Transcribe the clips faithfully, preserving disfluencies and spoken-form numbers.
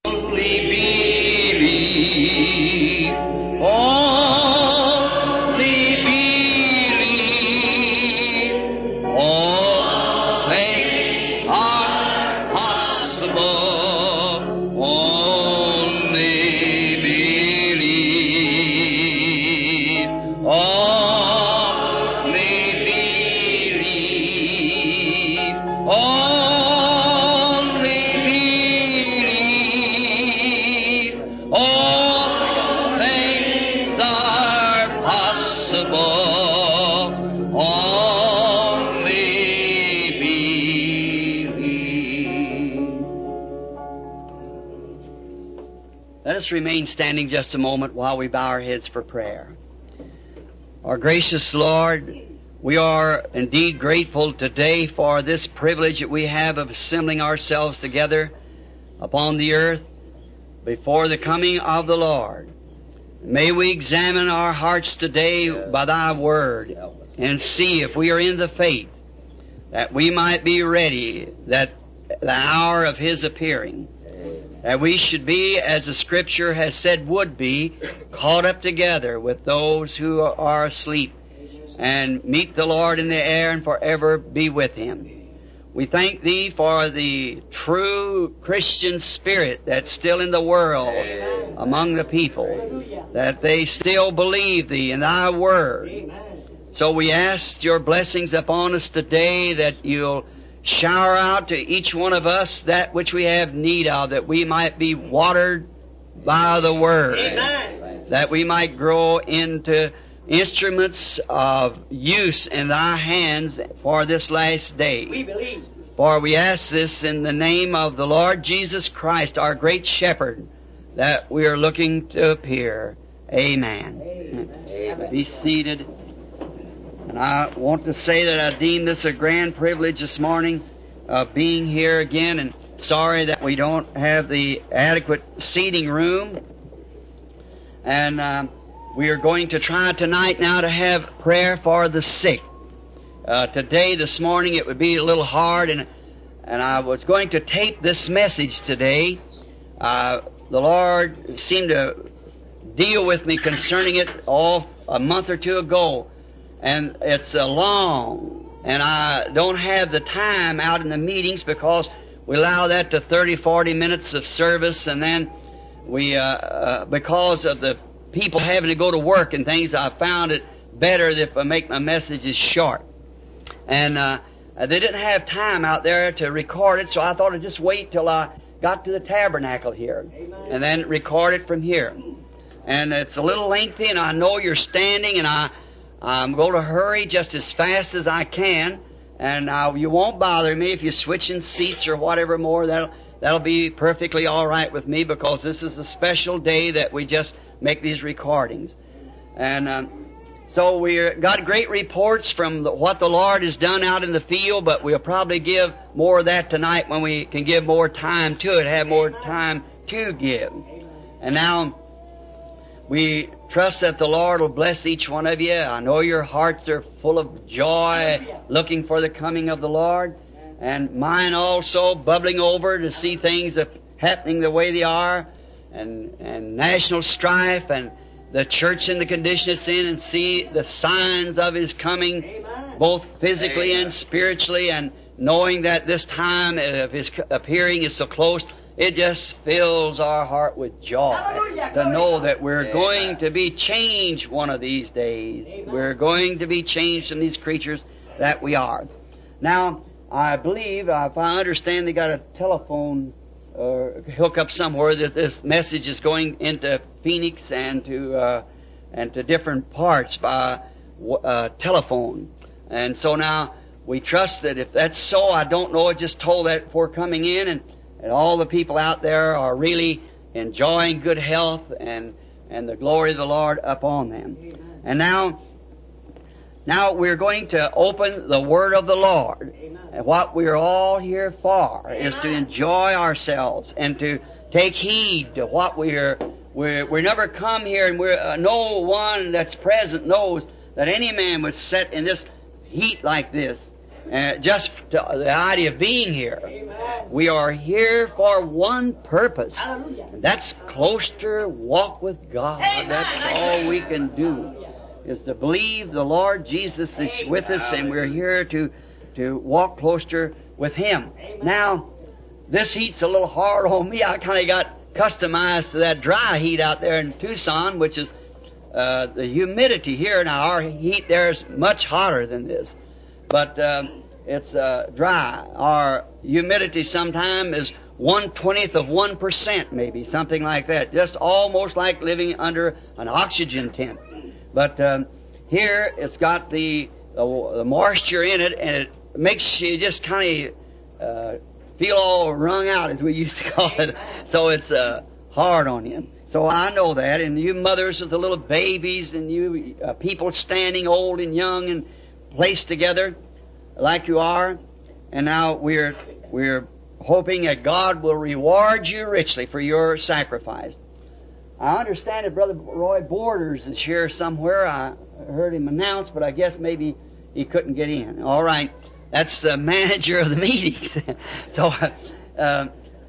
Only believe, only believe, all things are possible, only believe, only believe, only believe, all things are possible, only believe. Let us remain standing just a moment while we bow our heads for prayer. Our gracious Lord, we are indeed grateful today for this privilege that we have of assembling ourselves together upon the earth before the coming of the Lord. May we examine our hearts today by Thy Word and see if we are in the faith, that we might be ready that the hour of His appearing, that we should be, as the Scripture has said would be, caught up together with those who are asleep and meet the Lord in the air and forever be with Him. We thank Thee for the true Christian spirit that's still in the world among the people, that they still believe Thee and Thy Word. So we ask Your blessings upon us today, that You'll shower out to each one of us that which we have need of, that we might be watered by the Word, that we might grow into instruments of use in Thy hands for this last day. We believe. For we ask this in the name of the Lord Jesus Christ, our great Shepherd, that we are looking to appear. Amen. Amen. Amen. Be seated. And I want to say that I deem this a grand privilege this morning of being here again, and sorry that we don't have the adequate seating room. And um, we are going to try tonight now to have prayer for the sick. Uh, today, this morning, it would be a little hard, and and I was going to tape this message today. Uh, the Lord seemed to deal with me concerning it all a month or two ago. And it's uh, long, and I don't have the time out in the meetings because we allow that to thirty, forty minutes of service, and then we, uh, uh, because of the people having to go to work and things, I found it better if I make my messages short. And uh, they didn't have time out there to record it, so I thought I'd just wait till I got to the tabernacle here, and then record it from here. And it's a little lengthy, and I know you're standing, and I... I'm going to hurry just as fast as I can, and uh, you won't bother me if you're switching seats or whatever more. That'll, that'll be perfectly all right with me, because this is a special day that we just make these recordings. And um, so we've got great reports from the, what the Lord has done out in the field, but we'll probably give more of that tonight when we can give more time to it, have more time to give. And now we trust that the Lord will bless each one of you. I know your hearts are full of joy, looking for the coming of the Lord, and mine also bubbling over to see things happening the way they are, and, and national strife, and the church in the condition it's in, and see the signs of His coming, both physically and spiritually, and knowing that this time of His appearing is so close. It just fills our heart with joy to know that we're going to be changed one of these days. We're going to be changed from these creatures that we are. Now, I believe, if I understand, they got a telephone uh, hook up somewhere that this message is going into Phoenix and to uh, and to different parts by uh, telephone. And so now we trust that if that's so, I don't know, I just told that before coming in, and And all the people out there are really enjoying good health and, and the glory of the Lord upon them. Amen. And now, now we're going to open the Word of the Lord. Amen. And what we're all here for Amen. Is to enjoy ourselves and to take heed to what we're, we're, we never come here, and we're, uh, no one that's present knows that any man was set in this heat like this Uh, just to, the idea of being here. We are here for one purpose. And that's closer walk with God. That's all we can do, is to believe the Lord Jesus is with us, and we're here to, to walk closer with Him. Now, this heat's a little hard on me. I kind of got customized to that dry heat out there in Tucson, which is uh, the humidity here. Now, our heat there is much hotter than this. But um, it's uh, dry. Our humidity sometime is one twentieth of one percent, maybe something like that. Just almost like living under an oxygen tent. But um, here it's got the, the the moisture in it, and it makes you just kind of uh, feel all wrung out, as we used to call it. So it's uh, hard on you. So I know that, and you mothers with the little babies, and you uh, people standing old and young and placed together like you are, and now we're we're hoping that God will reward you richly for your sacrifice. I understand that Brother Roy Borders is here somewhere. I heard him announce, but I guess maybe he couldn't get in. All right, that's the manager of the meetings. So uh,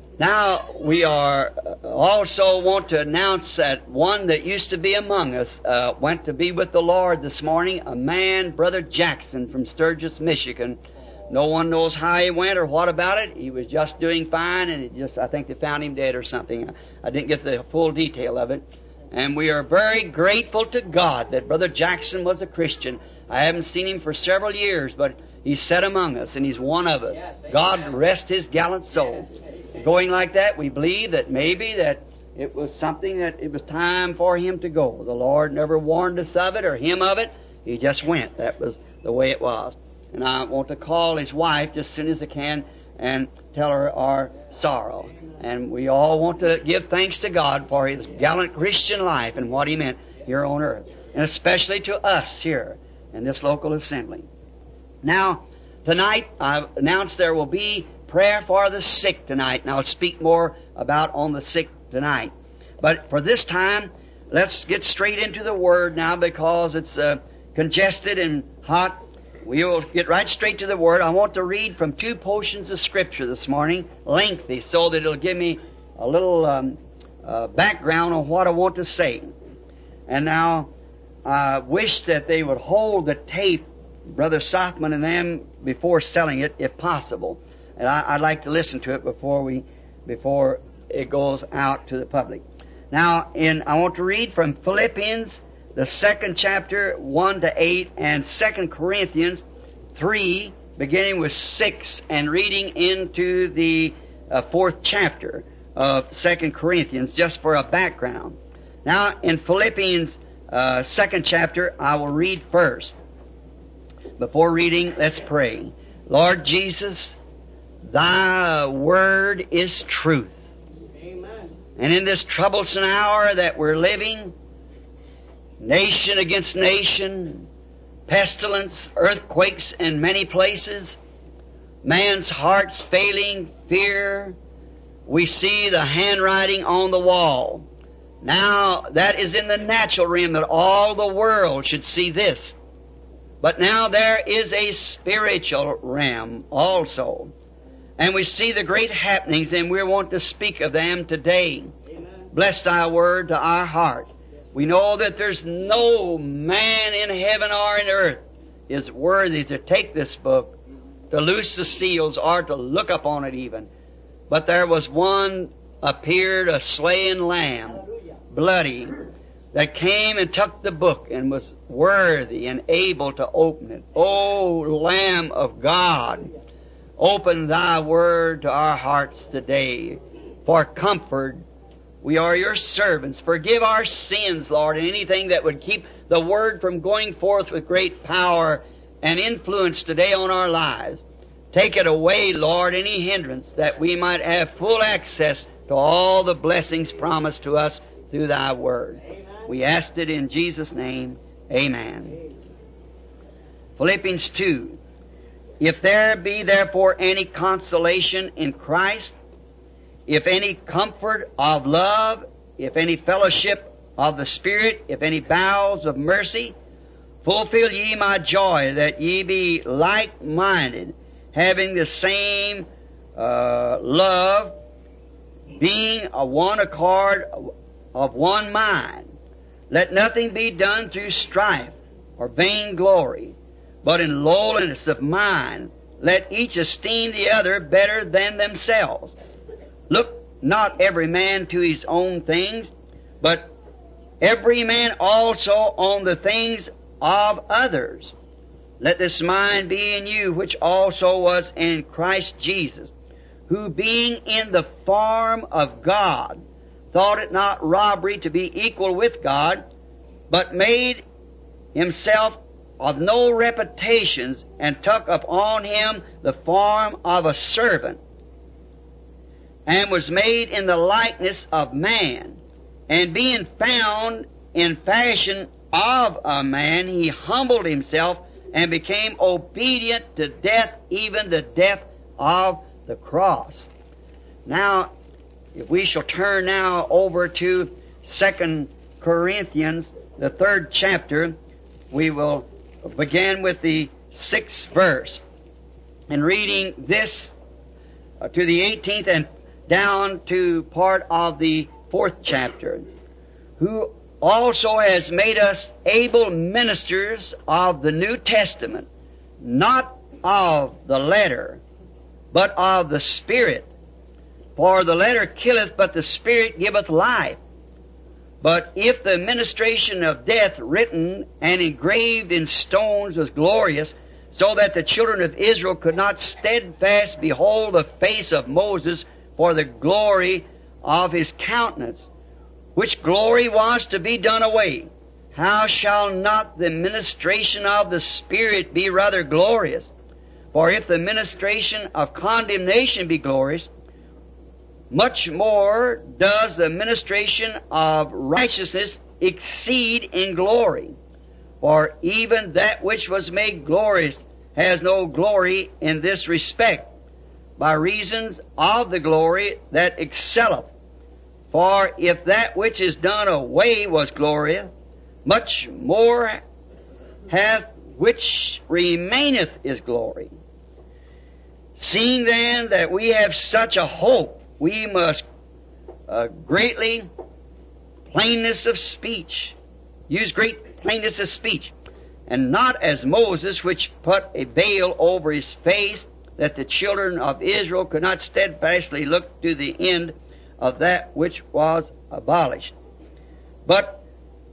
now we are also want to announce that one that used to be among us uh, went to be with the Lord this morning, a man, Brother Jackson from Sturgis, Michigan. No one knows how he went or what about it. He was just doing fine, and it just I think they found him dead or something. I didn't get the full detail of it. And we are very grateful to God that Brother Jackson was a Christian. I haven't seen him for several years, but he's set among us, and he's one of us. God rest his gallant soul. Going like that, we believe that maybe that it was something that it was time for him to go. The Lord never warned us of it or him of it. He just went. That was the way it was. And I want to call his wife just as soon as I can and tell her our sorrow. And we all want to give thanks to God for his gallant Christian life and what he meant here on earth. And especially to us here in this local assembly. Now, tonight I've announced there will be prayer for the sick tonight. And I'll speak more about on the sick tonight. But for this time, let's get straight into the Word now, because it's uh, congested and hot. We will get right straight to the Word. I want to read from two portions of Scripture this morning, lengthy, so that it'll give me a little um, uh, background on what I want to say. And now, I wish that they would hold the tape, Brother Sothman and them, before selling it, if possible. And I, I'd like to listen to it before we, before it goes out to the public. Now, in I want to read from Philippians, the second chapter, one to eight, and Second Corinthians three, beginning with six, and reading into the uh, fourth chapter of Second Corinthians, just for a background. Now, in Philippians uh, second chapter, I will read first. Before reading, let's pray. Lord Jesus, Thy Word is truth. Amen. And in this troublesome hour that we're living, nation against nation, pestilence, earthquakes in many places, man's heart's failing, fear, we see the handwriting on the wall. Now, that is in the natural realm, that all the world should see this. But now there is a spiritual realm also. And we see the great happenings, and we want to speak of them today. Amen. Bless Thy Word to our heart. We know that there's no man in heaven or in earth is worthy to take this book, to loose the seals, or to look upon it even. But there was one appeared, a slain lamb, bloody, that came and took the book and was worthy and able to open it. O Lamb of God, open Thy Word to our hearts today for comfort. We are Your servants. Forgive our sins, Lord, and anything that would keep the Word from going forth with great power and influence today on our lives. Take it away, Lord, any hindrance, that we might have full access to all the blessings promised to us through Thy Word. Amen. We asked it in Jesus' name. Amen. Amen. Philippians two. If there be therefore any consolation in Christ, if any comfort of love, if any fellowship of the Spirit, if any bowels of mercy, Fulfill ye my joy, that ye be like-minded, having the same uh, love, being of one accord, of one mind. Let nothing be done through strife or vainglory, but in lowliness of mind, let each esteem the other better than themselves. Look not every man to his own things, but every man also on the things of others. Let this mind be in you, which also was in Christ Jesus, who being in the form of God, thought it not robbery to be equal with God, but made himself of no reputations, and took upon him the form of a servant, and was made in the likeness of man. And being found in fashion of a man, he humbled himself and became obedient to death, even the death of the cross. Now, if we shall turn now over to Second Corinthians, the third chapter, we will begin with the sixth verse, and reading this uh, to the eighteenth and down to part of the fourth chapter. Who also has made us able ministers of the New Testament, not of the letter, but of the Spirit. For the letter killeth, but the Spirit giveth life. But if the ministration of death written and engraved in stones was glorious, so that the children of Israel could not steadfast behold the face of Moses for the glory of his countenance, which glory was to be done away, how shall not the ministration of the Spirit be rather glorious? For if the ministration of condemnation be glorious, much more does the ministration of righteousness exceed in glory. For even that which was made glorious has no glory in this respect, by reasons of the glory that excelleth. For if that which is done away was glorious, much more hath which remaineth is glory. Seeing then that we have such a hope, we must uh, greatly plainness of speech, use great plainness of speech, and not as Moses, which put a veil over his face, that the children of Israel could not steadfastly look to the end of that which was abolished. But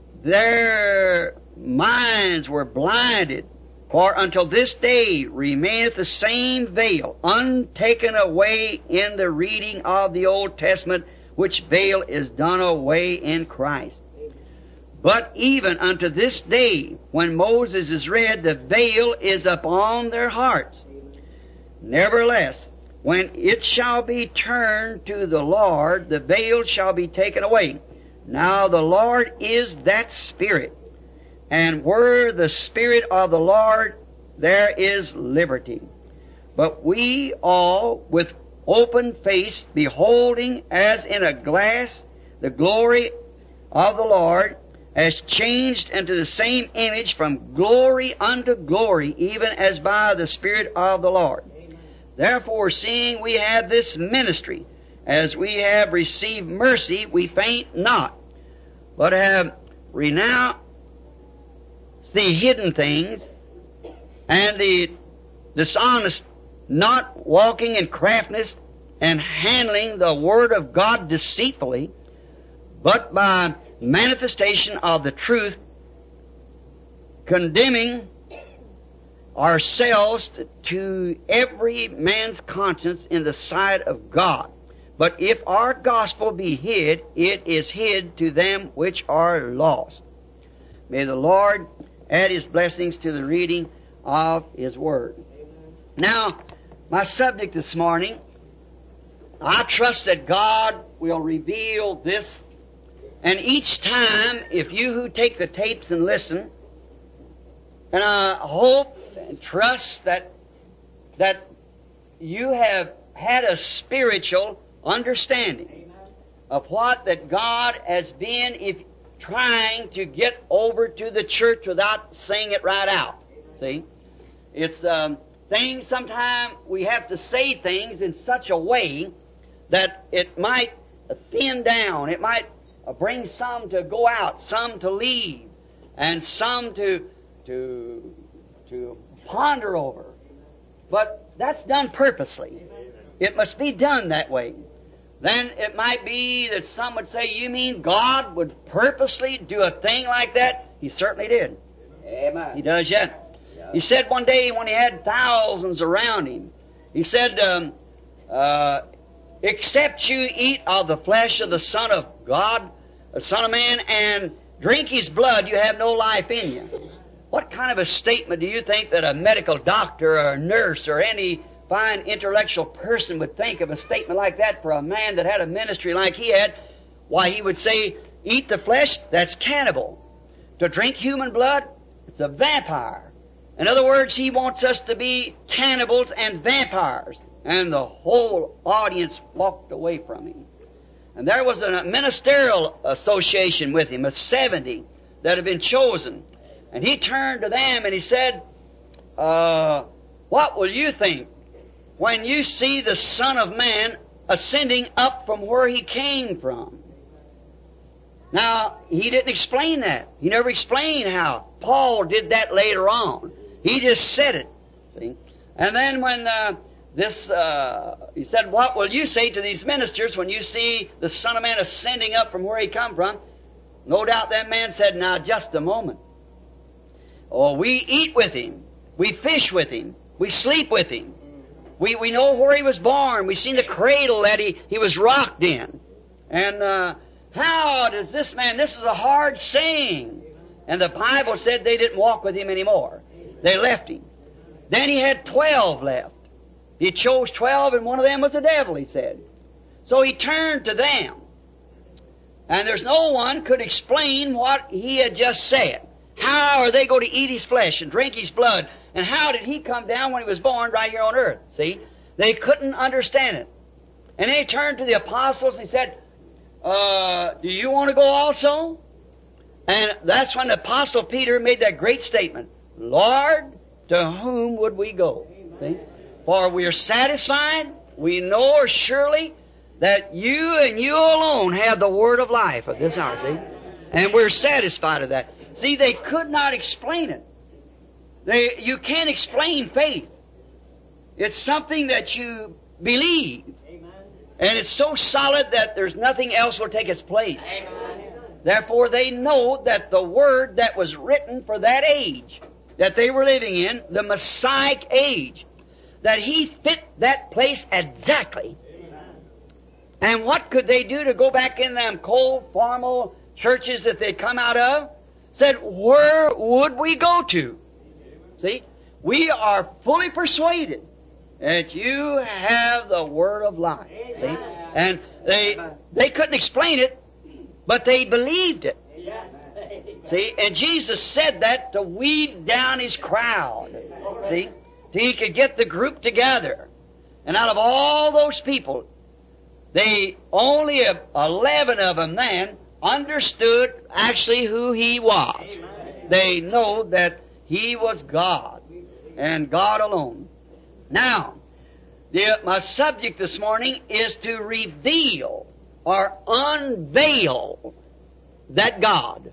their minds were blinded, for until this day remaineth the same veil, untaken away in the reading of the Old Testament, which veil is done away in Christ. But even unto this day, when Moses is read, the veil is upon their hearts. Nevertheless, when it shall be turned to the Lord, the veil shall be taken away. Now the Lord is that Spirit, and where the Spirit of the Lord, there is liberty. But we all, with open face, beholding as in a glass the glory of the Lord, as changed into the same image from glory unto glory, even as by the Spirit of the Lord. Therefore, seeing we have this ministry, as we have received mercy, we faint not, but have renounced the hidden things, and the dishonest, not walking in craftiness, and handling the Word of God deceitfully, but by manifestation of the truth, condemning ourselves to every man's conscience in the sight of God. But if our gospel be hid, it is hid to them which are lost. May the Lord add His blessings to the reading of His Word. Amen. Now, my subject this morning, I trust that God will reveal this, and each time, if you who take the tapes and listen, and I hope and trust that that you have had a spiritual understanding of what that God has been, if trying to get over to the church without saying it right out. See? It's um, things, sometimes we have to say things in such a way that it might thin down. It might bring some to go out, some to leave, and some to, to, to ponder over. But that's done purposely. It must be done that way. Then it might be that some would say, you mean God would purposely do a thing like that? He certainly did. Amen. He does yet. He said one day when he had thousands around him, he said, um, uh, except you eat of the flesh of the Son of God, the Son of Man, and drink His blood, you have no life in you. What kind of a statement do you think that a medical doctor or a nurse or any fine intellectual person would think of a statement like that for a man that had a ministry like he had? Why, he would say, eat the flesh, that's cannibal. To drink human blood, it's a vampire. In other words, he wants us to be cannibals and vampires. And the whole audience walked away from him. And there was a ministerial association with him, of seventy that had been chosen. And he turned to them and he said, uh, what will you think when you see the Son of Man ascending up from where He came from? Now, he didn't explain that. He never explained how. Paul did that later on. He just said it. See? And then when uh, this, uh, he said, what will you say to these ministers when you see the Son of Man ascending up from where He come from? No doubt that man said, now just a moment. Oh, we eat with Him. We fish with Him. We sleep with Him. We we know where He was born. We've seen the cradle that He, he was rocked in. And uh, how does this man, this is a hard saying. And the Bible said they didn't walk with Him anymore. They left Him. Then He had twelve left. He chose twelve and one of them was the devil, he said. So He turned to them. And there's no one could explain what He had just said. How are they going to eat His flesh and drink His blood? And how did He come down when He was born right here on earth? See? They couldn't understand it. And then He turned to the apostles and He said, uh, do you want to go also? And that's when the apostle Peter made that great statement. Lord, to whom would we go? See? For we are satisfied, we know surely that you and you alone have the word of life of this hour, see? And we're satisfied of that. See, they could not explain it. They, you can't explain faith. It's something that you believe. Amen. And it's so solid that there's nothing else will take its place. Amen. Therefore, they know that the word that was written for that age that they were living in, the Messiah age, that He fit that place exactly. Amen. And what could they do to go back in them cold, formal churches that they'd come out of? Said, where would we go to? See, we are fully persuaded that you have the word of life. See, and they they couldn't explain it, but they believed it. See, and Jesus said that to weed down His crowd. See, till He could get the group together. And out of all those people, they only eleven of them then understood actually who He was. Amen. They know that He was God and God alone. Now, the, my subject this morning is to reveal or unveil that God.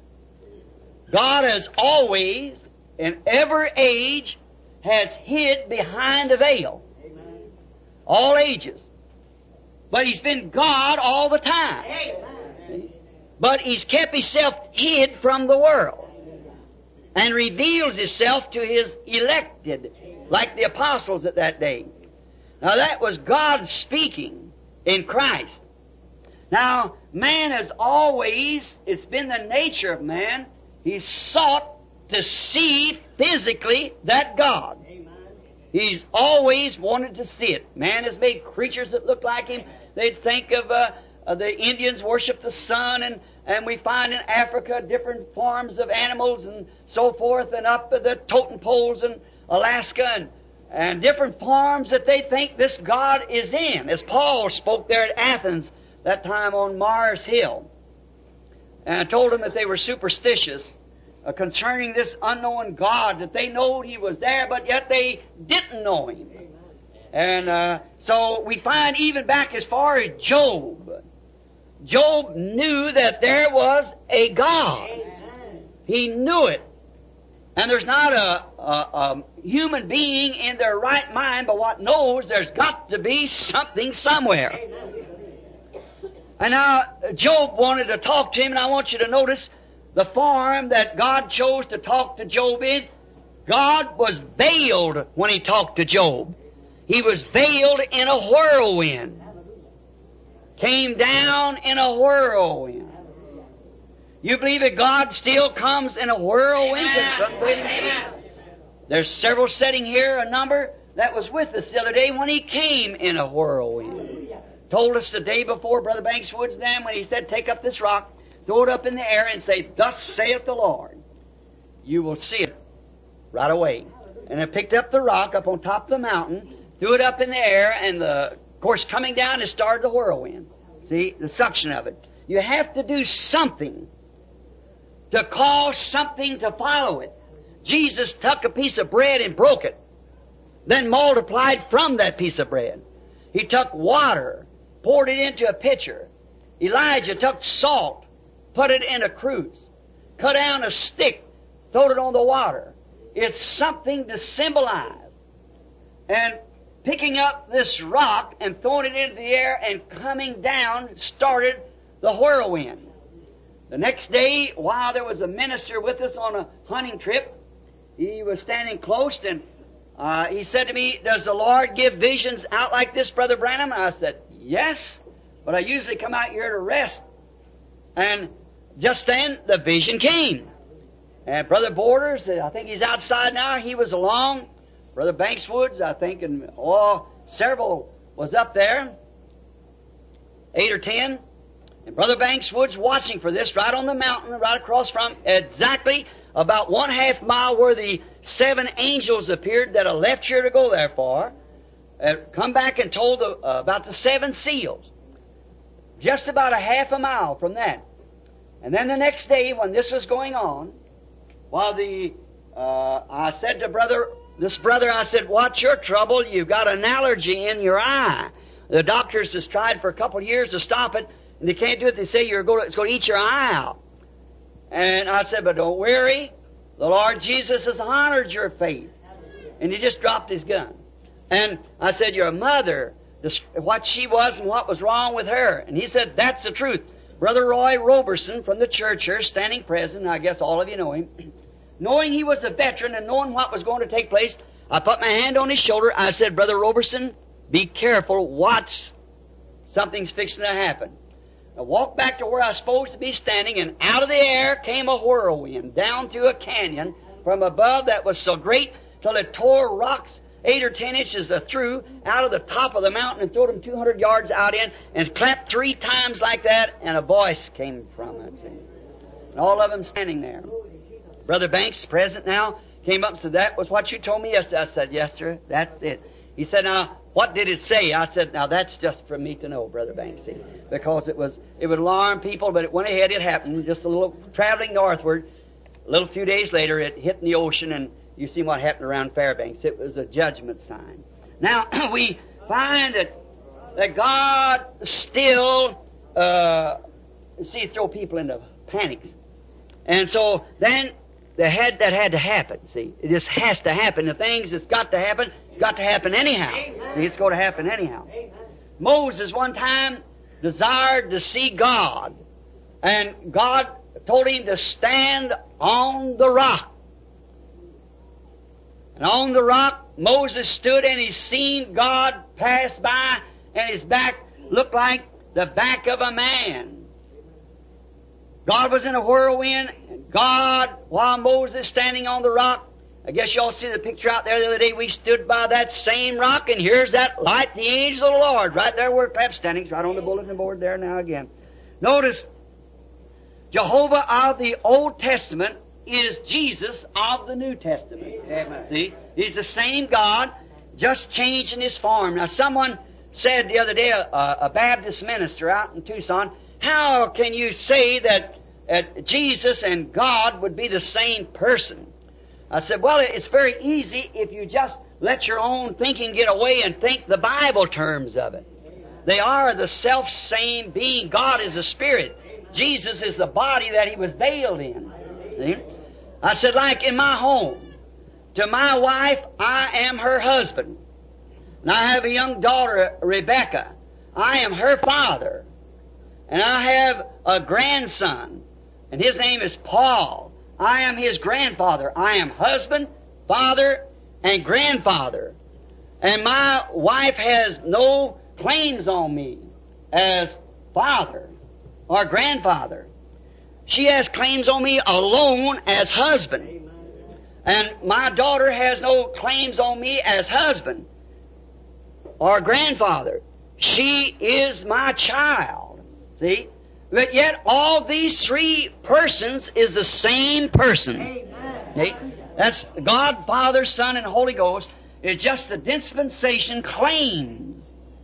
God has always, in every age, has hid behind the veil. Amen. All ages. But He's been God all the time. Amen. But He's kept Himself hid from the world and reveals Himself to His elected, like the apostles at that day. Now that was God speaking in Christ. Now, man has always, it's been the nature of man, he's sought to see physically that God. He's always wanted to see it. Man has made creatures that look like Him. They'd think of... Uh, Uh, the Indians worship the sun, and, and we find in Africa different forms of animals and so forth, and up at the totem poles in Alaska, and, and different forms that they think this God is in, as Paul spoke there at Athens that time on Mars Hill. And I told them that they were superstitious uh, concerning this unknown God, that they knowed He was there, but yet they didn't know Him. And uh, so we find even back as far as Job. Job knew that there was a God. He knew it. And there's not a, a, a human being in their right mind but what knows there's got to be something somewhere. And now Job wanted to talk to him, and I want you to notice the form that God chose to talk to Job in. God was veiled when He talked to Job. He was veiled in a whirlwind. Came down in a whirlwind. You believe that God still comes in a whirlwind? There's several sitting here, a number that was with us the other day when He came in a whirlwind. Told us the day before, Brother Banks Woods then, when he said, take up this rock, throw it up in the air and say, thus saith the Lord. You will see it right away. And I picked up the rock up on top of the mountain, threw it up in the air, and the, of course, coming down, it started the whirlwind. See, the suction of it. You have to do something to cause something to follow it. Jesus took a piece of bread and broke it, then multiplied from that piece of bread. He took water, poured it into a pitcher. Elijah took salt, put it in a cruse, cut down a stick, throwed it on the water. It's something to symbolize. And picking up this rock and throwing it into the air and coming down started the whirlwind. The next day, while there was a minister with us on a hunting trip, he was standing close, and uh, he said to me, does the Lord give visions out like this, Brother Branham? And I said, yes, but I usually come out here to rest. And just then, the vision came. And Brother Borders, I think he's outside now, he was along. Brother Banks Woods, I think, and oh, several was up there, eight or ten. And Brother Banks Woods watching for this right on the mountain, right across from exactly about one half mile where the seven angels appeared that I left here to go there for, uh, come back and told the, uh, about the seven seals. Just about a half a mile from that. And then the next day when this was going on, while the, uh, I said to brother, this brother, I said, what's your trouble? You've got an allergy in your eye. The doctors has tried for a couple of years to stop it, and they can't do it. They say you're going to, it's going to eat your eye out. And I said, but don't worry. The Lord Jesus has honored your faith. And he just dropped his gun. And I said, your mother, this, what she was and what was wrong with her. And he said, that's the truth. Brother Roy Roberson from the church here, standing present, I guess all of you know him, knowing he was a veteran and knowing what was going to take place, I put my hand on his shoulder. I said, Brother Roberson, be careful. Watch. Something's fixing to happen. I walked back to where I was supposed to be standing, and out of the air came a whirlwind down through a canyon from above that was so great till it tore rocks eight or ten inches through out of the top of the mountain and threw them two hundred yards out in and clapped three times like that, and a voice came from it. And all of them standing there. Brother Banks, present now, came up and said, that was what you told me yesterday. I said, yes, sir, that's it. He said, now, what did it say? I said, now, that's just for me to know, Brother Banks, see, because it was, it would alarm people, but it went ahead, it happened, just a little, traveling northward. A little few days later, it hit in the ocean, and you see what happened around Fairbanks. It was a judgment sign. Now, we find that, that God still, uh, see, throw people into panics. And so, then, the had, that had to happen, see. It just has to happen. The things that's got to happen, it's got to happen anyhow. Amen. See, it's going to happen anyhow. Amen. Moses one time desired to see God. And God told him to stand on the rock. And on the rock, Moses stood and he seen God pass by, and his back looked like the back of a man. God was in a whirlwind. God, while Moses standing on the rock, I guess y'all see the picture out there the other day, we stood by that same rock, and here's that light, the angel of the Lord, right there where Pep's standing, right on the bulletin board there now again. Notice, Jehovah of the Old Testament is Jesus of the New Testament. Amen. See? He's the same God, just changing his form. Now, someone said the other day, a, a Baptist minister out in Tucson, how can you say that that Jesus and God would be the same person. I said, well, it's very easy if you just let your own thinking get away and think the Bible terms of it. They are the self-same being. God is a spirit. Jesus is the body that He was veiled in. See? I said, like in my home, to my wife, I am her husband. And I have a young daughter, Rebecca. I am her father. And I have a grandson, and his name is Paul. I am his grandfather. I am husband, father, and grandfather. And my wife has no claims on me as father or grandfather. She has claims on me alone as husband. And my daughter has no claims on me as husband or grandfather. She is my child. See? But yet all these three persons is the same person. Amen. That's God, Father, Son, and Holy Ghost. It's just the dispensation claims.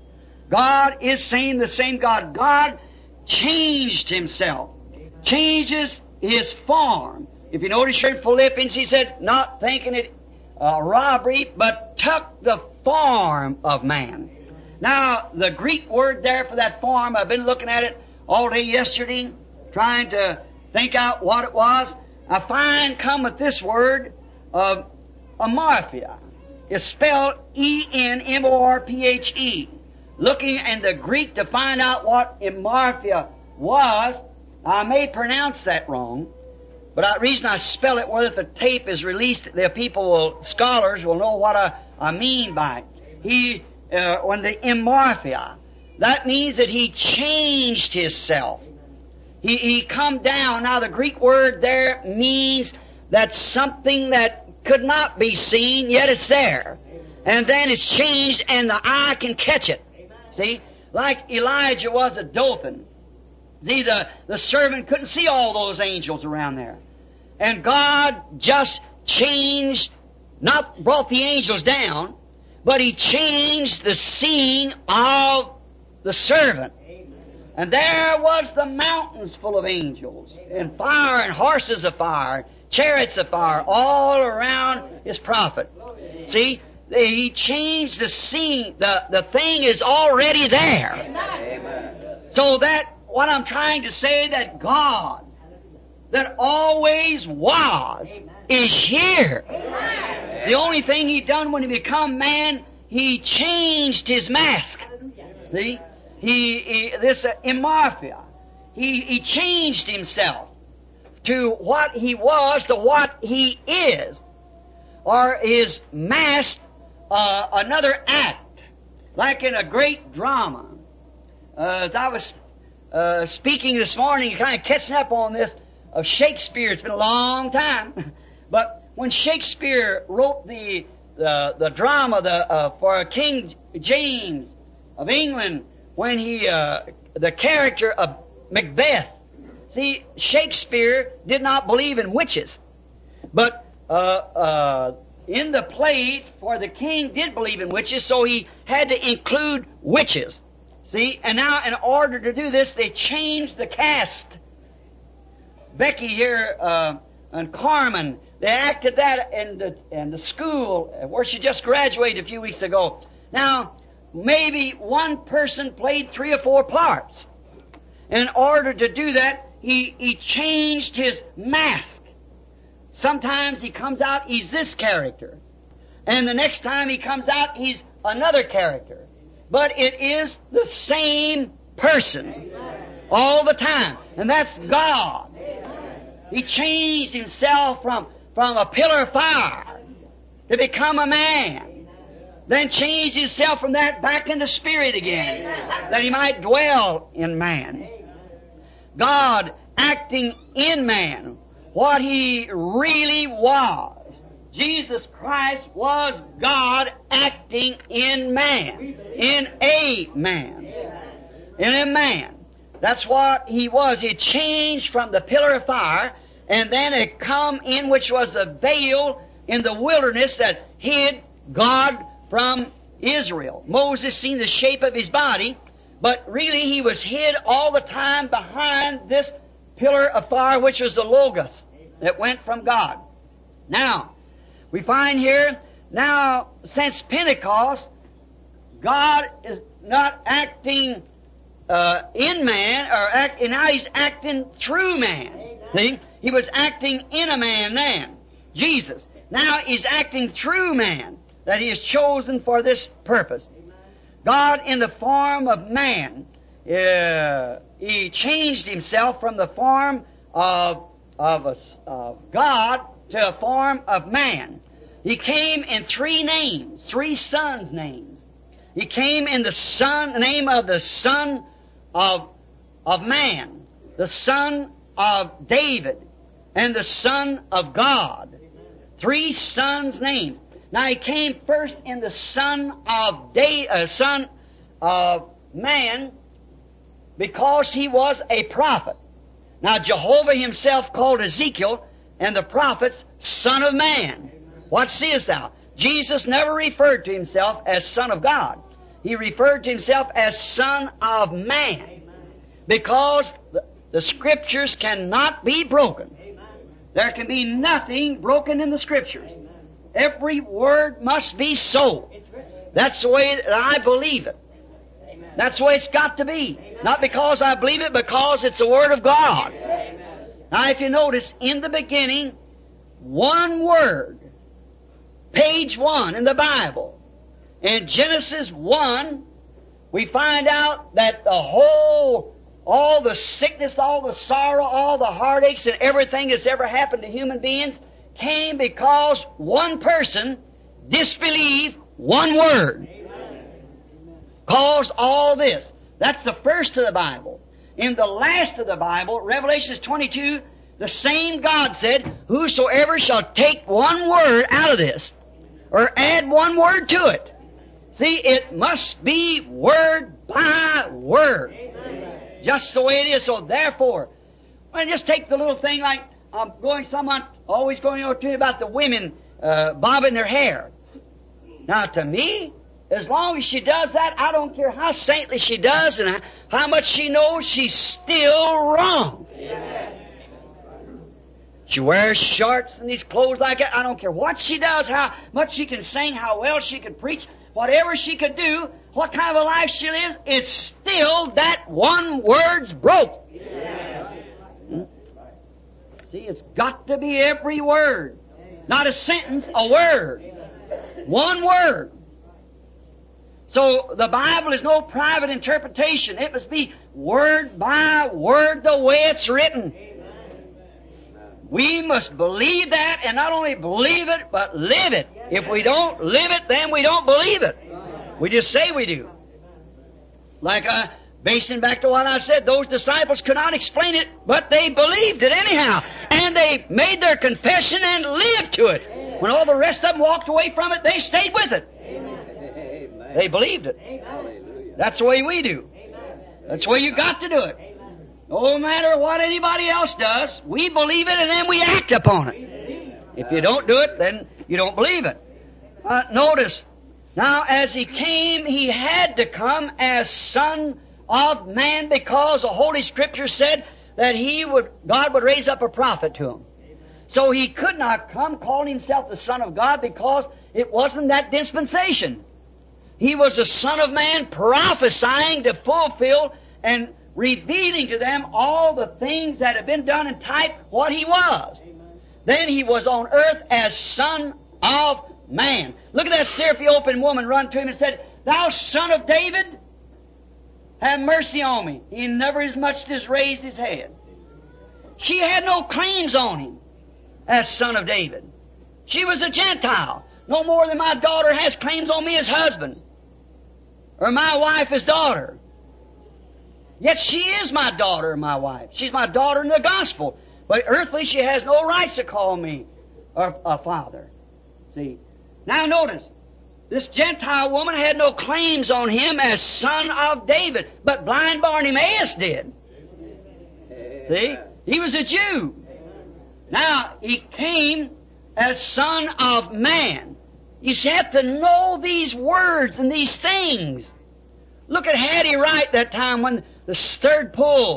God is saying the same God. God changed Himself. Changes His form. If you notice here in Philippians, He said, not thinking it uh, robbery, but took the form of man. Now, the Greek word there for that form, I've been looking at it all day yesterday, trying to think out what it was. I find come with this word of amorphia. It's spelled E N M O R P H E. Looking in the Greek to find out what amorphia was, I may pronounce that wrong, but the reason I spell it, whether the tape is released, the people will, scholars will know what I, I mean by it. He, uh, when the amorphia, that means that He changed Himself. He, he come down. Now the Greek word there means that something that could not be seen, yet it's there. And then it's changed and the eye can catch it. See? Like Elijah was a Dothan. See, the, the servant couldn't see all those angels around there. And God just changed, not brought the angels down, but He changed the seeing of the servant. And there was the mountains full of angels, and fire and horses of fire, chariots of fire, all around His prophet. See, He changed the scene. The, the thing is already there. Amen. So that, what I'm trying to say, that God, that always was, is here. Amen. The only thing He done when He become man, He changed His mask. See? He, he this uh, amorphia. He, he changed Himself to what He was, to what He is. Or His mask, uh, another act. Like in a great drama. Uh, as I was uh, speaking this morning, kind of catching up on this of Shakespeare. It's been a long time. But when Shakespeare wrote the the, the drama the, uh, for King James of England, when he, uh, the character of Macbeth, see, Shakespeare did not believe in witches. But, uh, uh, in the play, for the king did believe in witches, so he had to include witches. See, and now in order to do this, they changed the cast. Becky here, uh, and Carmen, they acted that in the, in the school where she just graduated a few weeks ago. Now, maybe one person played three or four parts. In order to do that, he, he changed his mask. Sometimes he comes out, he's this character. And the next time he comes out, he's another character. But it is the same person all the time. And that's God. He changed Himself from, from a pillar of fire to become a man. Then changed Himself from that back into spirit again, that He might dwell in man. God acting in man, what He really was. Jesus Christ was God acting in man, in a man, in a man. That's what He was. He changed from the pillar of fire, and then it come in, which was the veil in the wilderness that hid God from Israel. Moses seen the shape of His body, but really He was hid all the time behind this pillar of fire, which was the Logos that went from God. Now, we find here, now, since Pentecost, God is not acting uh, in man, or act, and now He's acting through man. See? He was acting in a man then, Jesus. Now He's acting through man, that He has chosen for this purpose. God in the form of man, uh, He changed Himself from the form of, of, a, of God to a form of man. He came in three names, three sons' names. He came in the son, the name of the Son of, of man, the Son of David, and the Son of God. Three sons' names. Now He came first in the Son of da- uh, Son of man because He was a prophet. Now Jehovah Himself called Ezekiel and the prophets Son of Man. What seest thou? Jesus never referred to Himself as Son of God. He referred to Himself as Son of Man. Because the, the Scriptures cannot be broken. There can be nothing broken in the Scriptures. Every word must be so. That's the way that I believe it. That's the way it's got to be. Not because I believe it, because it's the Word of God. Now if you notice, in the beginning, one word, page one in the Bible, in Genesis one, we find out that the whole, all the sickness, all the sorrow, all the heartaches and everything that's ever happened to human beings came because one person disbelieved one word. Caused all this. That's the first of the Bible. In the last of the Bible, Revelation twenty-two, the same God said, whosoever shall take one word out of this, or add one word to it. See, it must be word by word. Just the way it is. So therefore, well, just take the little thing like, I'm going, someone always going over to me about the women uh, bobbing their hair. Now to me, as long as she does that, I don't care how saintly she does and how much she knows, she's still wrong. She wears shorts and these clothes like that. I don't care what she does, how much she can sing, how well she can preach, whatever she could do, what kind of a life she lives, it's still that one word's broke. Hmm? See, it's got to be every word. Not a sentence, a word. One word. So the Bible is no private interpretation. It must be word by word the way it's written. We must believe that, and not only believe it, but live it. If we don't live it, then we don't believe it. We just say we do. Like, uh, basing back to what I said, those disciples could not explain it, but they believed it anyhow. And they made their confession and lived to it. When all the rest of them walked away from it, they stayed with it. They believed it. That's the way we do. That's the way you got to do it. No matter what anybody else does, we believe it and then we act upon it. If you don't do it, then you don't believe it. Uh, notice, now as He came, He had to come as Son of Man because the Holy Scripture said that He would, God would raise up a prophet to Him. So He could not come calling Himself the Son of God because it wasn't that dispensation. He was the Son of Man prophesying to fulfill and revealing to them all the things that had been done in type what He was. Then He was on earth as Son of Man. Look at that Syrophoenician woman run to Him and said, Thou Son of David, have mercy on me. He never as much as raised His head. She had no claims on Him as Son of David. She was a Gentile. No more than my daughter has claims on me as husband. Or my wife as daughter. Yet she is my daughter and my wife. She's my daughter in the gospel. But earthly she has no rights to call me a, a father. See? Now notice, this Gentile woman had no claims on Him as Son of David. But blind Bartimaeus did. See? He was a Jew. Now, He came as Son of Man. You have to know these words and these things. Look at Hattie Wright that time when the third pull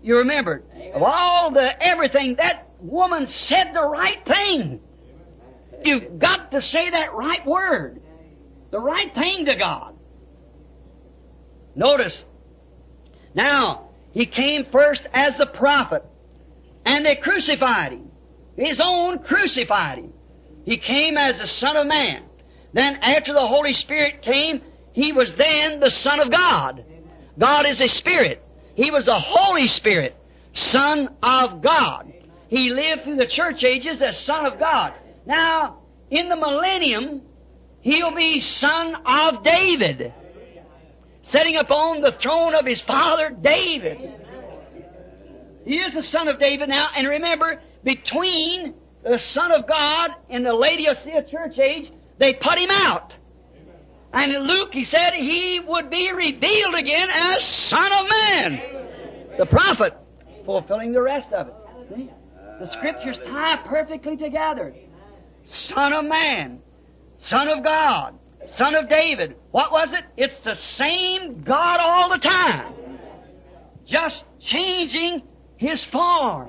You remember, of all the everything, that woman said the right thing. You've got to say that right word, the right thing to God. Notice, now, He came first as the prophet, and they crucified Him. His own crucified Him. He came as the Son of Man. Then after the Holy Spirit came, He was then the Son of God. God is a Spirit. He was the Holy Spirit, Son of God. He lived through the church ages as Son of God. Now, in the millennium, He'll be Son of David, sitting upon the throne of His father David. He is the Son of David now, and remember, between the Son of God and the Laodicea church age, they put Him out. And in Luke, he said He would be revealed again as Son of Man. The prophet, fulfilling the rest of it. See? The Scriptures tie perfectly together. Son of Man, Son of God, Son of David. What was it? It's the same God all the time. Just changing His form.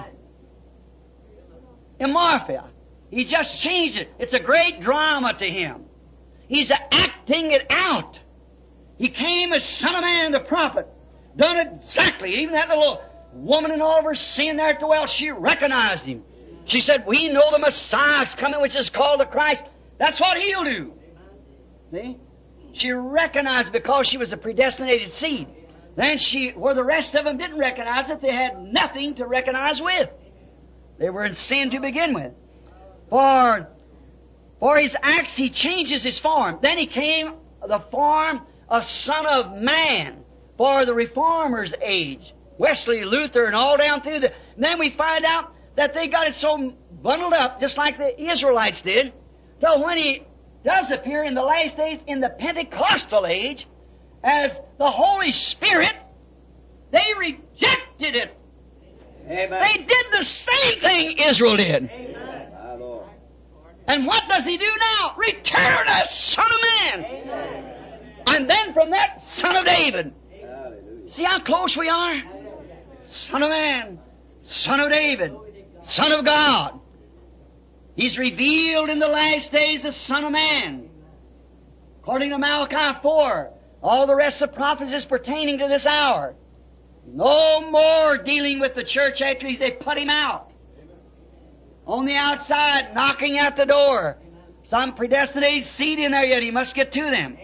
In Morphia, He just changed it. It's a great drama to Him. He's acting it out. He came as Son of Man, the prophet. Done exactly. Even that little woman in all of her sin there at the well, she recognized Him. She said, we know the Messiah is coming, which is called the Christ. That's what He'll do. See? She recognized because she was a predestinated seed. Then she, where the rest of them didn't recognize it, they had nothing to recognize with. They were in sin to begin with. For, for His acts, He changes His form. Then He came the form of Son of Man for the Reformers' age. Wesley, Luther, and all down through the... And then we find out that they got it so bundled up, just like the Israelites did, till when He does appear in the last days, in the Pentecostal age, as the Holy Spirit, they rejected it. Amen. They did the same thing Israel did. Amen. And what does He do now? Return as Son of Man. Amen. And then from that, Son of David. Hallelujah. See how close we are? Son of Man, Son of David, Son of God. He's revealed in the last days as Son of Man. According to Malachi four, all the rest of prophecies pertaining to this hour. No more dealing with the church after they put Him out. On the outside, knocking at the door. Some predestinated seed in there yet. He must get to them.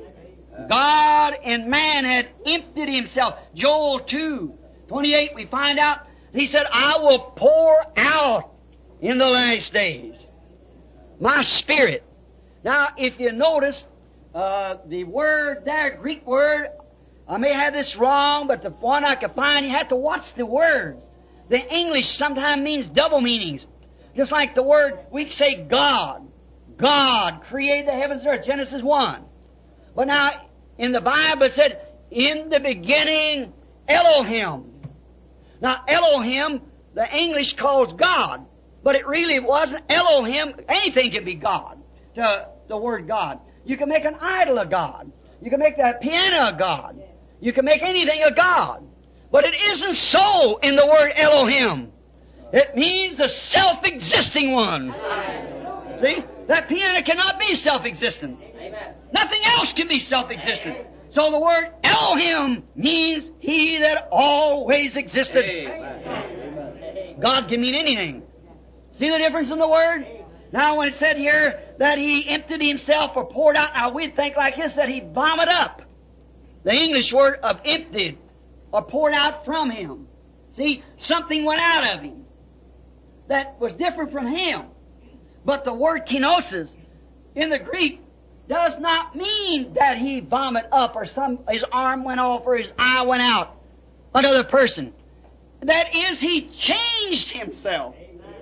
God and man had emptied Himself. Joel two twenty-eight, we find out, He said, I will pour out in the last days my Spirit. Now, if you notice, uh, the word there, Greek word, I may have this wrong, but the one I can find, you have to watch the words. The English sometimes means double meanings. Just like the word, we say God. God created the heavens and earth, Genesis one. But now, in the Bible it said, in the beginning, Elohim. Now, Elohim, the English calls God. But it really wasn't Elohim. Anything can be God, to the word God. You can make an idol of God. You can make the piano a God. You can make anything a God. But it isn't so in the word Elohim. It means the self-existing one. See? That piano cannot be self-existent. Nothing else can be self-existent. So the word Elohim means He that always existed. God can mean anything. See the difference in the word? Now when it said here that He emptied Himself or poured out, now we'd think like this, that He vomited up. The English word of emptied or poured out from Him. See, something went out of Him that was different from Him. But the word kenosis in the Greek does not mean that He vomited up or some His arm went off or His eye went out. Another person. That is, He changed Himself.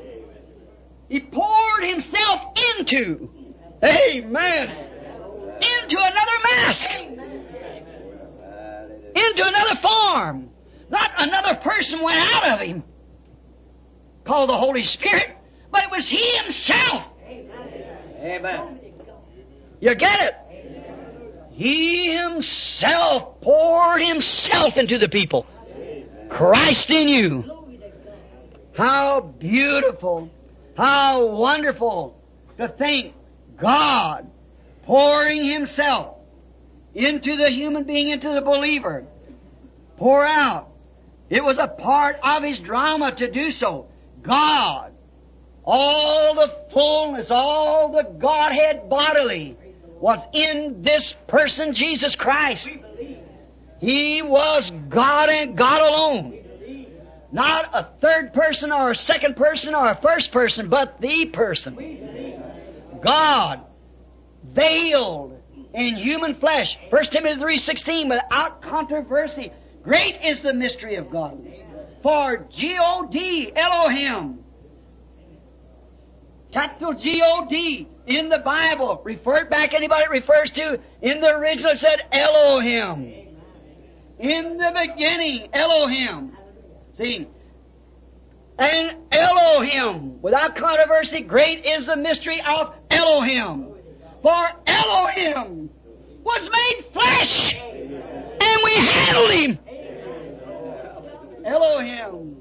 He poured Himself into, amen, into another mask, into another form. Not another person went out of Him, called the Holy Spirit, but it was He Himself. Amen. You get it? He Himself poured Himself into the people. Christ in you. How beautiful, how wonderful to think God pouring Himself into the human being, into the believer. Pour out. It was a part of His drama to do so. God, all the fullness, all the Godhead bodily was in this person, Jesus Christ. He was God and God alone. Not a third person or a second person or a first person, but the person. God, veiled in human flesh. First Timothy three sixteen, without controversy. Great is the mystery of godliness. For G O D, Elohim, capital G O D, in the Bible, referred back, anybody it refers to, in the original it said Elohim. In the beginning, Elohim. See? And Elohim, without controversy, great is the mystery of Elohim. For Elohim was made flesh, and we handled Him. Elohim,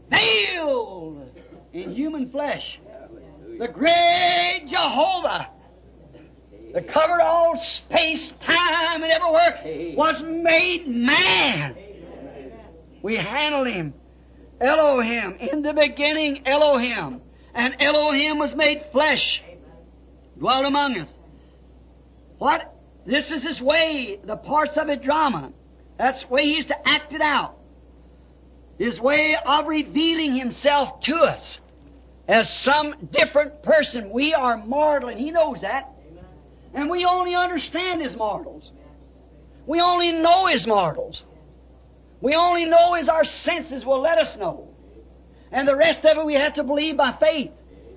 veiled in human flesh. The great Jehovah that covered all space, time, and everywhere was made man. We handled Him. Elohim, in the beginning Elohim. And Elohim was made flesh, dwelt among us. What? This is His way, the parts of His drama. That's the way He used to act it out. His way of revealing Himself to us as some different person. We are mortal, and He knows that. And we only understand as mortals. We only know as mortals. We only know as our senses will let us know. And the rest of it we have to believe by faith.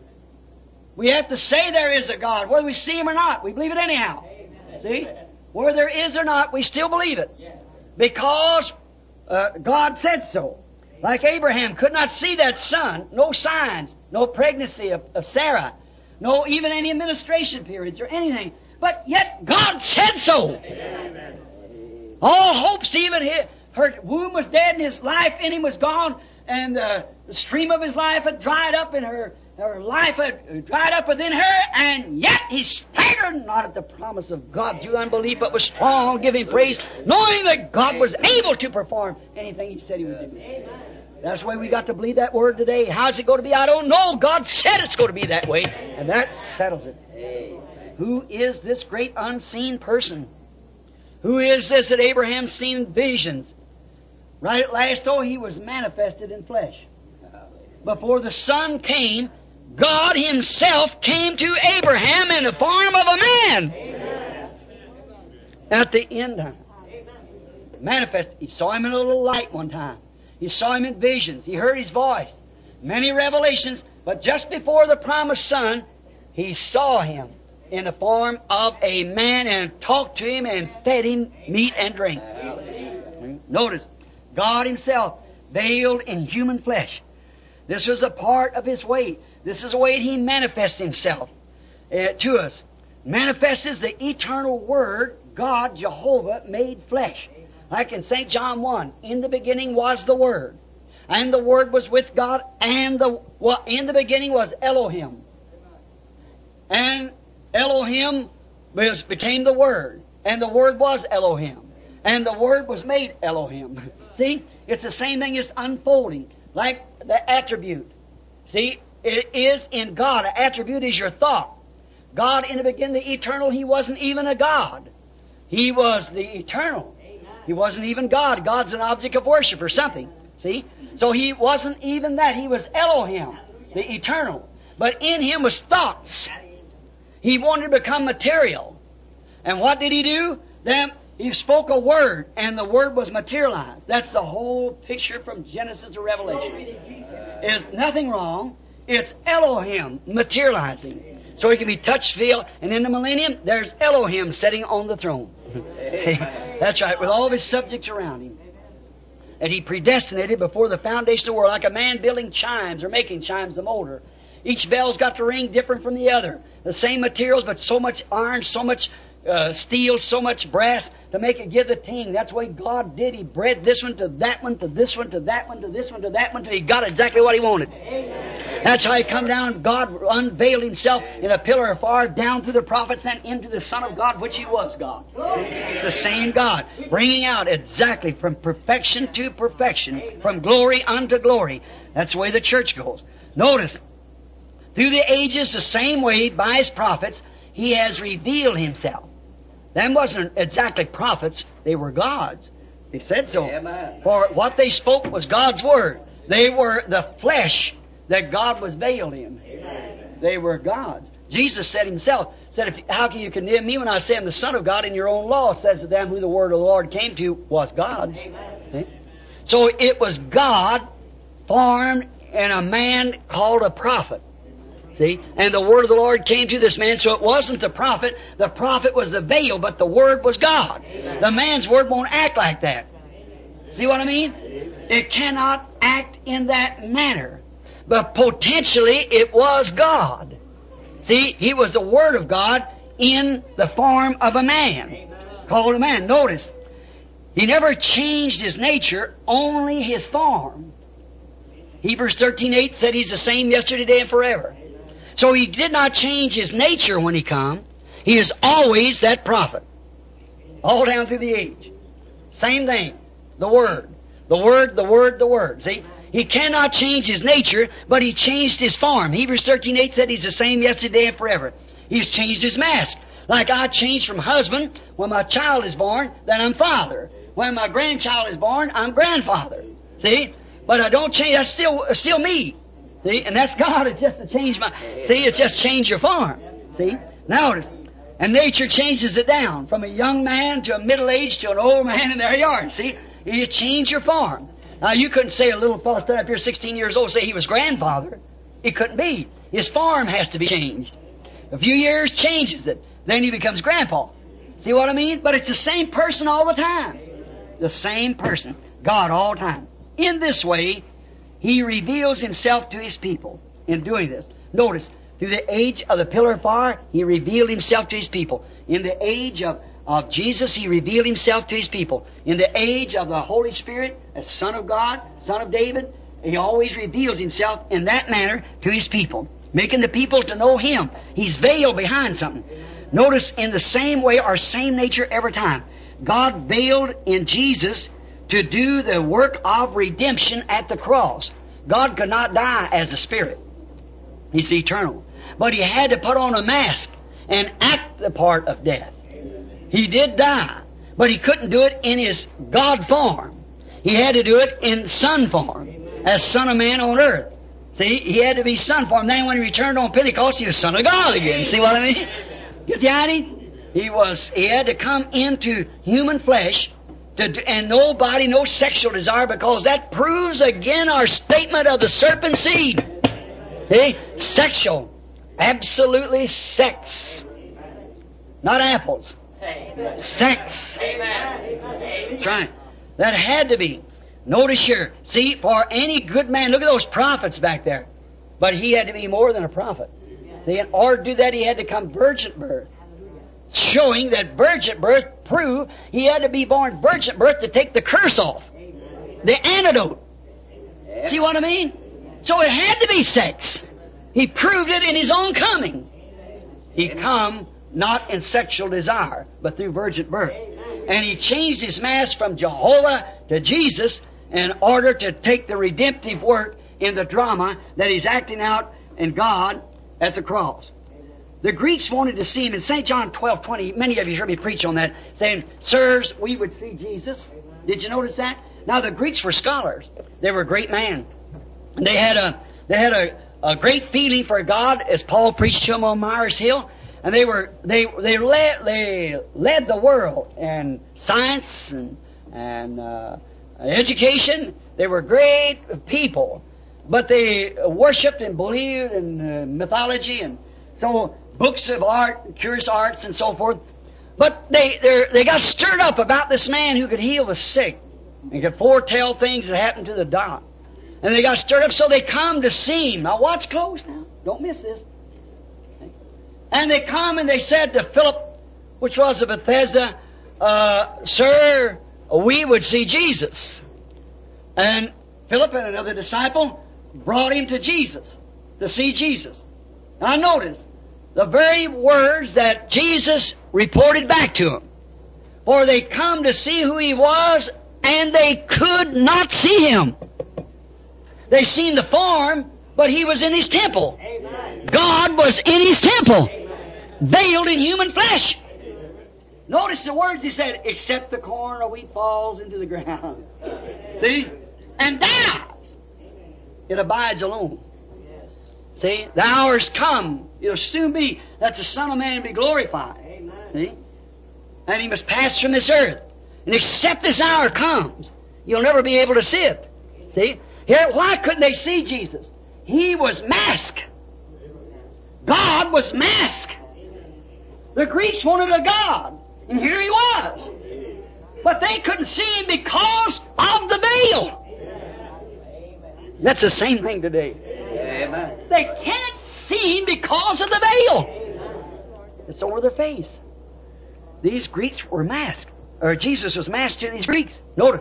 We have to say there is a God, whether we see Him or not. We believe it anyhow. Amen. See? Whether there is or not, we still believe it. Yes. Because uh, God said so. Like Abraham could not see that son, no signs, no pregnancy of, of Sarah, no even any administration periods or anything. But yet God said so. Amen. All hopes, even his, her womb was dead and his life in him was gone, and uh, the stream of his life had dried up, and her, her life had dried up within her, and yet he staggered not at the promise of God through unbelief, but was strong, giving praise, knowing that God was able to perform anything He said He would do. That's the way we got to believe that word today. How's it going to be? I don't know. God said it's going to be that way, and that settles it. Who is this great unseen person? Who is this that Abraham seen visions? Right at last, oh, he was manifested in flesh. Before the Son came, God Himself came to Abraham in the form of a man. Amen. At the end time. Manifested. He saw Him in a little light one time. He saw Him in visions. He heard His voice. Many revelations. But just before the promised Son, He saw Him in the form of a man and talked to Him and fed Him meat and drink. Notice, God Himself veiled in human flesh. This was a part of His way. This is the way He manifests Himself uh, to us. Manifest is the eternal Word, God, Jehovah, made flesh. Like in Saint John one, in the beginning was the Word, and the Word was with God, and the well, in the beginning was Elohim. And Elohim was, became the Word, and the Word was Elohim, and the Word was made Elohim. See, it's the same thing as unfolding, like the attribute. See, it is in God. An attribute is your thought. God in the beginning, the eternal, He wasn't even a God. He was the eternal. He wasn't even God. God's an object of worship or something. See? So He wasn't even that. He was Elohim, the eternal. But in Him was thoughts. He wanted to become material. And what did He do? Then He spoke a word, and the word was materialized. That's the whole picture from Genesis to Revelation. There's nothing wrong. It's Elohim materializing. So He can be touched, feel, and in the millennium, there's Elohim sitting on the throne. That's right, with all of His subjects around Him. And He predestinated before the foundation of the world, like a man building chimes or making chimes, the molder. Each bell's got to ring different from the other. The same materials, but so much iron, so much uh, steel, so much brass, to make it give the ting. That's the way God did. He bred this one to that one, to this one, to that one, to this one, to that one, till He got exactly what He wanted. Amen. That's how He come down. God unveiled Himself in a pillar of fire down through the prophets and into the Son of God, which He was God. It's the same God, bringing out exactly from perfection to perfection, from glory unto glory. That's the way the church goes. Notice, through the ages, the same way, by His prophets, He has revealed Himself. Them wasn't exactly prophets, they were gods. He said so. Amen. For what they spoke was God's Word. They were the flesh that God was veiled in. Amen. They were gods. Jesus said Himself, said, if, how can you condemn me when I say I'm the Son of God, and your own law says to them who the Word of the Lord came to was God's. Amen. So it was God formed in a man called a prophet. See? And the Word of the Lord came to this man, so it wasn't the prophet. The prophet was the veil, but the Word was God. Amen. The man's Word won't act like that. See what I mean? It cannot act in that manner. But potentially it was God. See, He was the Word of God in the form of a man. Called a man. Notice, He never changed His nature, only His form. Hebrews thirteen eight said He's the same yesterday, today, and forever. So He did not change His nature when He come. He is always that prophet. All down through the age. Same thing. The Word. The Word, the Word, the Word. See? He cannot change His nature, but He changed His form. Hebrews thirteen eight said He's the same yesterday and forever. He's changed His mask. Like I changed from husband when my child is born, then I'm father. When my grandchild is born, I'm grandfather. See? But I don't change, that's still, still me. See? And that's God. It's just to change my, see, it's just change your form. See? Notice. And nature changes it down from a young man to a middle age to an old man, and there you are. See? You just change your form. Now you couldn't say a little fellow standing up here sixteen years old say he was grandfather. It couldn't be. His form has to be changed. A few years changes it. Then he becomes grandpa. See what I mean? But it's the same person all the time. The same person. God all the time. In this way, He reveals Himself to His people in doing this. Notice, through the age of the pillar of fire, He revealed Himself to His people. In the age of, of Jesus, He revealed Himself to His people. In the age of the Holy Spirit, as Son of God, Son of David, He always reveals Himself in that manner to His people, making the people to know Him. He's veiled behind something. Notice, in the same way, our same nature every time. God veiled in Jesus to do the work of redemption at the cross. God could not die as a spirit. He's eternal. But He had to put on a mask and act the part of death. He did die, but He couldn't do it in His God form. He had to do it in Son form, as Son of Man on earth. See, He had to be Son form. Then when He returned on Pentecost, He was Son of God again. See what I mean? Get the idea? He was, He had to come into human flesh to, and nobody, no sexual desire, because that proves again our statement of the serpent seed. See? Sexual. Absolutely sex. Not apples. Sex. That's right. That had to be. Notice here. See, for any good man, look at those prophets back there. But he had to be more than a prophet. See, in order to do that, he had to come virgin birth. Showing that virgin birth proved he had to be born virgin birth to take the curse off. The antidote. See what I mean? So it had to be sex. He proved it in His own coming. He come not in sexual desire, but through virgin birth. And He changed His mask from Jehovah to Jesus in order to take the redemptive work in the drama that He's acting out in God at the cross. The Greeks wanted to see Him in Saint John twelve twenty. Many of you heard me preach on that, saying, "Sirs, we would see Jesus." Did you notice that? Now the Greeks were scholars. They were great men. And they had a they had a, a great feeling for God, as Paul preached to them on Mars Hill. And they were they they led they led the world in science and and uh, education. They were great people, but they worshipped and believed in uh, mythology and so books of art, curious arts, and so forth. But they they they got stirred up about this man who could heal the sick and could foretell things that happened to the dying. And they got stirred up, so they come to see Him. Now watch close now. Don't miss this. And they come and they said to Philip, which was of Bethesda, uh, uh, Sir, we would see Jesus. And Philip and another disciple brought him to Jesus, to see Jesus. Now notice, the very words that Jesus reported back to him. For they come to see who He was, and they could not see Him. They seen the form, but He was in His temple. Amen. God was in His temple, amen, veiled in human flesh. Notice the words He said, except the corn or wheat falls into the ground. See? And dies. It abides alone. See? The hour's come. It'll soon be that the Son of Man be glorified. Amen. See? And He must pass from this earth. And except this hour comes, you'll never be able to see it. See? Here, why couldn't they see Jesus? He was masked. God was masked. The Greeks wanted a God. And here He was. But they couldn't see Him because of the veil. That's the same thing today. Amen. They can't see Him because of the veil. It's over their face. These Greeks were masked. Or Jesus was masked to these Greeks. Notice.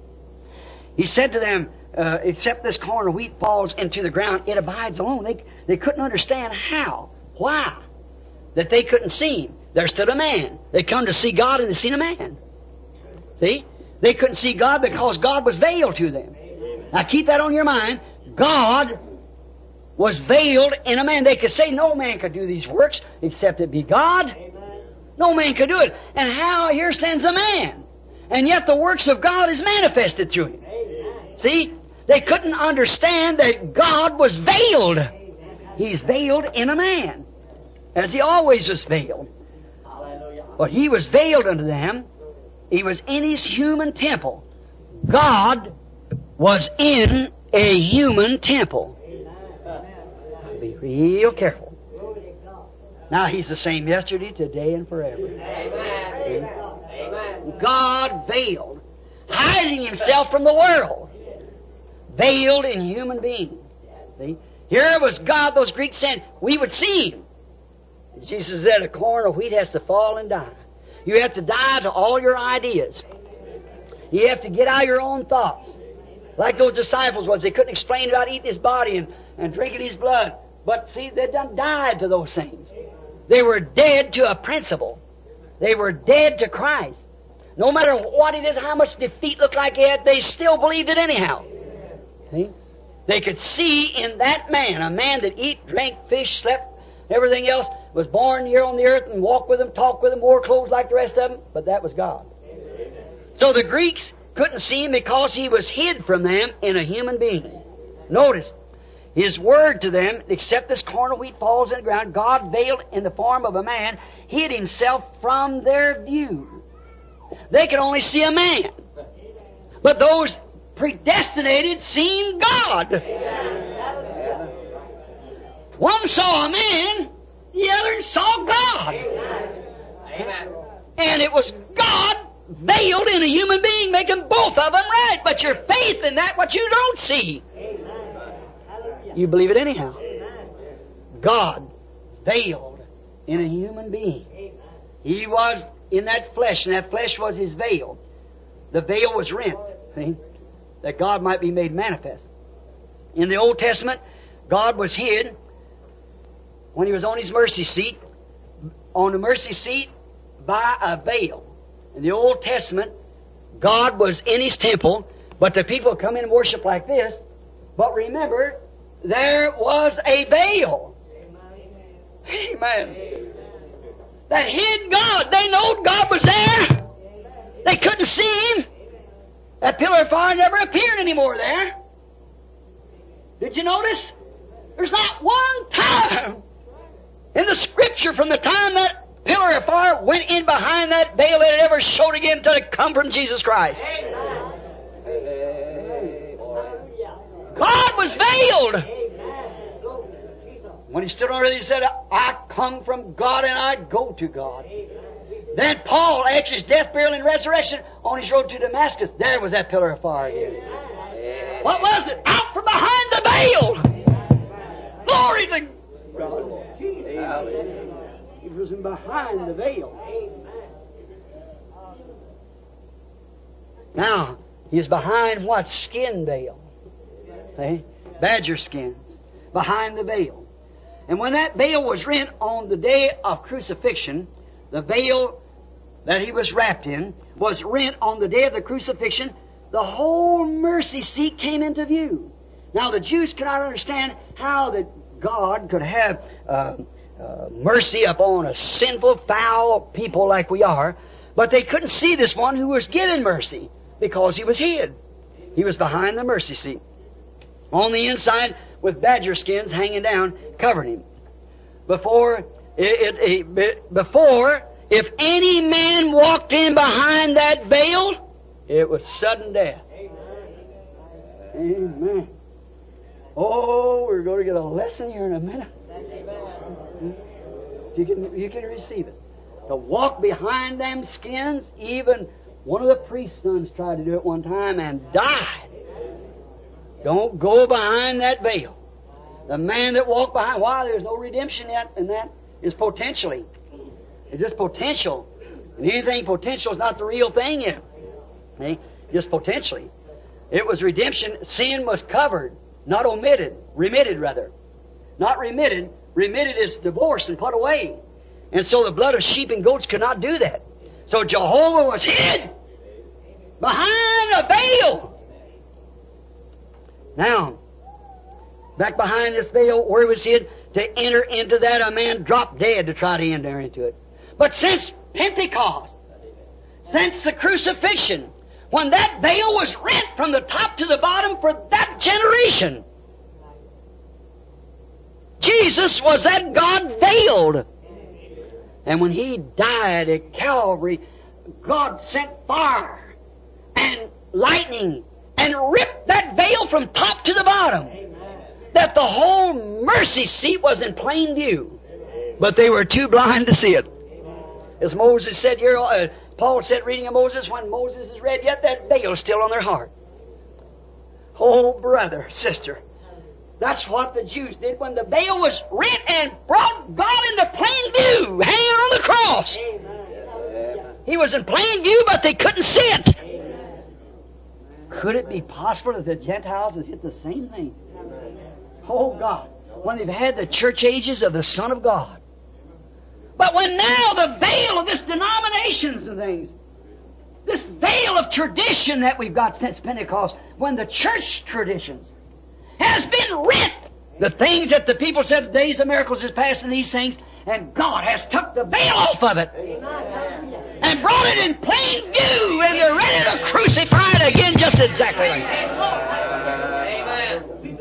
He said to them, uh, except this corn of wheat falls into the ground, it abides alone. They, they couldn't understand how. Why? That they couldn't see Him. There stood a man. They come to see God and they seen a man. See? They couldn't see God because God was veiled to them. Now keep that on your mind. God was veiled in a man. They could say no man could do these works except it be God. No man could do it. And how here stands a man. And yet the works of God is manifested through him. See? They couldn't understand that God was veiled. He's veiled in a man. As He always was veiled. But He was veiled unto them. He was in His human temple. God was in a human temple. Be real careful. Now He's the same yesterday, today, and forever. Amen. Amen. God veiled, hiding Himself from the world, veiled in human beings. See? Here was God, those Greeks saying, we would see Him. Jesus said, a corn of wheat has to fall and die. You have to die to all your ideas. You have to get out your own thoughts. Like those disciples was, they couldn't explain about eating His body and, and drinking His blood. But see, they done died to those things. They were dead to a principle. They were dead to Christ. No matter what it is, how much defeat looked like it had, they still believed it anyhow. See? They could see in that man, a man that eat, drank, fish, slept, everything else, was born here on the earth and walked with them, talked with them, wore clothes like the rest of them, but that was God. So the Greeks couldn't see Him because He was hid from them in a human being. Notice, His word to them, except this corn of wheat falls in the ground, God veiled in the form of a man, hid Himself from their view. They could only see a man. But those predestinated seen God. One saw a man, the other saw God. Amen. And it was God veiled in a human being, making both of them right. But your faith in that what you don't see. You believe it anyhow. God veiled in a human being. He was in that flesh, and that flesh was His veil. The veil was rent, see, that God might be made manifest. In the Old Testament, God was hid when He was on His mercy seat, on the mercy seat by a veil. In the Old Testament, God was in His temple, but the people come in and worship like this. But remember, there was a veil. Amen. Amen. That hid God. They knowed God was there. They couldn't see Him. That pillar of fire never appeared anymore there. Did you notice? There's not one time in the Scripture from the time that pillar of fire went in behind that veil that it ever showed again until it come from Jesus Christ. God was veiled. When He stood on earth, He said, I come from God and I go to God. Then Paul, after his death, burial, and resurrection, on his road to Damascus, there was that pillar of fire again. What was it? Out from behind the veil. Glory to God. It was in behind the veil. Now, he's behind what? Skin veil. See? Badger skins. Behind the veil. And when that veil was rent on the day of crucifixion, the veil that he was wrapped in was rent on the day of the crucifixion, the whole mercy seat came into view. Now the Jews could not understand how that God could have uh, uh, mercy upon a sinful, foul people like we are, but they couldn't see this one who was given mercy because he was hid. He was behind the mercy seat. On the inside, with badger skins hanging down, covering him. Before, it, it, it, before, if any man walked in behind that veil, it was sudden death. Amen. Amen. Oh, we're going to get a lesson here in a minute. You can, you can receive it. To walk behind them skins, even one of the priest's sons tried to do it one time and died. Don't go behind that veil. The man that walked behind, why there's no redemption yet, and that is potentially. It's just potential. And anything potential is not the real thing yet. See? Just potentially. It was redemption. Sin was covered, not omitted. Remitted, rather. Not remitted. Remitted is divorced and put away. And so the blood of sheep and goats could not do that. So Jehovah was hid behind a veil. Now, back behind this veil, where he was hid, to enter into that, a man dropped dead to try to enter into it. But since Pentecost, since the crucifixion, when that veil was rent from the top to the bottom for that generation, Jesus was that God veiled. And when He died at Calvary, God sent fire and lightning and ripped that veil from top to the bottom. That the whole mercy seat was in plain view. But they were too blind to see it. As Moses said here, uh, Paul said reading of Moses, when Moses is read, yet that veil is still on their heart. Oh, brother, sister, that's what the Jews did when the veil was rent and brought God into plain view, hanging on the cross. He was in plain view, but they couldn't see it. Could it be possible that the Gentiles had hit the same thing? Oh, God, when they've had the church ages of the Son of God. But when now the veil of this denominations and things, this veil of tradition that we've got since Pentecost, when the church traditions has been rent, the things that the people said the days of miracles is past and these things, and God has took the veil off of it and brought it in plain view, and they're ready to crucify it again just exactly like that.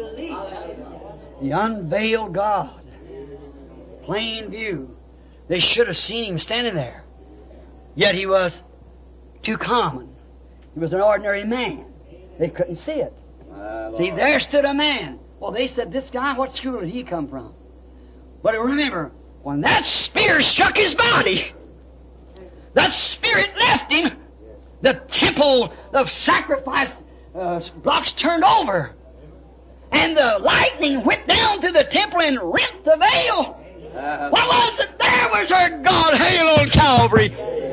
The unveiled God, plain view. They should have seen Him standing there. Yet He was too common. He was an ordinary man. They couldn't see it. See, there stood a man. Well, they said, this guy, what school did he come from? But remember, when that spear struck his body, that spirit left him, the temple of sacrifice uh, blocks turned over. And the lightning went down through the temple and rent the veil. Uh, what was it? There was our God hanging on Calvary.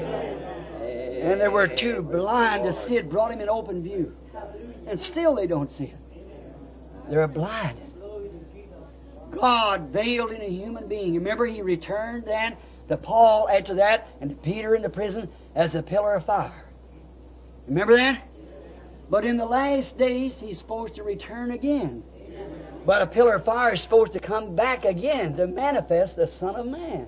And they were too blind to see it, brought Him in open view. And still they don't see it. They're blinded. God veiled in a human being. Remember, He returned then to Paul after that and to Peter in the prison as a pillar of fire. Remember that? But in the last days, He's supposed to return again. But a pillar of fire is supposed to come back again to manifest the Son of Man.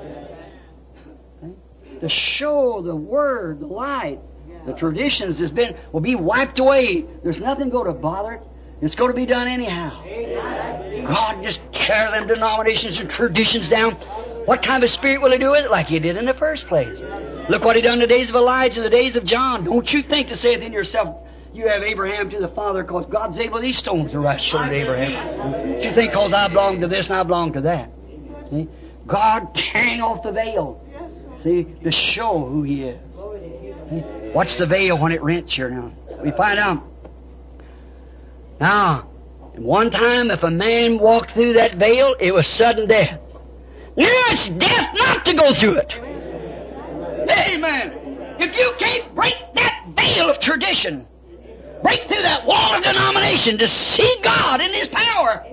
Amen. To show the Word, the light, the traditions has been will be wiped away. There's nothing going to bother it. It's going to be done anyhow. God just tear them denominations and traditions down. What kind of a spirit will He do with it? Like He did in the first place. Look what He done in the days of Elijah, the days of John. Don't you think to say within yourself, you have Abraham to the Father, because God's able these stones to rise children to Abraham. Don't you think because I belong to this and I belong to that? See? God tearing off the veil. See? To show who He is. See? What's the veil when it rents here now? We find out. Now, one time if a man walked through that veil, it was sudden death. Now it's death not to go through it. Amen. If you can't break that veil of tradition, break through that wall of denomination to see God in His power,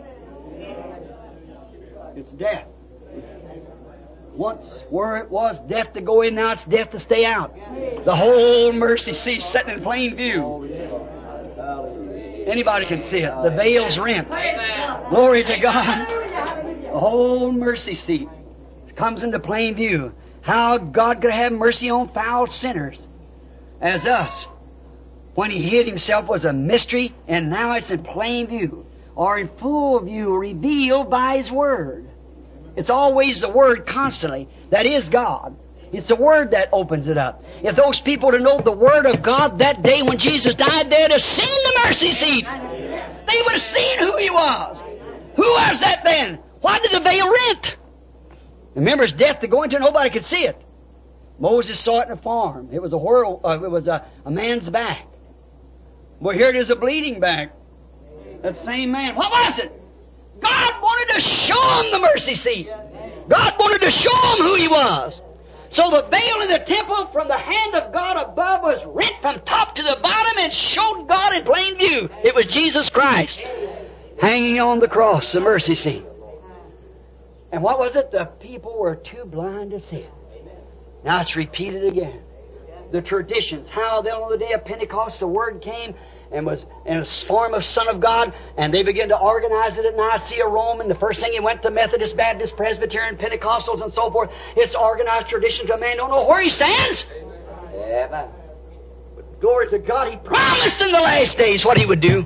it's death. Once where it was death to go in, now it's death to stay out. The whole mercy seat sitting in plain view. Anybody can see it. The veil's rent. Glory to God. The whole mercy seat comes into plain view. How God could have mercy on foul sinners as us. When He hid Himself was a mystery, and now it's in plain view, or in full view, revealed by His Word. It's always the Word constantly. That is God. It's the Word that opens it up. If those people would have known the Word of God that day when Jesus died, they'd have seen the mercy seat. They would have seen who He was. Who was that then? Why did the veil rent? Remember, it's death to go into, nobody could see it. Moses saw it in a farm. It was a whirl, uh, it was a, a man's back. Well, here it is, a bleeding back. That same man. What was it? God wanted to show him the mercy seat. God wanted to show him who He was. So the veil in the temple from the hand of God above was rent from top to the bottom and showed God in plain view. It was Jesus Christ hanging on the cross, the mercy seat. And what was it? The people were too blind to see it. Now it's repeated again. The traditions, how then on the day of Pentecost the Word came and was in a form of Son of God, and they began to organize it at Nicaea, Rome, and the first thing it went to Methodist, Baptist, Presbyterian, Pentecostals, and so forth. It's organized tradition to a man don't know where he stands. Amen. But glory to God, He promised in the last days what He would do.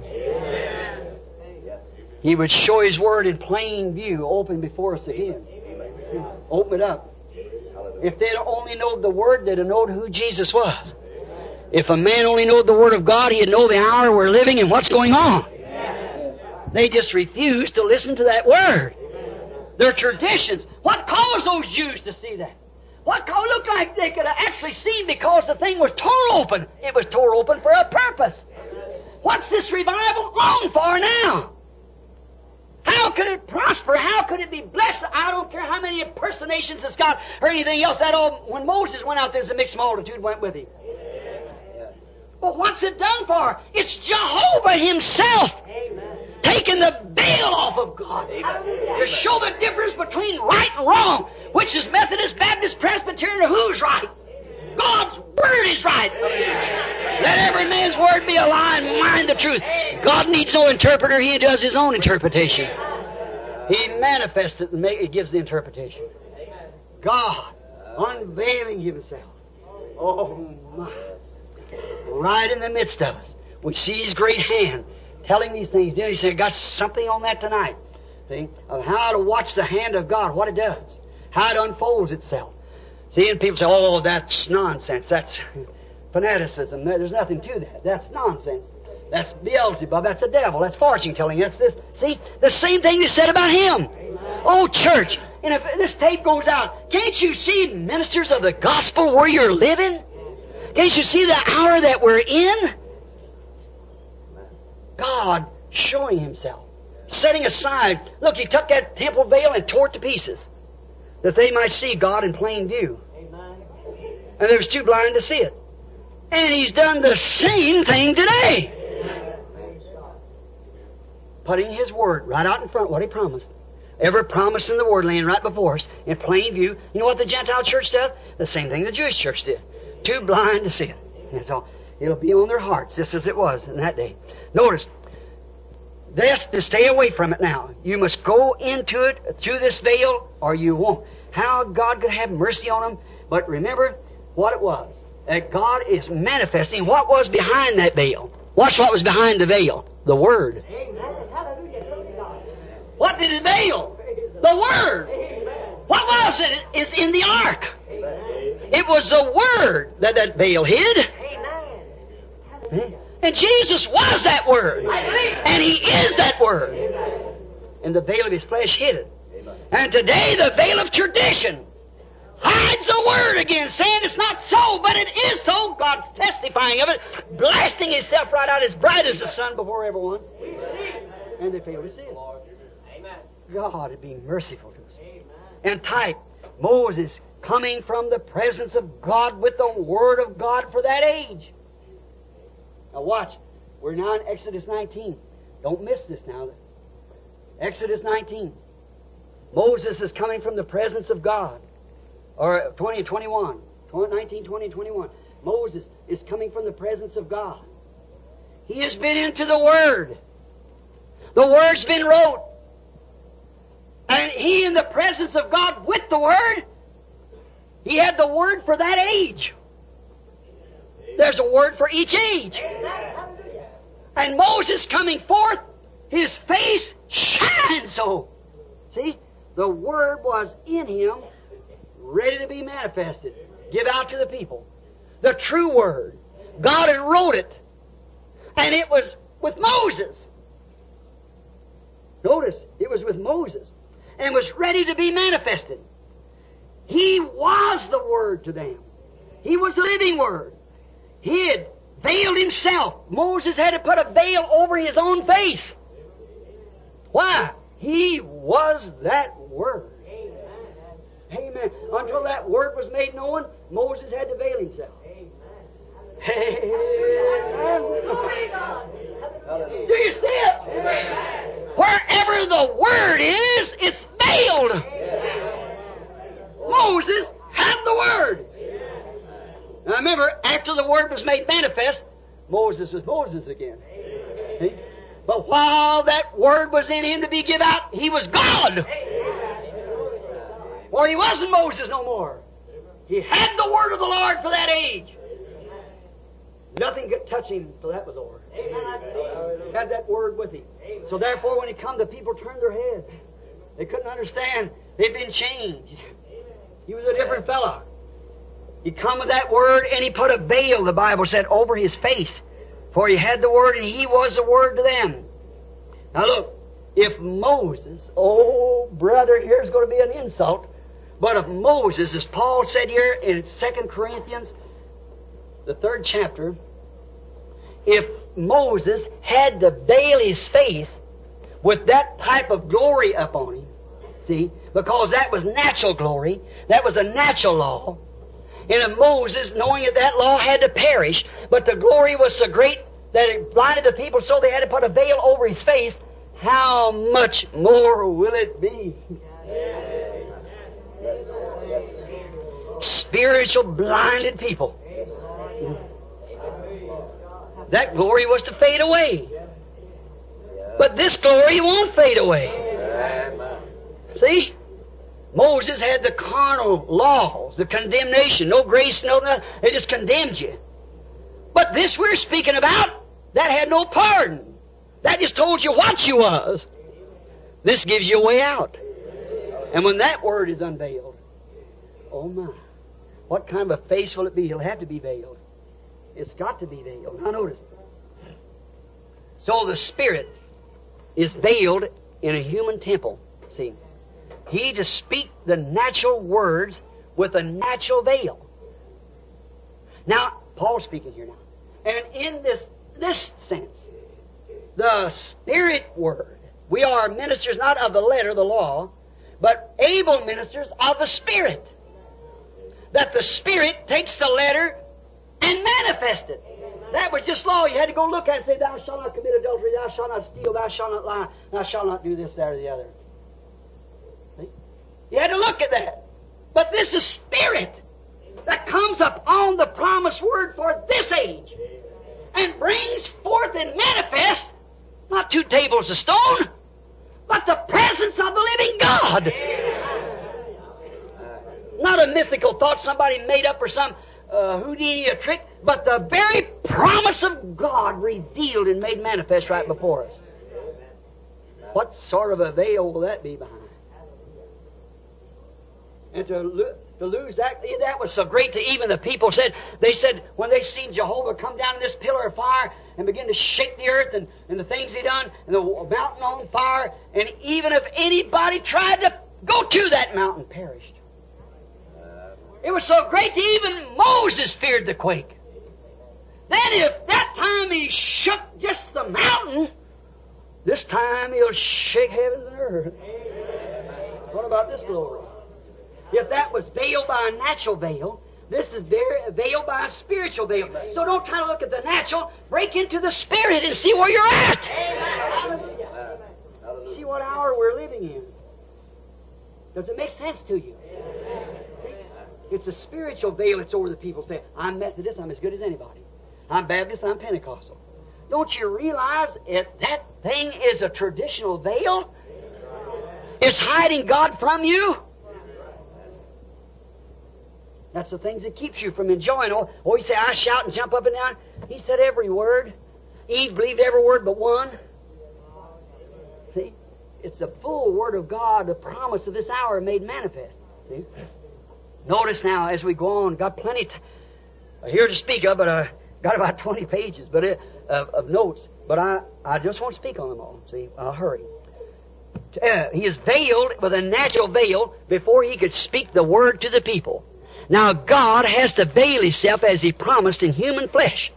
He would show His Word in plain view, open before us again. Open it up. If they'd only known the Word, they'd have known who Jesus was. If a man only knew the Word of God, he'd know the hour we're living and what's going on. They just refused to listen to that Word. Their traditions. What caused those Jews to see that? What caused, looked like they could have actually seen because the thing was tore open. It was tore open for a purpose. What's this revival long for now? How could it prosper? How could it be blessed? I don't care how many impersonations it's got or anything else. That all, when Moses went out, there's a mixed multitude went with him. But what's it done for? It's Jehovah Himself. Amen. Taking the veil off of God. Amen. To show the difference between right and wrong. Which is Methodist, Baptist, Presbyterian, or who's right? God's Word is right. Amen. Let every man's word be a lie and mine the truth. God needs no interpreter. He does His own interpretation. He manifests it and it gives the interpretation. God unveiling Himself. Oh my. Right in the midst of us. We see His great hand telling these things. Then He said, got something on that tonight. See? Of how to watch the hand of God, what it does. How it unfolds itself. See, and people say, oh, that's nonsense. That's fanaticism. There's nothing to that. That's nonsense. That's Beelzebub. That's a devil. That's fortune telling. That's this. See, the same thing is said about him. Oh, church. And if this tape goes out, can't you see ministers of the gospel where you're living? Can't you see the hour that we're in? God showing Himself. Setting aside. Look, He took that temple veil and tore it to pieces. That they might see God in plain view. And they was too blind to see it. And He's done the same thing today. Putting His Word right out in front, what He promised. Every promise in the Word laying right before us in plain view. You know what the Gentile church does? The same thing the Jewish church did. Too blind to see it. And so it'll be on their hearts, just as it was in that day. Notice, this to stay away from it now. You must go into it through this veil, or you won't. How God could have mercy on them. But remember what it was. That God is manifesting what was behind that veil. Watch what was behind the veil. The Word. What did it veil? The Word. What was it? It's in the ark. It was the Word that that veil hid. Amen. And Jesus was that Word. And He is that Word. And the veil of His flesh hid it. And today the veil of tradition hides the Word again, saying it's not so, but it is so. God's testifying of it, blasting Himself right out as bright as the sun before everyone. And they fail to see it. God, be merciful to us. And type, Moses coming from the presence of God with the Word of God for that age. Now watch. We're now in Exodus nineteen. Don't miss this now. Exodus nineteen. Moses is coming from the presence of God. Or twenty and twenty-one. nineteen, twenty, and twenty-one. Moses is coming from the presence of God. He has been into the Word. The Word's been wrote. And he in the presence of God with the Word, he had the Word for that age. There's a Word for each age. And Moses coming forth, his face shines so. See? The Word was in him, ready to be manifested. Give out to the people. The true Word. God had wrote it. And it was with Moses. Notice, it was with Moses. And was ready to be manifested. He was the Word to them. He was the living Word. He had veiled himself. Moses had to put a veil over his own face. Why? He was that Word. Amen. Until that Word was made known, Moses had to veil himself. Amen. Do you see it? Wherever the Word is, it's veiled. Moses had the Word. Now remember, after the Word was made manifest, Moses was Moses again. See? But while that Word was in him to be given out, he was God. Or he wasn't Moses no more. He had the Word of the Lord for that age. Nothing could touch him until that was over. He had that Word with him. So therefore when he come, the people turned their heads. They couldn't understand. They'd been changed. He was a different fellow. He come with that Word and he put a veil, the Bible said, over his face. For he had the Word and he was the Word to them. Now look, if Moses, oh brother, here's going to be an insult. But if Moses, as Paul said here in Second Corinthians, the third chapter, if Moses had to veil his face with that type of glory upon him, see, because that was natural glory, that was a natural law, and if Moses, knowing that that law had to perish, but the glory was so great that it blinded the people so they had to put a veil over his face, how much more will it be? Spiritual blinded people. That glory was to fade away. But this glory won't fade away. See? Moses had the carnal laws, the condemnation, no grace, no nothing. They just condemned you. But this we're speaking about, that had no pardon. That just told you what you was. This gives you a way out. And when that Word is unveiled, oh my, what kind of a face will it be? It'll have to be veiled. It's got to be veiled. Now notice. So the Spirit is veiled in a human temple. See? He to speak the natural words with a natural veil. Now, Paul's speaking here now. And in this, this sense, the Spirit Word, we are ministers not of the letter, the law, but able ministers of the Spirit. That the Spirit takes the letter and manifests it. That was just law. You had to go look at it and say, thou shalt not commit adultery, thou shalt not steal, thou shalt not lie, thou shalt not do this, that, or the other. See? You had to look at that. But this is Spirit that comes upon the promised Word for this age and brings forth and manifests not two tables of stone, but the presence of the living God. Not a mythical thought somebody made up or some uh, Houdini a trick, but the very promise of God revealed and made manifest right before us. What sort of a veil will that be behind? And to, lo- to lose that, that was so great to even the people said, they said when they seen Jehovah come down in this pillar of fire and begin to shake the earth and, and the things he done, and the mountain on fire, and even if anybody tried to go to that mountain, perished. It was so great that even Moses feared the quake. Then if that time he shook just the mountain, this time he'll shake heavens and earth. What about this glory? If that was veiled by a natural veil, this is veiled by a spiritual veil. So don't try to look at the natural. Break into the Spirit and see where you're at. Amen. See what hour we're living in. Does it make sense to you? It's a spiritual veil that's over the people's head. I'm Methodist, I'm as good as anybody. I'm Baptist, I'm Pentecostal. Don't you realize it, that thing is a traditional veil? It's hiding God from you. That's the things that keeps you from enjoying. Oh, oh, you say, I shout and jump up and down. He said every word. Eve believed every word but one. See? It's the full Word of God, the promise of this hour made manifest. See? Notice now, as we go on, got plenty t- here to speak of, but I got about twenty pages but it, of, of notes. But I, I just won't speak on them all. See, I'll hurry. Uh, he is veiled with a natural veil before he could speak the Word to the people. Now, God has to veil Himself as He promised in human flesh.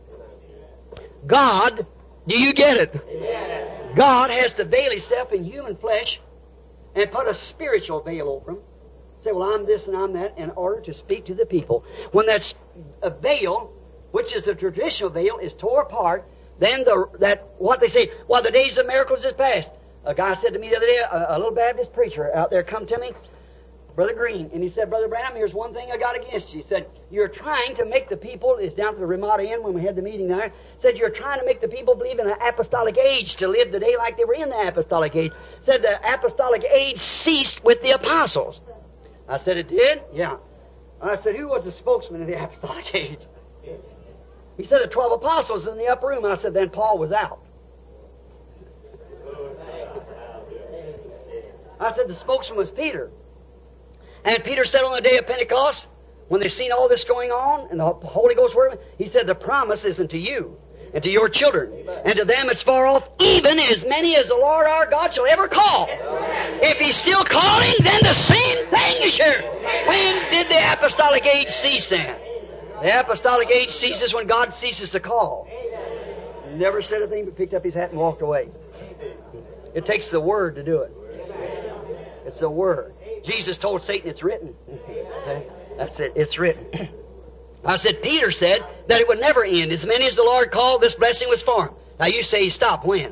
God, do you get it? Yeah. God has to veil Himself in human flesh and put a spiritual veil over Him. Say, well, I'm this and I'm that, in order to speak to the people. When that a veil, which is the traditional veil, is tore apart, then the that what they say, well, the days of miracles is past. A guy said to me the other day, a, a little Baptist preacher out there come to me, Brother Green, and he said, Brother Branham, here's one thing I got against you. He said, you're trying to make the people, it's down to the Ramada Inn when we had the meeting there, said you're trying to make the people believe in an apostolic age to live today like they were in the apostolic age. Said the apostolic age ceased with the apostles. I said, it did? Yeah. I said, who was the spokesman of the apostolic age? He said, the twelve apostles in the upper room. I said, then Paul was out. I said, the spokesman was Peter. And Peter said on the day of Pentecost, when they seen all this going on, and the Holy Ghost were, he said, the promise is unto you, and to your children, Amen. And to them that's far off, even as many as the Lord our God shall ever call. Amen. If He's still calling, then the same thing is here. When did the apostolic age cease then? The apostolic age ceases when God ceases to call. He never said a thing but picked up his hat and walked away. It takes the Word to do it. It's the Word. Jesus told Satan, it's written. That's it. It's written. I said, Peter said that it would never end. As many as the Lord called, this blessing was for him. Now you say he stopped. When?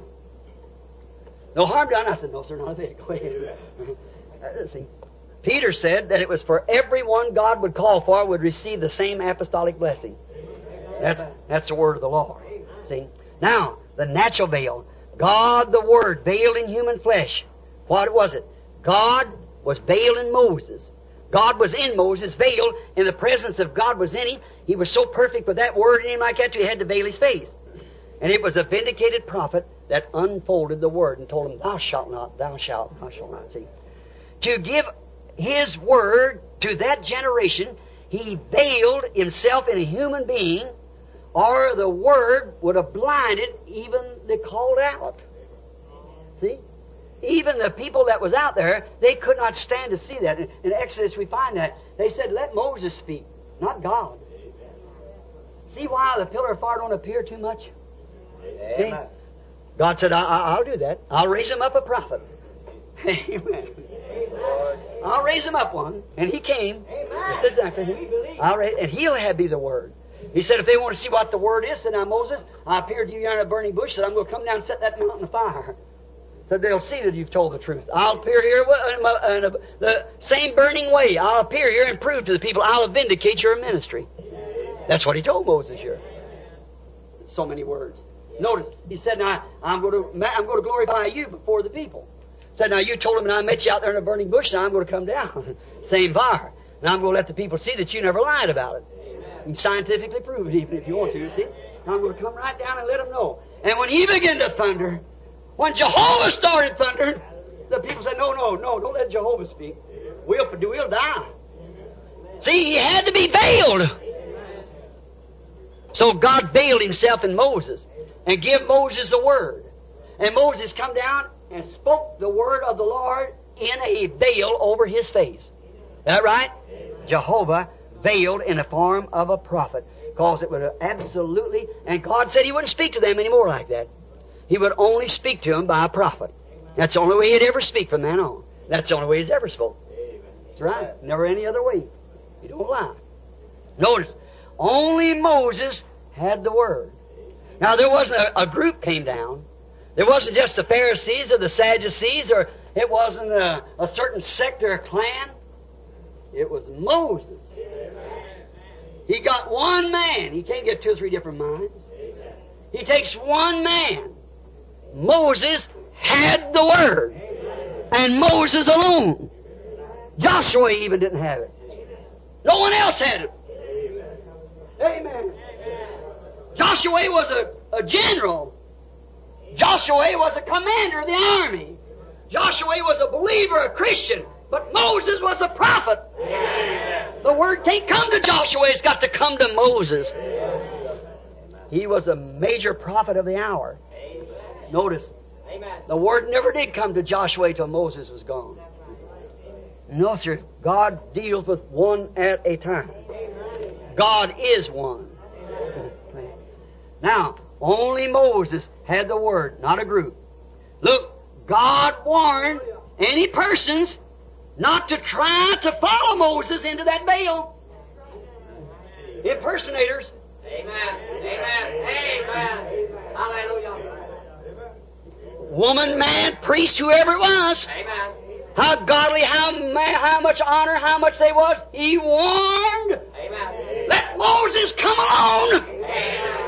No harm done. I said, no, sir, not a bit. Go ahead. See, Peter said that it was for everyone God would call for would receive the same apostolic blessing. That's, that's the word of the Lord. See? Now, the natural veil. God, the Word, veiled in human flesh. What was it? God was veiled in Moses. God was in Moses, veiled, and the presence of God was in him. He was so perfect with that Word in him like that, he had to veil his face. And it was a vindicated prophet that unfolded the Word and told him, thou shalt not, thou shalt, thou shalt not. See? To give His Word to that generation, He veiled Himself in a human being, or the Word would have blinded even the called out. See? Even the people that was out there, they could not stand to see that. In, in Exodus we find that. They said, let Moses speak, not God. See why the pillar of fire don't appear too much? See? God said, I, I, I'll do that. I'll raise him up a prophet. Amen. I'll raise him up one. And he came. Just exactly. I'll raise, and he'll have be the Word. He said, if they want to see what the Word is, said, now Moses, I appeared to you in a burning bush, said, I'm going to come down and set that mountain afire. So they'll see that you've told the truth. I'll appear here in the same burning way. I'll appear here and prove to the people, I'll vindicate your ministry. That's what he told Moses here. So many words. Notice, he said, now, I'm going to, I'm going to glorify you before the people. He said, now, you told them, and I met you out there in a burning bush, now I'm going to come down. Same fire. And I'm going to let the people see that you never lied about it. You can scientifically prove it, even if you want to, see? Now I'm going to come right down and let them know. And when he began to thunder, when Jehovah started thundering, the people said, no, no, no, don't let Jehovah speak. We'll, we'll die. See, he had to be veiled. So God veiled himself in Moses and give Moses the Word. And Moses come down and spoke the Word of the Lord in a veil over his face. Is that right? Jehovah veiled in the form of a prophet. Because it would absolutely, and God said he wouldn't speak to them anymore like that. He would only speak to them by a prophet. That's the only way he'd ever speak from then on. That's the only way he's ever spoke. That's right. Never any other way. You don't lie. Notice, only Moses had the Word. Now, there wasn't a, a group came down. There wasn't just the Pharisees or the Sadducees, or it wasn't a, a certain sect or a clan. It was Moses. He got one man. He can't get two or three different minds. He takes one man. Moses had the Word. And Moses alone. Joshua even didn't have it. No one else had it. Amen. Joshua was a, a general. Joshua was a commander of the army. Joshua was a believer, a Christian. But Moses was a prophet. The Word can't come to Joshua. It's got to come to Moses. He was a major prophet of the hour. Notice, the Word never did come to Joshua till Moses was gone. No, sir. God deals with one at a time. God is one. Now, only Moses had the Word, not a group. Look, God warned any persons not to try to follow Moses into that veil. Impersonators. Amen. Amen. Amen. Hallelujah. Woman, man, priest, whoever it was. Amen. How godly, how how much honor, how much they was. He warned. Amen. Let Moses come alone. Amen.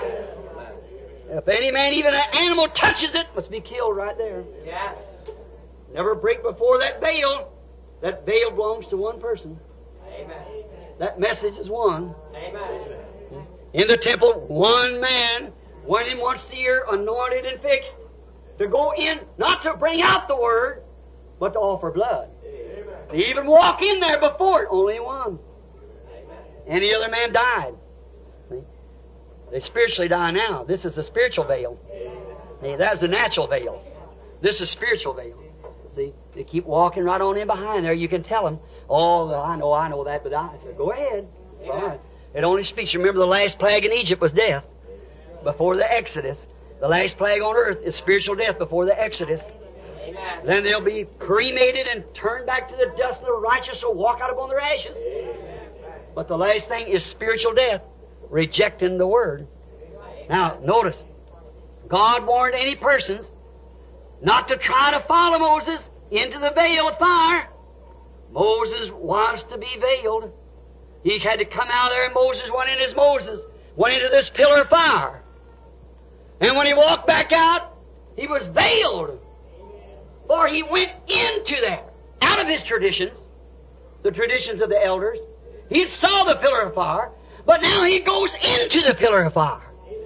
If any man, even an animal, touches it, must be killed right there. Yes. Never break before that veil. That veil belongs to one person. Amen. That message is one. Amen. In the temple, one man went in once a year, anointed and fixed, to go in, not to bring out the Word, but to offer blood. Amen. To even walk in there before it, only one. Amen. Any other man died. See? They spiritually die now. This is a spiritual veil. See, that's the natural veil. This is spiritual veil. See, they keep walking right on in behind there. You can tell them, oh, I know, I know that, but I said, go ahead. It's all right. It only speaks. Remember, the last plague in Egypt was death before the Exodus. The last plague on earth is spiritual death before the Exodus. Amen. Then they'll be cremated and turned back to the dust, and the righteous will walk out upon their ashes. Amen. But the last thing is spiritual death, rejecting the Word. Now, notice, God warned any persons not to try to follow Moses into the veil of fire. Moses was to be veiled. He had to come out there, and Moses went in as Moses, went into this pillar of fire. And when he walked back out, he was veiled. For he went into there, out of his traditions, the traditions of the elders. He saw the pillar of fire, but now he goes into the pillar of fire.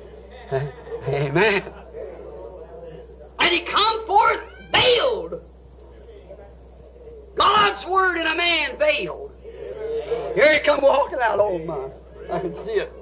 Amen. And he come forth veiled. God's Word in a man veiled. Here he come walking out. Oh my, I can see it.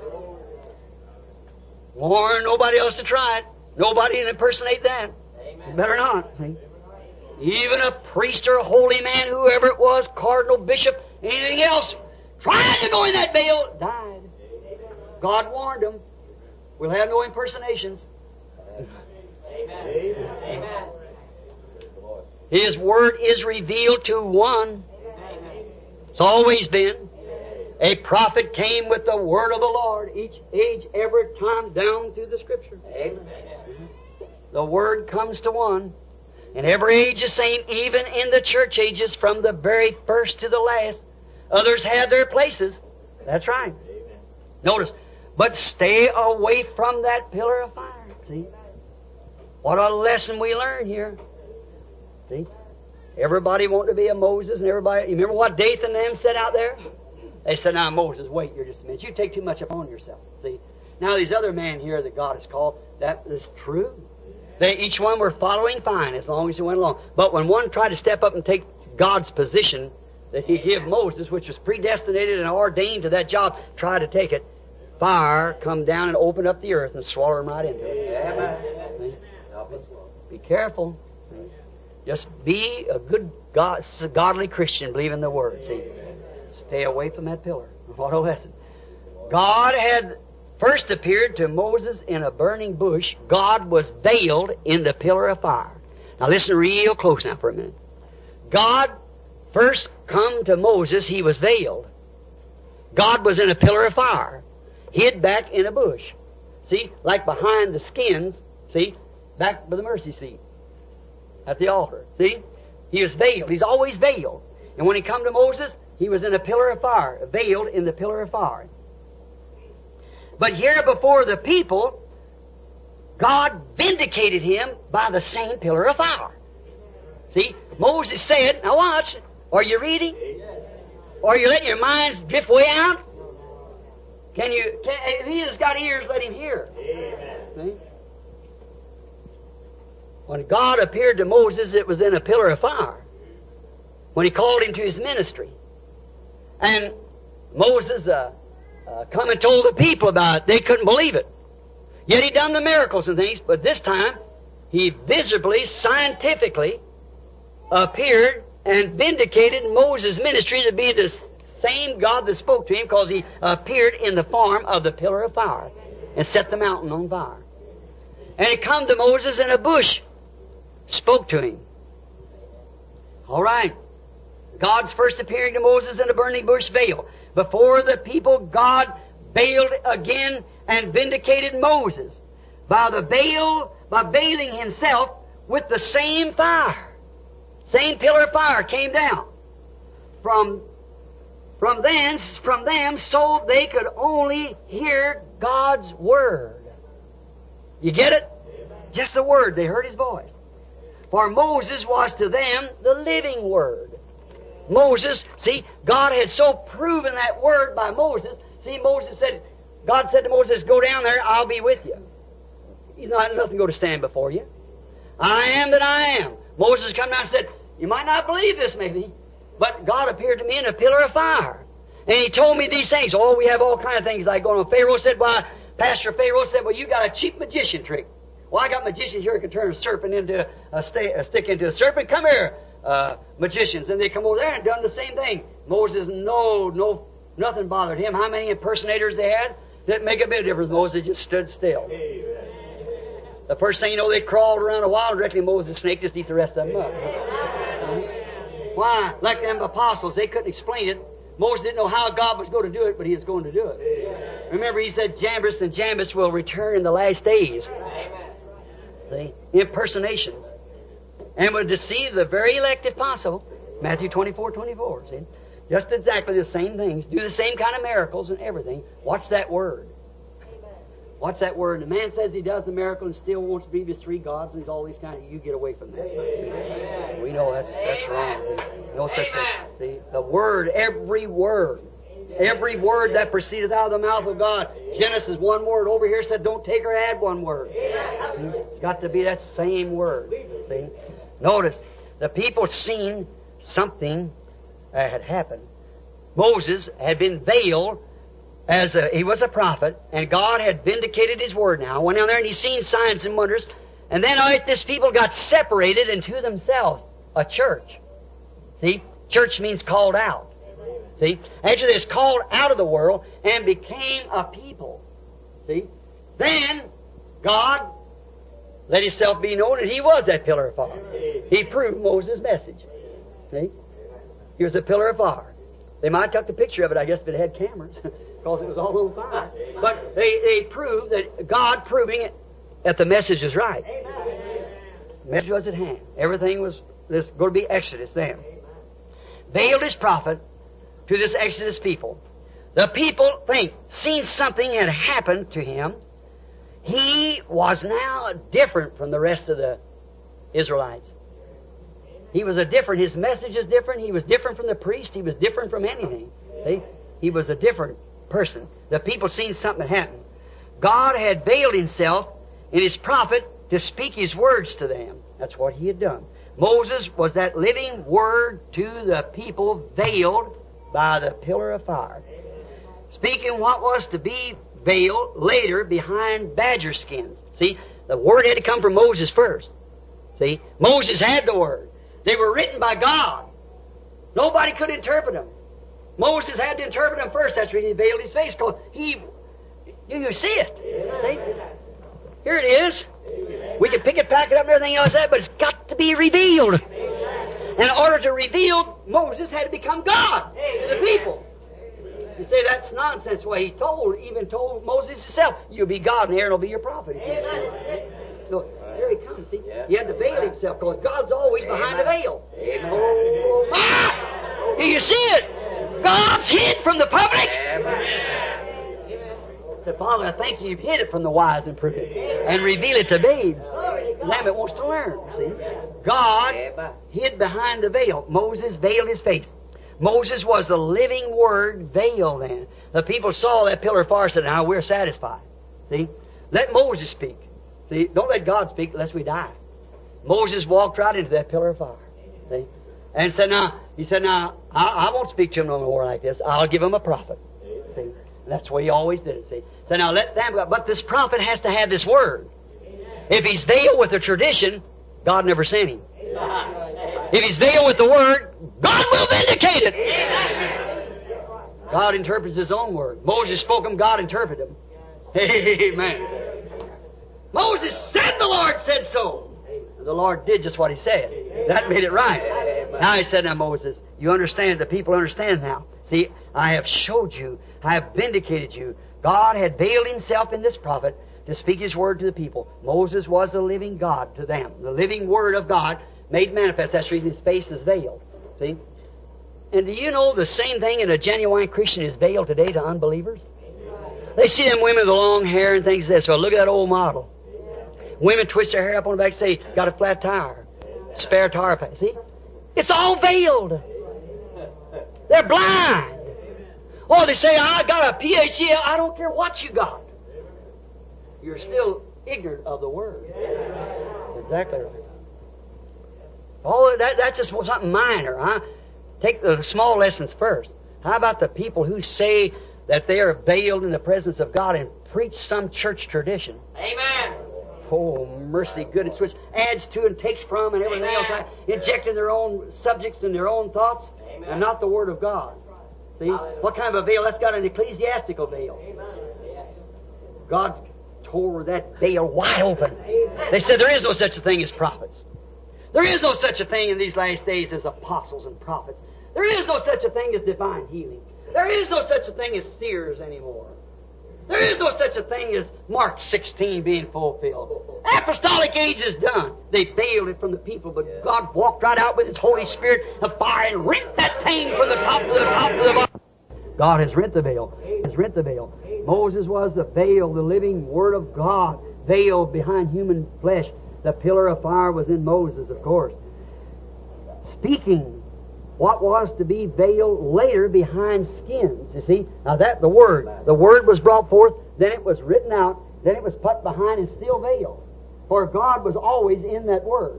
Warn nobody else to try it. Nobody can impersonate that. Amen. Better not. See? Even a priest or a holy man, whoever it was, cardinal, bishop, anything else, trying to go in that veil, died. God warned them. We'll have no impersonations. Amen. Amen. His Word is revealed to one. It's always been. A prophet came with the Word of the Lord each age, every time, down through the Scripture. Amen. The Word comes to one. And every age the same, even in the church ages, from the very first to the last. Others had their places. That's right. Amen. Notice, but stay away from that pillar of fire. See? What a lesson we learn here. See? Everybody wanted to be a Moses, and everybody, you remember what Dathan and them said out there? They said, now Moses, wait, you're just a minute. You take too much upon yourself. See? Now these other men here that God has called, that is true. They, each one were following fine as long as they went along. But when one tried to step up and take God's position that He gave Moses, which was predestinated and ordained to that job, tried to take it, fire come down and open up the earth and swallow them right into it. Amen. Be careful. Just be a good, God, godly Christian, believe in the Word. See, stay away from that pillar. What a lesson. God had first appeared to Moses in a burning bush. God was veiled in the pillar of fire. Now listen real close now for a minute. God first come to Moses, he was veiled. God was in a pillar of fire, hid back in a bush. See, like behind the skins, see, back by the mercy seat at the altar. See, he was veiled. He's always veiled. And when he come to Moses, he was in a pillar of fire, veiled in the pillar of fire. But here before the people, God vindicated him by the same pillar of fire. See, Moses said, now watch, are you reading? Or are you letting your minds drift way out? Can you, can, if he has got ears, let him hear. See? When God appeared to Moses, it was in a pillar of fire. When he called him to his ministry. And Moses uh, uh, come and told the people about it. They couldn't believe it. Yet he done the miracles and things, but this time he visibly, scientifically appeared and vindicated Moses' ministry to be the same God that spoke to him, because he appeared in the form of the pillar of fire and set the mountain on fire. And he come to Moses in a bush, spoke to him. All right. God's first appearing to Moses in a burning bush veil. Before the people, God veiled again and vindicated Moses by the veil, by veiling himself with the same fire. Same pillar of fire came down. From, from thence, from them, so they could only hear God's Word. You get it? Just the Word. They heard His voice. For Moses was to them the living Word. Moses, see, God had so proven that Word by Moses. See, Moses said, God said to Moses, go down there, I'll be with you. He's not nothing going to stand before you. I am that I am. Moses come down and said, you might not believe this maybe, but God appeared to me in a pillar of fire. And He told me these things. Oh, we have all kind of things like going on. Pharaoh said, why, Pastor Pharaoh said, well, you got a cheap magician trick. Well, I got magicians here who can turn a serpent into a, sta- a stick into a serpent. Come here, uh, magicians. And they come over there and done the same thing. Moses, no, no, nothing bothered him. How many impersonators they had? Didn't make a bit of difference. Moses just stood still. The first thing you know, they crawled around a while, and directly Moses' snake just eat the rest of them up. Why? Like them apostles, they couldn't explain it. Moses didn't know how God was going to do it, but He was going to do it. Remember, He said, Jambres and Jambres will return in the last days. See? Impersonations. And would deceive the very elect if possible. Matthew twenty-four twenty-four. See? Just exactly the same things. Do the same kind of miracles and everything. Watch that Word. Watch that Word. The man says he does a miracle and still wants to believe his three gods, and he's all these kind of, you get away from that. Amen. We know that's that's wrong. No such thing. See, the Word, every word, every word that proceedeth out of the mouth of God. Genesis, one word. Over here said, don't take or add one word. It's got to be that same word. See? Notice, the people seen something that had happened. Moses had been veiled as a, he was a prophet, and God had vindicated His Word now. Went down there and He seen signs and wonders. And then all this people got separated into themselves. A church. See? Church means called out. See? After this, called out of the world and became a people. See? Then God let Himself be known, and He was that pillar of fire. He proved Moses' message. See? He was a pillar of fire. They might have took the picture of it, I guess, if it had cameras, because it was all on fire. But they, they proved that God proving it, that the message was right. The message was at hand. Everything was this going to be Exodus then. Veiled His prophet to this Exodus people. The people think, seen something had happened to him. He was now different from the rest of the Israelites. He was a different, his message is different. He was different from the priest. He was different from anything. See? He was a different person. The people seen something happen. God had veiled Himself in His prophet to speak His words to them. That's what He had done. Moses was that living Word to the people, veiled by the pillar of fire. Speaking what was to be veiled later behind badger skins. See, the Word had to come from Moses first. See, Moses had the Word. They were written by God. Nobody could interpret them. Moses had to interpret them first. That's when He veiled His face. Because he, you, you see it. See? Here it is. We can pick it, pack it up, and everything else, that, but it's got to be revealed. In order to reveal, Moses had to become God to the people. You say that's nonsense. Well, he told, even told Moses himself, you'll be God and Aaron will be your prophet. So here he comes. See, he had to veil himself because God's always behind the veil. Oh, my! Do you see it? God's hid from the public. Said, Father, I thank you. You've hid it from the wise and prudent, and reveal it to babes. Lamb that wants to learn. See, God hid behind the veil. Moses veiled his face. Moses was the living Word veiled. Then the people saw that pillar of fire and said, "Now we're satisfied." See, let Moses speak. See, don't let God speak unless we die. Moses walked right into that pillar of fire. See, and said, "Now," he said, "Now I, I won't speak to him no more like this. I'll give him a prophet." See. That's the way he always did it, see. So now let them go. But this prophet has to have this Word. If he's veiled with a tradition, God never sent him. If he's veiled with the Word, God will vindicate it. God interprets His own Word. Moses spoke them, God interpreted them. Amen. Moses said the Lord said so. The Lord did just what He said. That made it right. Now He said, now Moses, you understand, the people understand now. See, I have showed you, I have vindicated you. God had veiled Himself in this prophet to speak His word to the people. Moses was the living God to them. The living Word of God made manifest. That's the reason His face is veiled. See? And do you know the same thing in a genuine Christian is veiled today to unbelievers? They see them women with the long hair and things like this. So look at that old model. Women twist their hair up on the back and say, got a flat tire. Spare tire. See? It's all veiled. They're blind. Or they say, I got a P H D. I don't care what you got. You're still ignorant of the Word. Exactly right. Oh, that, that's just something minor. Huh? Take the small lessons first. How about the people who say that they are veiled in the presence of God and preach some church tradition? Amen. Oh, mercy, goodness, which adds to and takes from and everything Amen. Else, right? Injecting their own subjects and their own thoughts, Amen. And not the Word of God. See? Hallelujah. What kind of a veil? That's got an ecclesiastical veil. Amen. God tore that veil wide open. Amen. They said there is no such a thing as prophets. There is no such a thing in these last days as apostles and prophets. There is no such a thing as divine healing. There is no such a thing as seers anymore. There is no such a thing as Mark sixteen being fulfilled. Apostolic age is done. They veiled it from the people, but yeah. God walked right out with His Holy Spirit of fire and rent that thing from the top to the top to the bottom. God has rent the veil. Has rent the veil. Moses was the veil, the living Word of God, veiled behind human flesh. The pillar of fire was in Moses, of course. Speaking what was to be veiled later behind skins. You see? Now that, the Word. The Word was brought forth, then it was written out, then it was put behind and still veiled. For God was always in that Word.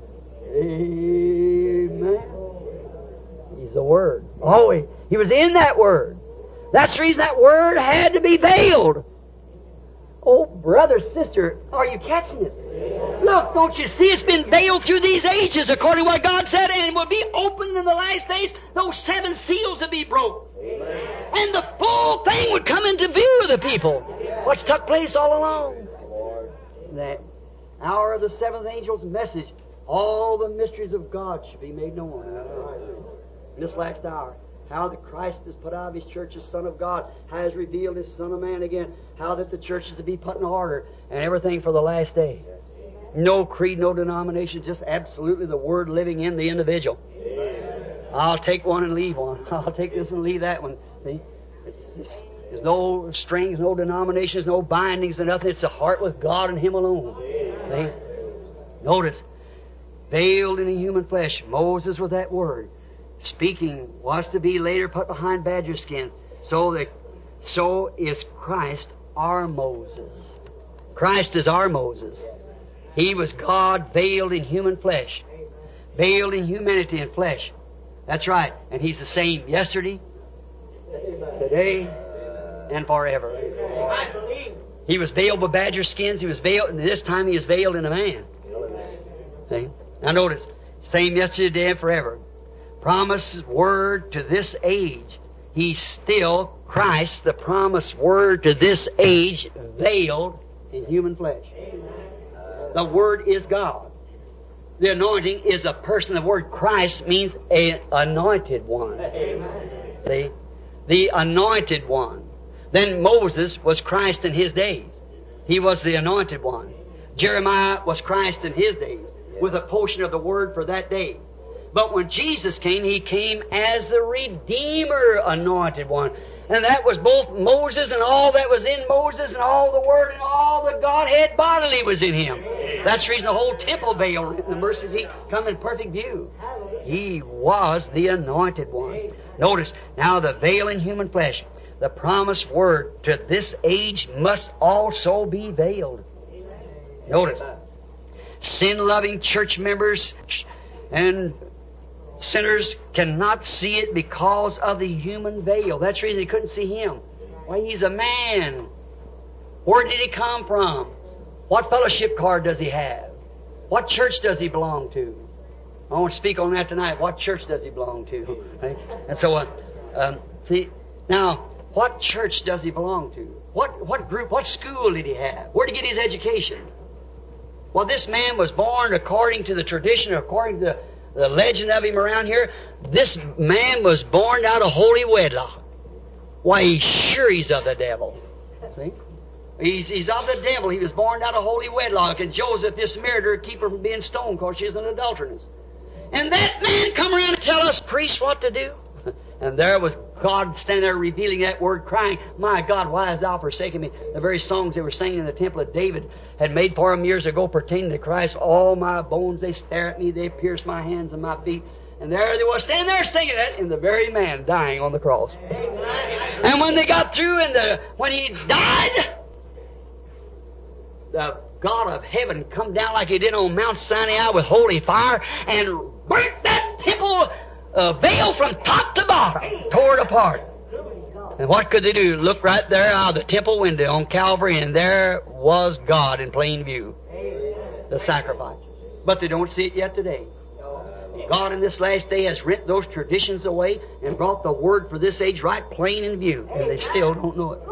Amen. He's the Word. Always. He was in that Word. That's the reason that Word had to be veiled. Oh, brother, sister, are you catching it? Look, don't you see it's been veiled through these ages according to what God said, and it will be opened in the last days. Those seven seals will be broke. Amen. And the full thing would come into view of the people. What's took place all along? That hour of the seventh angel's message, all the mysteries of God should be made known. In this last hour. How that Christ is put out of His church as Son of God, has revealed His Son of Man again, how that the church is to be put in order, and everything for the last day. No creed, no denomination, just absolutely the Word living in the individual. I'll take one and leave one. I'll take this and leave that one. See? It's just, there's no strings, no denominations, no bindings and nothing. It's the heart with God and Him alone. See? Notice, veiled in the human flesh, Moses with that Word. Speaking was to be later put behind badger skin. So that, so is Christ our Moses. Christ is our Moses. He was God veiled in human flesh. Veiled in humanity and flesh. That's right. And He's the same yesterday, today, and forever. He was veiled with badger skins. He was veiled, and this time He is veiled in a man. See? Now notice, same yesterday, today, and forever. Promised Word to this age. He's still Christ, the promised Word to this age, veiled in human flesh. The Word is God. The anointing is a person. The word Christ means an anointed one. Amen. See? The anointed one. Then Moses was Christ in his days. He was the anointed one. Jeremiah was Christ in his days, with a portion of the word for that day. But when Jesus came, He came as the Redeemer anointed one. And that was both Moses and all that was in Moses and all the Word and all the Godhead bodily was in Him. That's the reason the whole temple veil in the mercy seat come in perfect view. He was the anointed one. Notice, now the veil in human flesh, the promised Word to this age must also be veiled. Notice, sin-loving church members and sinners cannot see it because of the human veil. That's the reason they couldn't see Him. Why, He's a man. Where did He come from? What fellowship card does He have? What church does He belong to? I want to speak on that tonight. What church does He belong to? Right? And so, uh, um, see, now, what church does He belong to? What, what group, what school did He have? Where did He get His education? Well, this man was born according to the tradition, according to the The legend of him around here, this man was born out of holy wedlock. Why, he's sure he's of the devil. See? He's, he's of the devil. He was born out of holy wedlock. And Joseph, this married her, keep her from being stoned because she's an adulteress. And that man come around and tell us priests what to do. And there was God standing there revealing that word, crying, "My God, why hast thou forsaken me?" The very songs they were singing in the temple of David had made for him years ago pertaining to Christ. "All my bones, they stare at me, they pierce my hands and my feet." And there they was standing there singing that in the very man dying on the cross. Amen. And when they got through and the, when he died, the God of heaven come down like He did on Mount Sinai with holy fire and burnt that temple Uh, veil from top to bottom, tore it apart. And what could they do? Look right there out of the temple window on Calvary, and there was God in plain view. The sacrifice. But they don't see it yet today. God in this last day has rent those traditions away and brought the Word for this age right plain in view, and they still don't know it.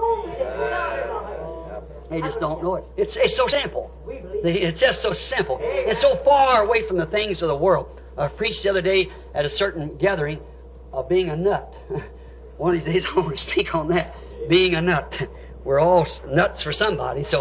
They just don't know it. It's, it's so simple. It's just so simple. It's so far away from the things of the world. I preached the other day at a certain gathering of being a nut. One of these days I want to speak on that. Being a nut. We're all nuts for somebody, so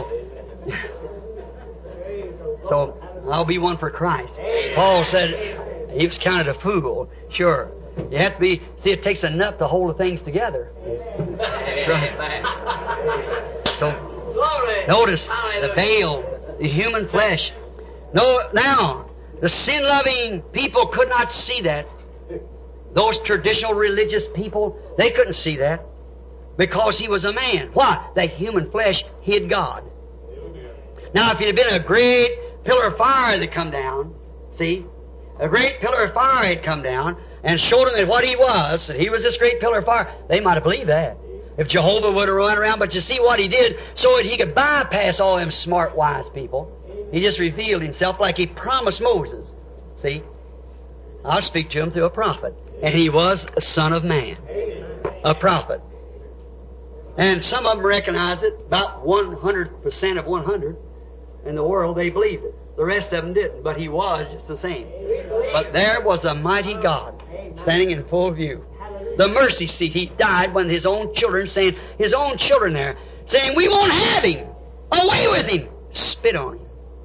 so I'll be one for Christ. Paul said he was counted a fool. Sure. You have to be, see, it takes a nut to hold the things together. That's right. So, notice the veil, the human flesh. No, now, the sin-loving people could not see that. Those traditional religious people, they couldn't see that. Because He was a man. Why? That human flesh hid God. Now, if it had been a great pillar of fire that come down, see, a great pillar of fire had come down and showed them that what He was, that He was this great pillar of fire, they might have believed that. If Jehovah would have run around, but you see what He did, so that He could bypass all them smart, wise people. He just revealed Himself like He promised Moses. See? I'll speak to him through a prophet. And he was a son of man. A prophet. And some of them recognized it, about one hundred percent of one hundred in the world, they believed it. The rest of them didn't, but he was just the same. But there was a mighty God standing in full view. The mercy seat, He died when His own children, saying, His own children there, saying, "We won't have Him. Away with Him." Spit on Him.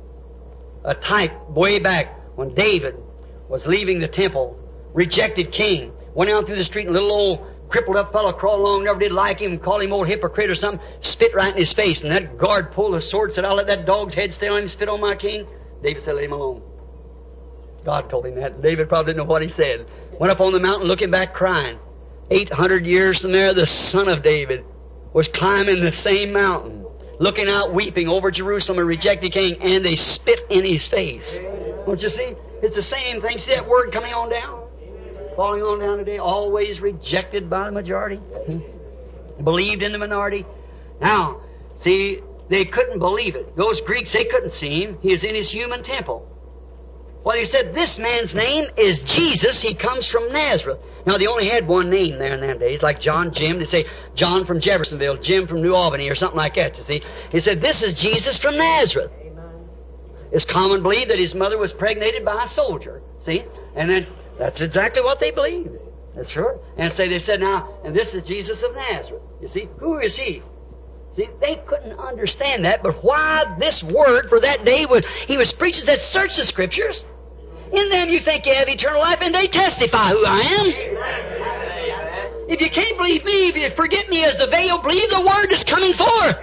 A type way back when David was leaving the temple, rejected king, went out through the street and a little old crippled up fellow crawled along, never did like him, called him old hypocrite or something, spit right in his face. And that guard pulled a sword, said, "I'll let that dog's head stay on him, spit on my king." David said, "Let him alone." God told him that. David probably didn't know what he said. Went up on the mountain looking back crying. Eight hundred years from there, the son of David was climbing the same mountain, looking out weeping over Jerusalem, a rejected king, and they spit in his face. Don't you see? It's the same thing. See that word coming on down? Falling on down today, always rejected by the majority, believed in the minority. Now, see, they couldn't believe it. Those Greeks, they couldn't see Him. He is in His human temple. Well, he said, "This man's name is Jesus. He comes from Nazareth." Now, they only had one name there in them days, like John, Jim. They say John from Jeffersonville, Jim from New Albany, or something like that, you see. He said, "This is Jesus from Nazareth." It's common belief that his mother was pregnated by a soldier. See? And then that's exactly what they believed. That's right. And so they said, now, and this is Jesus of Nazareth. You see? Who is he? See, they couldn't understand that, but why this word for that day was, he was preaching that search the Scriptures. In them you think you have eternal life, and they testify who I am. If you can't believe me, if you forget me as the veil, believe the word that's coming forth.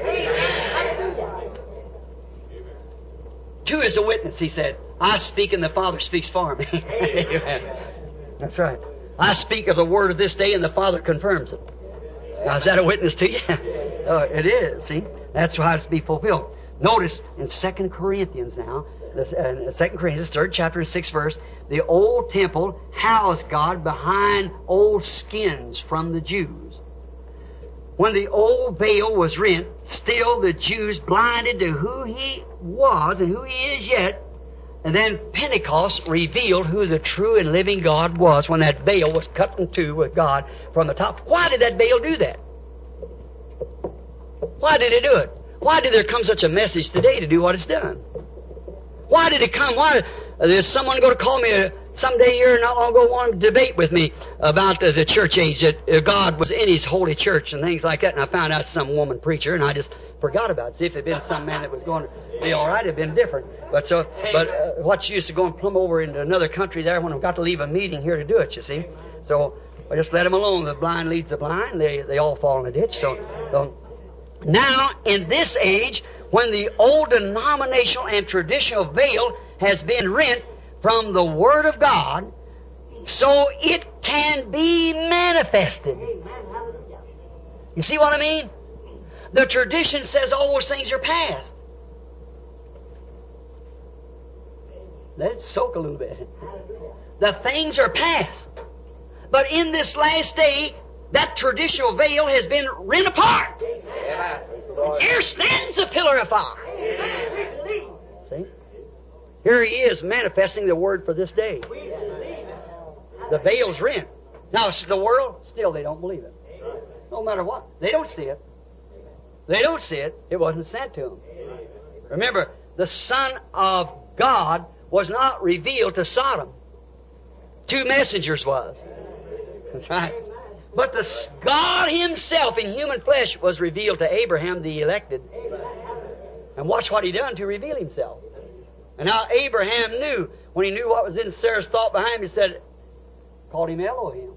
Two is a witness, he said. I speak and the Father speaks for me. That's right. I speak of the word of this day and the Father confirms it. Now, is that a witness to you? uh, it is, see? That's how it's to be fulfilled. Notice in Second Corinthians now, uh, Second Corinthians, third chapter, sixth verse, the old temple housed God behind old skins from the Jews. When the old veil was rent, still the Jews blinded to who He was and who He is yet. And then Pentecost revealed who the true and living God was when that veil was cut in two with God from the top. Why did that veil do that? Why did it do it? Why did there come such a message today to do what it's done? Why did it come? Why? There's someone going to call me uh, someday here not long ago, want to debate with me about uh, the church age, that uh, God was in His holy church and things like that. And I found out some woman preacher, and I just forgot about it. See, if it had been some man that was going to be all right, it would have been different. But so, but uh, what's use of going plumb over into another country there when I've got to leave a meeting here to do it, you see? So I just let them alone. The blind leads the blind. They they all fall in the ditch. So, so now in this age, when the old denominational and traditional veil has been rent from the Word of God, so it can be manifested. You see what I mean? The tradition says all those things are past. Let it soak a little bit. The things are past. But in this last day, that traditional veil has been rent apart. Here stands the pillar of fire. See? Here He is manifesting the Word for this day. The veil's rent. Now, the world, still they don't believe it. No matter what. They don't see it. They don't see it. It wasn't sent to them. Remember, the Son of God was not revealed to Sodom. Two messengers was. That's right. But the God Himself in human flesh was revealed to Abraham, the elected. And watch what He done to reveal Himself. And now Abraham knew, when he knew what was in Sarah's thought behind him, he said, called him Elohim,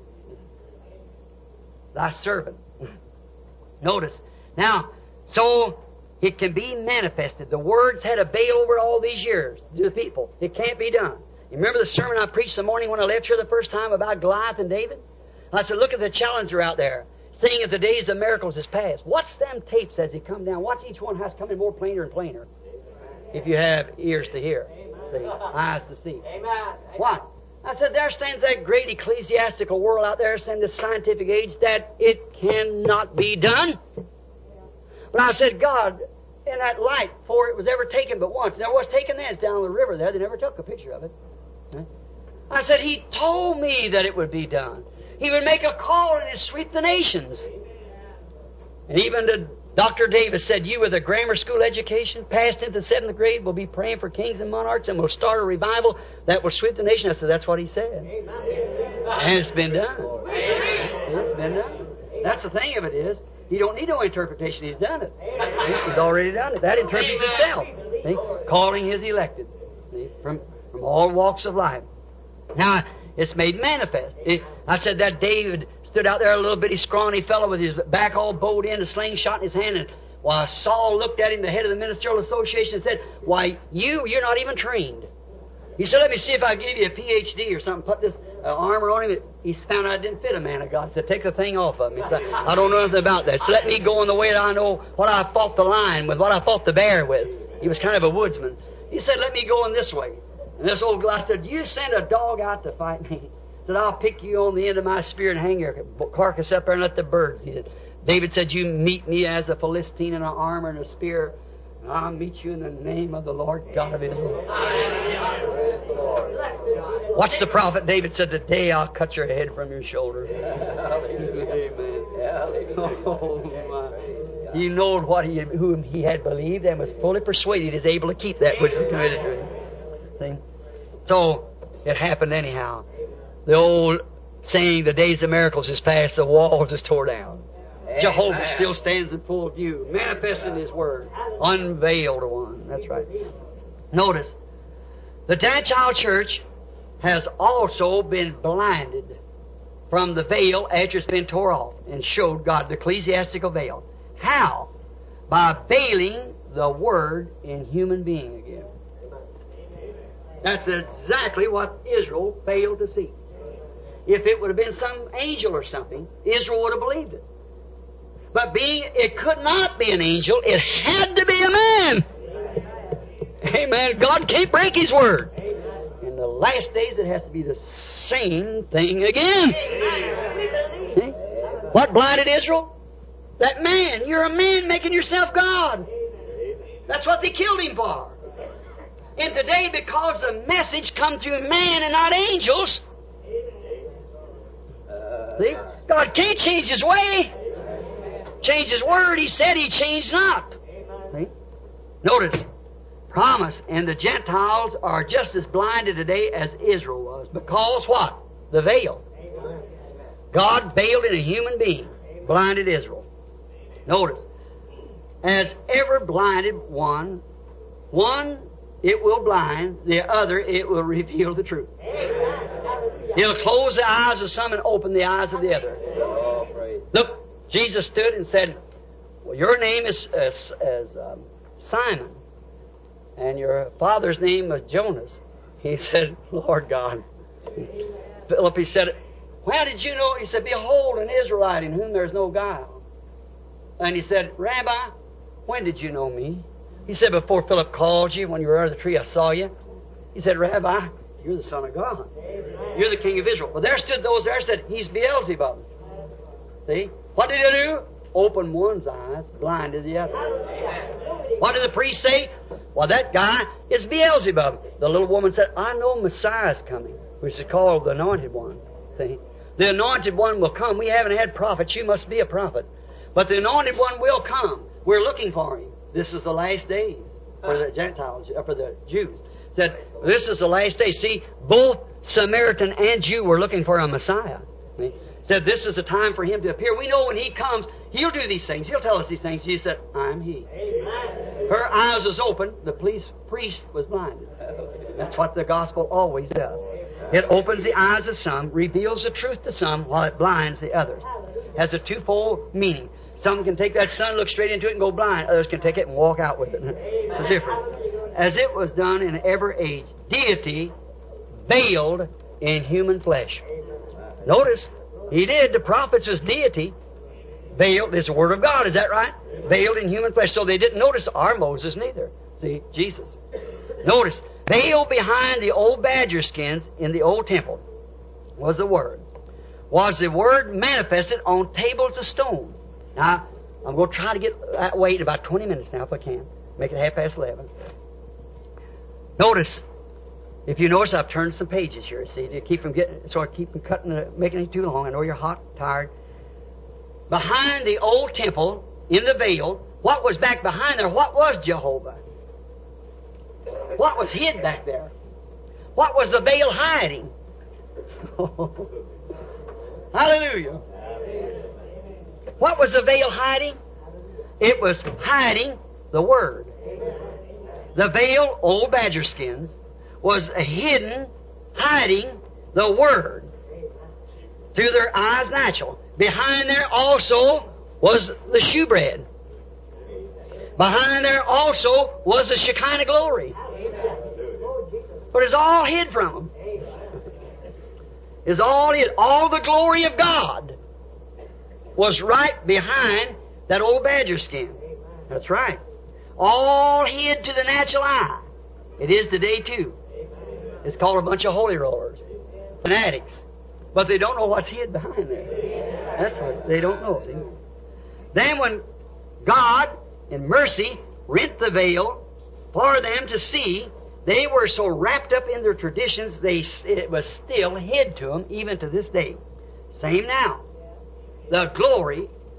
thy servant. Notice. Now, so it can be manifested. The Word's had a veil over all these years to the people. It can't be done. You remember the sermon I preached the morning when I left here the first time about Goliath and David? I said, look at the challenger out there, saying that the days of miracles is past. Watch them tapes as they come down. Watch each one has coming more plainer and plainer. If you have ears to hear, see, eyes to see. What? I said, there stands that great ecclesiastical world out there saying this scientific age that it cannot be done. But I said, God, in that light, before it was ever taken but once, and it was taken then, it's down the river there, they never took a picture of it. I said, He told me that it would be done. He would make a call and it'd sweep the nations. And even the Doctor Davis said, you with a grammar school education, passed into seventh grade, will be praying for kings and monarchs and will start a revival that will sweep the nation. I said, that's what he said. And it's been done. It's been done. That's the thing of it is, He don't need no interpretation. He's done it. He's already done it. That interprets itself. See? Calling His elected. See? From, from all walks of life. Now, it's made manifest. It, I said that David stood out there, a little bitty scrawny fellow with his back all bowed in, a slingshot in his hand, and while Saul looked at him, the head of the ministerial association, and said, why, you, you're not even trained. He said, let me see if I give you a P H D or something, put this uh, armor on him. He found out it didn't fit a man of God. He said, take the thing off of him. He said, I don't know anything about that. So let me go in the way that I know what I fought the lion with, what I fought the bear with. He was kind of a woodsman. He said, let me go in this way. And this old guy said, you send a dog out to fight me. He said, I'll pick you on the end of my spear and hang your carcass up there and let the birds eat it. David said, you meet me as a Philistine in an armor and a spear, and I'll meet you in the name of the Lord God of Israel. Watch the prophet David said, today I'll cut your head from your shoulder. Amen. Oh, my. He knew what he, whom he had believed and was fully persuaded is able to keep that which is committed to him. See? So, it happened anyhow. The old saying, the days of miracles is past, the walls is tore down. Jehovah still stands in full view, manifesting His Word. Unveiled one. That's right. Notice, the Gentile church has also been blinded from the veil after it's been tore off and showed God the ecclesiastical veil. How? By veiling the Word in human being again. That's exactly what Israel failed to see. If it would have been some angel or something, Israel would have believed it. But being, it could not be an angel, it had to be a man. Amen. God can't break His Word. In the last days, it has to be the same thing again. See? What blinded Israel? That man. You're a man making yourself God. That's what they killed him for. And today, because the message come through man and not angels, see? God can't change His way. Change His Word. He said He changed not. See? Notice, promise, and the Gentiles are just as blinded today as Israel was. Because what? The veil. God veiled in a human being, blinded Israel. Notice, as ever blinded one, one it will blind, the other it will reveal the truth. He'll close the eyes of some and open the eyes of the other. Look, Jesus stood and said, well, your name is as, as um, Simon, and your father's name was Jonas. He said, Lord God. Philip, he said, how did you know? He said, behold, an Israelite in whom there is no guile. And he said, Rabbi, when did you know me? He said, before Philip called you, when you were under the tree, I saw you. He said, Rabbi, you're the Son of God. You're the King of Israel. Well, there stood those there and said, he's Beelzebub. See? What did he do? Open one's eyes, blinded the other. What did the priest say? Well, that guy is Beelzebub. The little woman said, I know Messiah's coming, which is called the Anointed One. See? The Anointed One will come. We haven't had prophets. You must be a prophet. But the Anointed One will come. We're looking for Him. This is the last days for the Gentiles, for the Jews. Said, this is the last day. See, both Samaritan and Jew were looking for a Messiah. See? Said, this is the time for Him to appear. We know when He comes, He'll do these things. He'll tell us these things. She said, I'm He. Amen. Her eyes was open. The police, priest was blinded. That's what the gospel always does. It opens the eyes of some, reveals the truth to some, while it blinds the others. Has a twofold meaning. Some can take that sun, look straight into it, and go blind. Others can take it and walk out with it. It's different. As it was done in every age, deity veiled in human flesh. Notice, He did. The prophets was deity. Veiled is the Word of God. Is that right? Veiled in human flesh. So they didn't notice our Moses neither. See, Jesus. Notice, veiled behind the old badger skins in the old temple was the Word. Was the Word manifested on tables of stone. Now, I'm going to try to get that way in about twenty minutes now if I can. Make it half past eleven. Notice, if you notice, I've turned some pages here, see, to keep from getting, so I keep from cutting, uh, making it too long. I know you're hot, tired. Behind the old temple, in the veil, what was back behind there? What was Jehovah? What was hid back there? What was the veil hiding? Hallelujah. What was the veil hiding? It was hiding the Word. The veil, old badger skins, was hidden, hiding the Word through their eyes natural. Behind there also was the shewbread. Behind there also was the Shekinah glory. But it's all hid from them. It's all hid. All the glory of God was right behind that old badger skin. That's right. All hid to the natural eye. It is today too. It's called a bunch of holy rollers, fanatics. But they don't know what's hid behind there. That's what they don't know. See? Then when God, in mercy, rent the veil for them to see, they were so wrapped up in their traditions, they it was still hid to them even to this day. Same now. The glory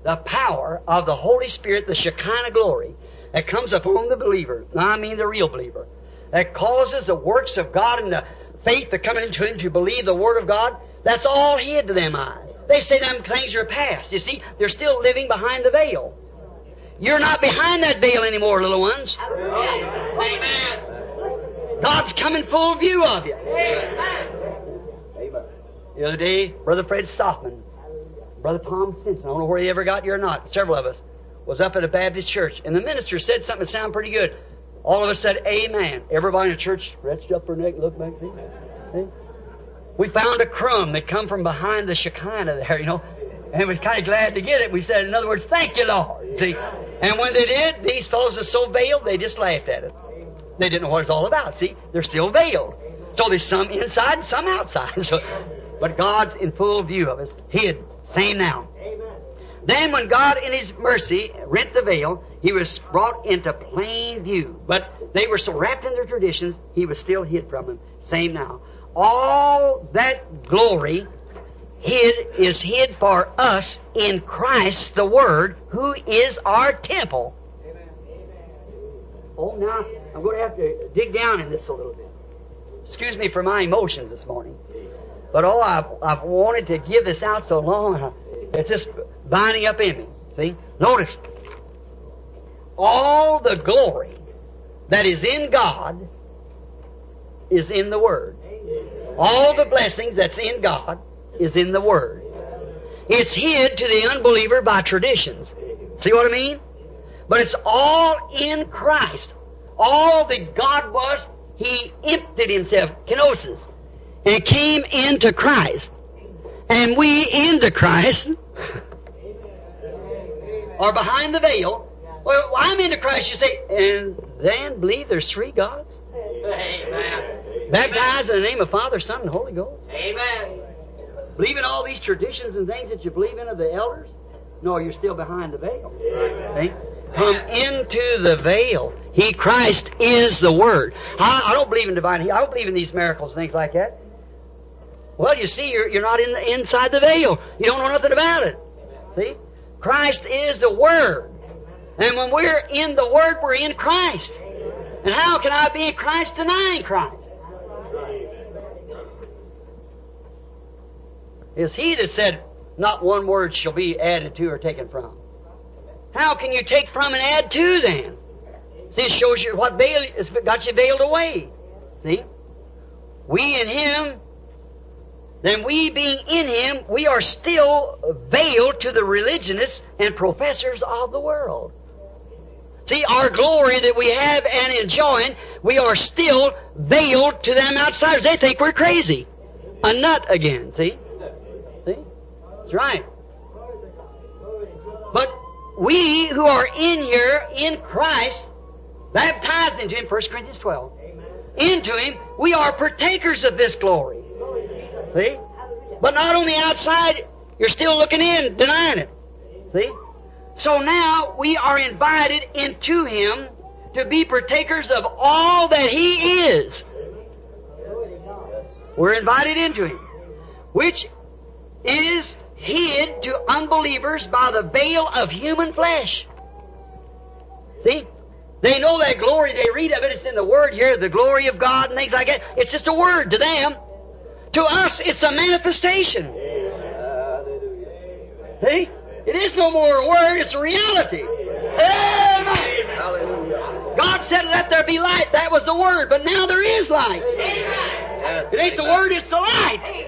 the power of the Holy Spirit, the Shekinah glory, that comes upon the believer, I mean the real believer, that causes the works of God and the faith that come into him to believe the Word of God, that's all hid to them eyes. They say them things are past. You see, they're still living behind the veil. You're not behind that veil anymore, little ones. Amen. God's coming full view of you. Amen. The other day, Brother Fred Stockman, Brother Tom Simpson, I don't know where he ever got you or not, several of us, was up at a Baptist church, and the minister said something that sounded pretty good. All of us said, Amen. Everybody in the church stretched up their neck, looked back, see? see? We found a crumb that come from behind the Shekinah there, you know, and we were kind of glad to get it. We said, in other words, thank you, Lord. See? And when they did, these fellows are so veiled, they just laughed at it. They didn't know what it's all about, see? They're still veiled. So there's some inside and some outside. So, but God's in full view of us, hid. Same now. Amen. Then when God in His mercy rent the veil, He was brought into plain view. But they were so wrapped in their traditions, He was still hid from them. Same now. All that glory hid is hid for us in Christ the Word, who is our temple. Amen. Oh, now I'm going to have to dig down in this a little bit. Excuse me for my emotions this morning. But oh, I've, I've wanted to give this out so long, it's just binding up in me. See? Notice. All the glory that is in God is in the Word. All the blessings that's in God is in the Word. It's hid to the unbeliever by traditions. See what I mean? But it's all in Christ. All that God was, He emptied Himself, kenosis, and came into Christ. And we into Christ are behind the veil. Well, I'm into Christ, you say, and then believe there's three gods? Amen. Baptized in the name of Father, Son, and Holy Ghost? Amen. Believe in all these traditions and things that you believe in of the elders? No, you're still behind the veil. Amen. Come into the veil. He, Christ, is the Word. I, I don't believe in divine healing. I don't believe in these miracles and things like that. Well, you see, you're, you're not in the, inside the veil. You don't know nothing about it. See? Christ is the Word. And when we're in the Word, we're in Christ. And how can I be in Christ denying Christ? It's He that said, not one word shall be added to or taken from. How can you take from and add to then? See, it shows you what veil has got you veiled away. See? We in Him, then we being in Him, we are still veiled to the religionists and professors of the world. See, our glory that we have and enjoying, we are still veiled to them outsiders. They think we're crazy. A nut again, see? See? That's right. But we who are in here, in Christ, baptized into Him, First Corinthians twelve, into Him, we are partakers of this glory. See? But not on the outside, you're still looking in, denying it. See? So now we are invited into Him to be partakers of all that He is. We're invited into Him, which is hid to unbelievers by the veil of human flesh. See? They know that glory, they read of it, it's in the Word here, the glory of God and things like that. It's just a word to them. To us, it's a manifestation. See? It is no more a word, it's a reality. Amen. God said, let there be light. That was the Word, but now there is light. It ain't the Word, it's the light.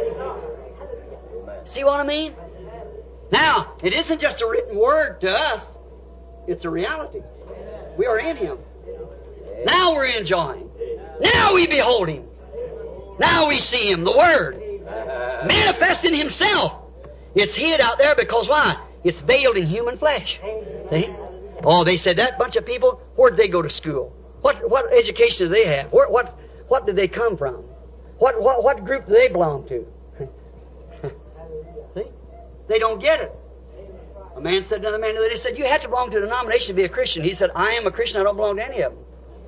See what I mean? Now, it isn't just a written word to us, it's a reality. We are in Him. Now we're enjoying. Now we behold Him. Now we see Him, the Word, manifesting Himself. It's hid out there because why? It's veiled in human flesh. See? Oh, they said that bunch of people, where did they go to school? What what education do they have? Where, what what did they come from? What what what group do they belong to? See? They don't get it. A man said to another man, they said, you have to belong to a denomination to be a Christian. He said, I am a Christian, I don't belong to any of them.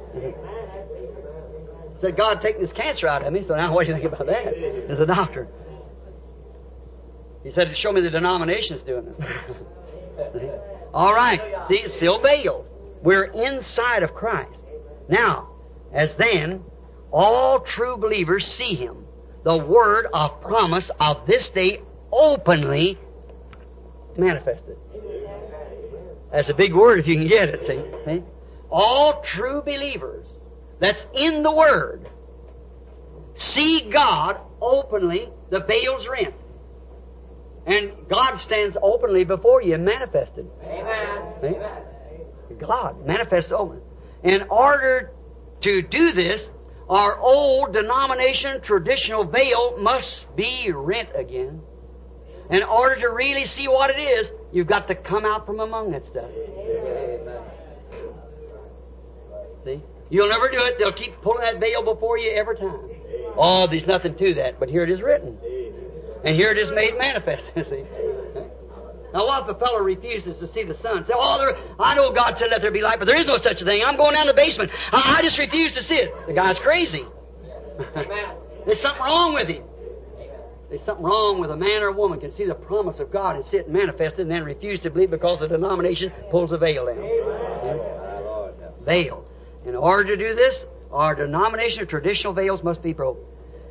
He said, God taking this cancer out of me, so now what do you think about that? As a doctor. He said, show me the denominations doing it. All right. See, it's still veiled. We're inside of Christ. Now, as then, all true believers see Him, the word of promise of this day openly manifested. That's a big word if you can get it, see? see? All true believers that's in the Word see God openly, the veil's rent. And God stands openly before you and manifested. Amen. See? God manifested openly. In order to do this, our old denomination traditional veil must be rent again. In order to really see what it is, you've got to come out from among that stuff. Amen. See? You'll never do it. They'll keep pulling that veil before you every time. Oh, there's nothing to that. But here it is written. And here it is made manifest. See? Now what if a fellow refuses to see the sun? Say, oh, there, I know God said let there be light, but there is no such a thing. I'm going down to the basement. I, I just refuse to see it. The guy's crazy. There's something wrong with him. There's something wrong with a man or a woman can see the promise of God and see it manifested and then refuse to believe because the denomination pulls the veil down. Yeah? Veil. In order to do this, our denomination of traditional veils must be broken.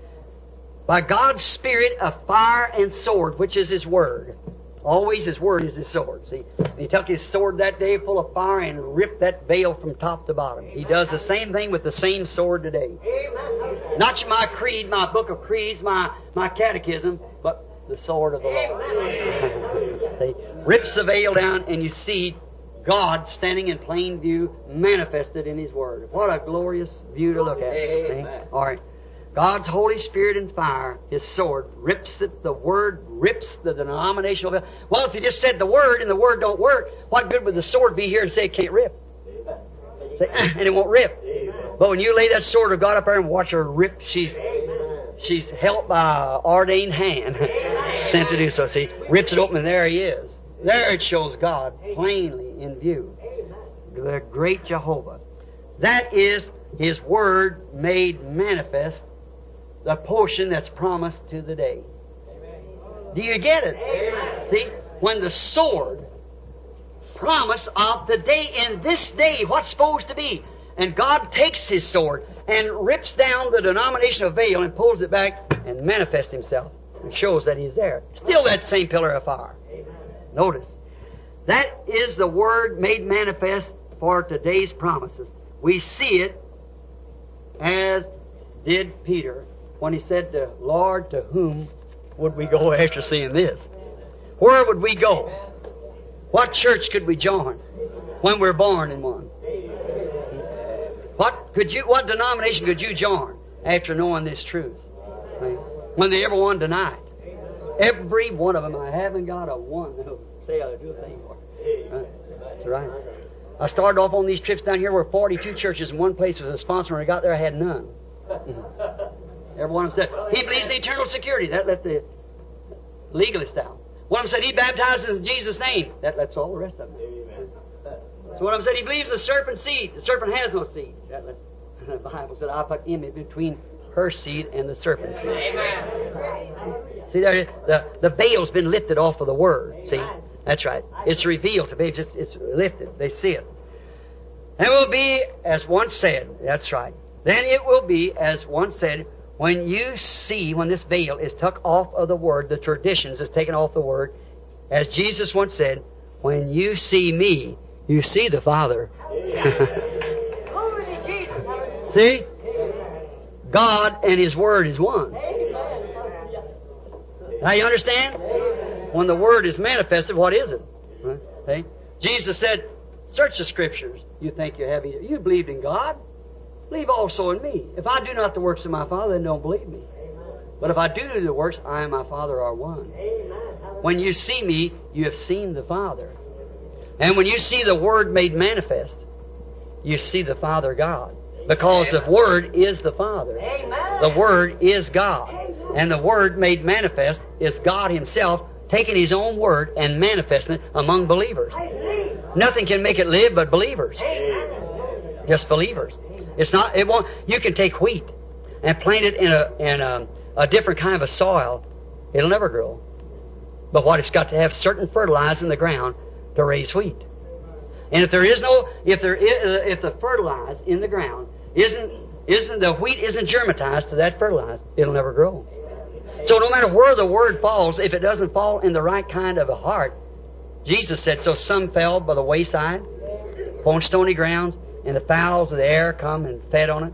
By God's Spirit of fire and sword, which is His Word. Always His Word is His sword, see? And He took His sword that day full of fire and ripped that veil from top to bottom. He does the same thing with the same sword today. Not my creed, my book of creeds, my, my catechism, but the sword of the Lord. He rips the veil down and you see God standing in plain view, manifested in His Word. What a glorious view to look at. See? All right. God's Holy Spirit and fire, His sword, rips it, the Word rips the denominational veil. Well, if you just said the Word and the Word don't work, what good would the sword be here and say it can't rip? Say, and it won't rip. But when you lay that sword of God up there and watch her rip, she's she's helped by an ordained hand sent to do so. See, rips it open and there He is. There it shows God plainly in view. The great Jehovah. That is His Word made manifest, the portion that's promised to the day. Do you get it? Amen. See, when the sword promise of the day in this day, what's supposed to be, and God takes His sword and rips down the denominational veil and pulls it back and manifests Himself and shows that He's there. Still that same pillar of fire. Amen. Notice, that is the Word made manifest for today's promises. We see it as did Peter when he said to Lord, to whom would we go after seeing this? Where would we go? What church could we join when we're born in one? What could you? What denomination could you join after knowing this truth? When they ever one denied, every one of them, I haven't got a one that'll say I'll do a thing for it. That's right. I started off on these trips down here where forty-two churches in one place was a sponsor. When I got there, I had none. Every one of them said, he believes in eternal security. That let the legalist out. One of them said, he baptizes in Jesus' name. That lets all the rest of them. So one of them said, he believes in the serpent's seed. The serpent has no seed. That let, the Bible said, I put him in between her seed and the serpent's seed. Amen. See, there, the, the veil's been lifted off of the Word. See? That's right. It's revealed to babes. It's, it's lifted. They see it. And it will be as once said. That's right. Then it will be as once said, when you see, when this veil is took off of the Word, the traditions is taken off the Word, as Jesus once said, when you see me, you see the Father. See? God and His Word is one. Now you understand? When the Word is manifested, what is it? See? Jesus said, search the Scriptures. You think you have either. You believed in God. Believe also in me. If I do not the works of my Father, then don't believe me. But if I do do the works, I and my Father are one. When you see me, you have seen the Father. And when you see the Word made manifest, you see the Father God. Because the Word is the Father. The Word is God. And the Word made manifest is God Himself taking His own Word and manifesting it among believers. Nothing can make it live but believers. Just believers. It's not, it won't, you can take wheat and plant it in a, in a, a different kind of soil. It'll never grow. But what it's got to have certain fertilizer in the ground to raise wheat. And if there is no, if there is, if the fertilizer in the ground isn't, isn't, the wheat isn't germatized to that fertilizer, it'll never grow. So no matter where the Word falls, if it doesn't fall in the right kind of a heart, Jesus said, so some fell by the wayside, upon stony grounds, and the fowls of the air come and fed on it.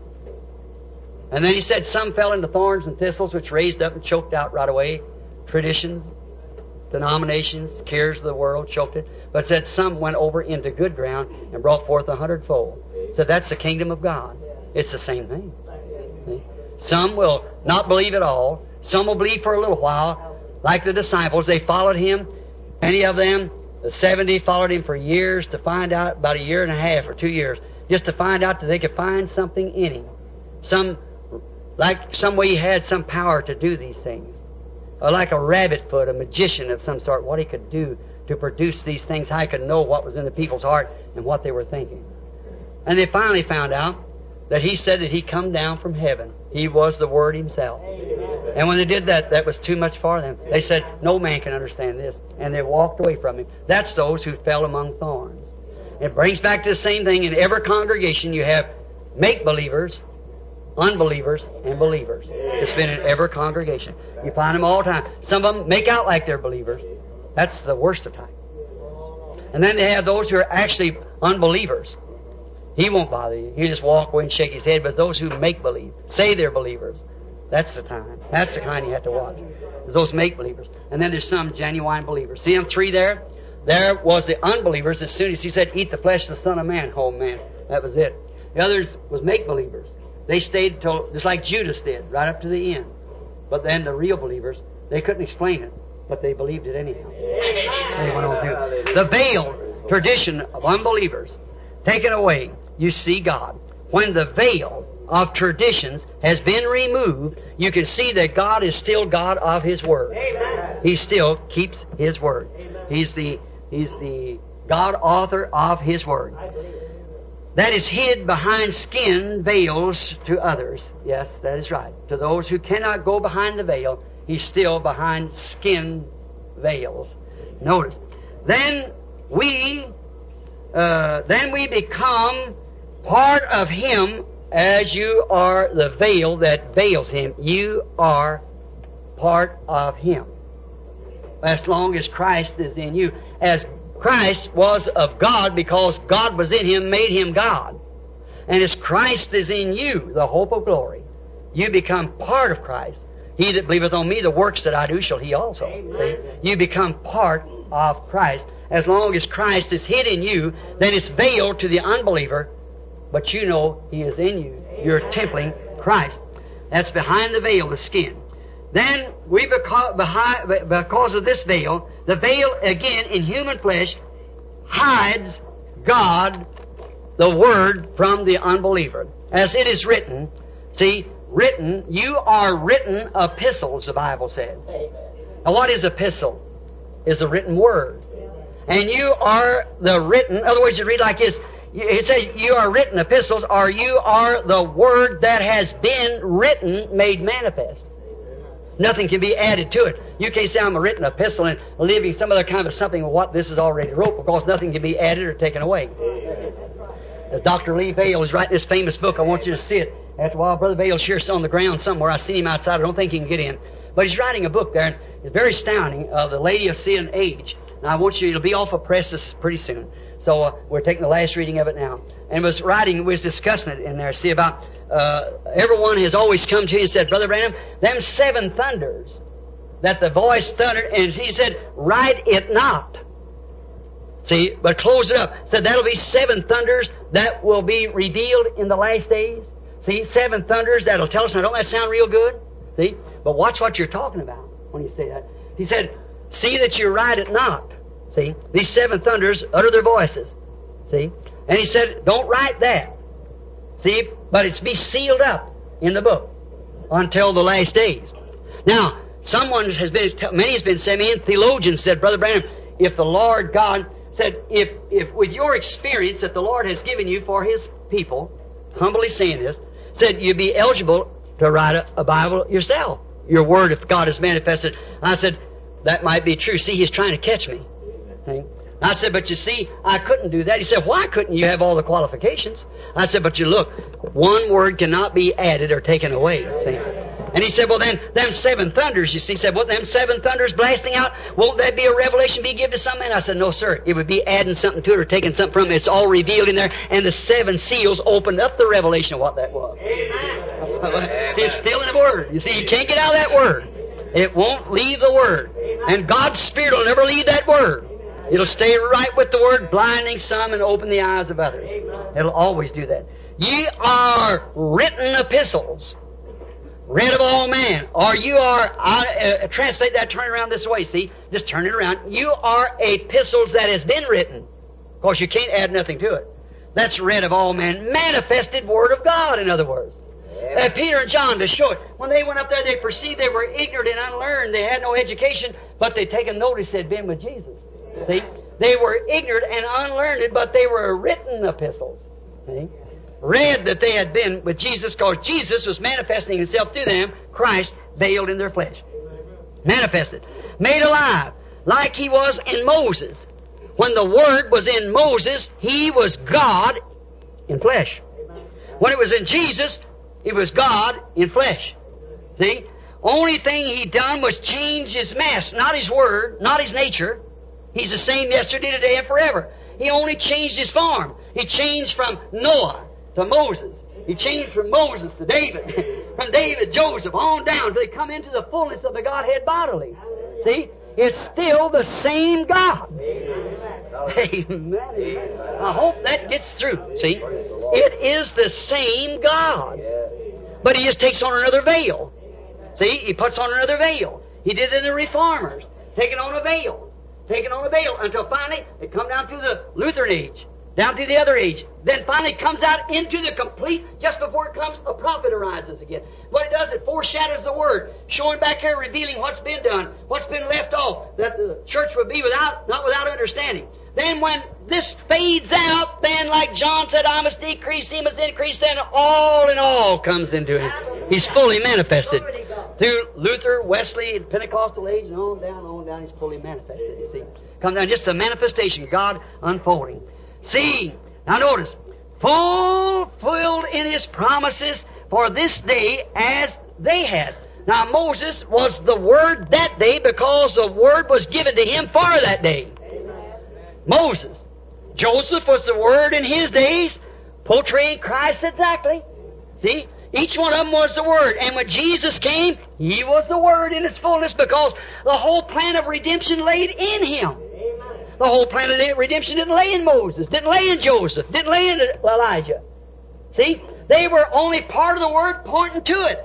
And then He said some fell into thorns and thistles, which raised up and choked out right away. Traditions, denominations, cares of the world choked it. But it said some went over into good ground and brought forth a hundredfold. So that's the kingdom of God. It's the same thing. See? Some will not believe at all. Some will believe for a little while. Like the disciples, they followed Him. Many of them, the seventy, followed Him for years to find out, about a year and a half or two years, just to find out that they could find something in Him. Some, like some way He had some power to do these things. Or like a rabbit foot, a magician of some sort, what He could do to produce these things, how He could know what was in the people's heart and what they were thinking. And they finally found out that He said that He come down from heaven. He was the Word Himself. And when they did that, that was too much for them. They said, no man can understand this. And they walked away from Him. That's those who fell among thorns. It brings back to the same thing. In every congregation you have make-believers, unbelievers, and believers. It's been in every congregation. You find them all the time. Some of them make out like they're believers. That's the worst of type. And then they have those who are actually unbelievers. He won't bother you. He'll just walk away and shake his head. But those who make believe, say they're believers, that's the time. That's the kind you have to watch. There's those make believers. And then there's some genuine believers. See them three there? There was the unbelievers. As soon as He said, eat the flesh of the Son of Man. Oh man, that was it. The others was make believers. They stayed till, just like Judas did, right up to the end. But then the real believers, they couldn't explain it, but they believed it anyhow. They went on through. The veil tradition of unbelievers taken away. You see God. When the veil of traditions has been removed, you can see that God is still God of His Word. Amen. He still keeps His Word. Amen. He's the He's the God author of His Word. That is hid behind skin veils to others. Yes, that is right. To those who cannot go behind the veil, He's still behind skin veils. Notice. Then we uh, then we become part of Him, as you are the veil that veils Him. You are part of Him. As long as Christ is in you. As Christ was of God, because God was in Him, made Him God. And as Christ is in you, the hope of glory, you become part of Christ. He that believeth on me, the works that I do shall he also. See? You become part of Christ. As long as Christ is hid in you, then it's veiled to the unbeliever, but you know He is in you. You're templing Christ. That's behind the veil, the skin. Then, we because, behind, because of this veil, the veil, again, in human flesh, hides God, the Word, from the unbeliever. As it is written, see, written, you are written epistles, the Bible said. Now, what is epistle? Is the written Word. And you are the written, in other words, you read like this, it says you are written epistles, or you are the Word that has been written, made manifest. Nothing can be added to it. You can't say I'm a written epistle and leaving some other kind of something of what this is already wrote, because nothing can be added or taken away. As Doctor Lee Vail is writing this famous book, I want you to see it. After a while, Brother Vail's here on the ground somewhere. I've seen him outside. I don't think he can get in. But he's writing a book there. It's very astounding of the Lady of Sin Age. Now I want you, it'll be off of press this pretty soon. So uh, we're taking the last reading of it now. And was writing, was discussing it in there. See about, uh, everyone has always come to you and said, Brother Branham, them seven thunders, that the voice thundered, and he said, write it not. See, but close it up. Said that'll be seven thunders that will be revealed in the last days. See, seven thunders that'll tell us. Now, don't that sound real good? See, but watch what you're talking about when you say that. He said, see that you write it not. See, these seven thunders utter their voices. See, and he said, don't write that. See, but it's be sealed up in the book until the last days. Now, someone has been, many has been saying, many theologians said, Brother Branham, if the Lord God said, if, if with your experience that the Lord has given you for His people, humbly saying this, said you'd be eligible to write a, a Bible yourself. Your word, if God has manifested. I said, that might be true. See, He's trying to catch me. See? I said, but you see, I couldn't do that. He said, why couldn't you have all the qualifications? I said, but you look, one word cannot be added or taken away. See? And he said, well then, them seven thunders, you see, he said, well, them seven thunders blasting out, won't that be a revelation be given to some man? I said, no, sir. It would be adding something to it or taking something from it. It's all revealed in there, and the seven seals opened up the revelation of what that was. Amen. See, it's still in the Word. You see, you can't get out of that Word. It won't leave the Word. And God's Spirit will never leave that Word. It'll stay right with the Word, blinding some and open the eyes of others. It'll always do that. Ye are written epistles, read of all men. Or you are, I uh, translate that, turn it around this way, see? Just turn it around. You are epistles that has been written. Of course, you can't add nothing to it. That's read of all men. Manifested Word of God, in other words. Uh, Peter and John, to show it. When they went up there, they perceived they were ignorant and unlearned. They had no education, but they'd taken notice they'd been with Jesus. See? They were ignorant and unlearned, but they were written epistles. See? Read that they had been with Jesus, because Jesus was manifesting Himself through them, Christ veiled in their flesh. Manifested. Made alive, like He was in Moses. When the Word was in Moses, He was God in flesh. When it was in Jesus, He was God in flesh. See? Only thing He done was change His mass, not His Word, not His nature. He's the same yesterday, today, and forever. He only changed His form. He changed from Noah to Moses. He changed from Moses to David. From David, Joseph, on down till He come into the fullness of the Godhead bodily. See? It's still the same God. Amen. Amen. I hope that gets through. See? It is the same God. But He just takes on another veil. See? He puts on another veil. He did it in the Reformers. Taking on a veil. Taking on a veil until finally it come down through the Lutheran age, down through the other age. Then finally it comes out into the complete, just before it comes, a prophet arises again. What it does, it foreshadows the Word, showing back here, revealing what's been done, what's been left off, that the church would be without, not without understanding. Then when this fades out, then like John said, I must decrease, He must increase, then all in all comes into Him. He's fully manifested. Through Luther, Wesley, Pentecostal age, and on down, on down, He's fully manifested, you see. Come down, just the manifestation, God unfolding. See, now notice, fulfilled in His promises for this day as they had. Now Moses was the Word that day because the Word was given to him for that day. Moses. Joseph was the Word in his days, portraying Christ exactly. See? Each one of them was the Word. And when Jesus came, He was the Word in its fullness, because the whole plan of redemption laid in Him. Amen. The whole plan of redemption didn't lay in Moses, didn't lay in Joseph, didn't lay in Elijah. See? They were only part of the Word pointing to it.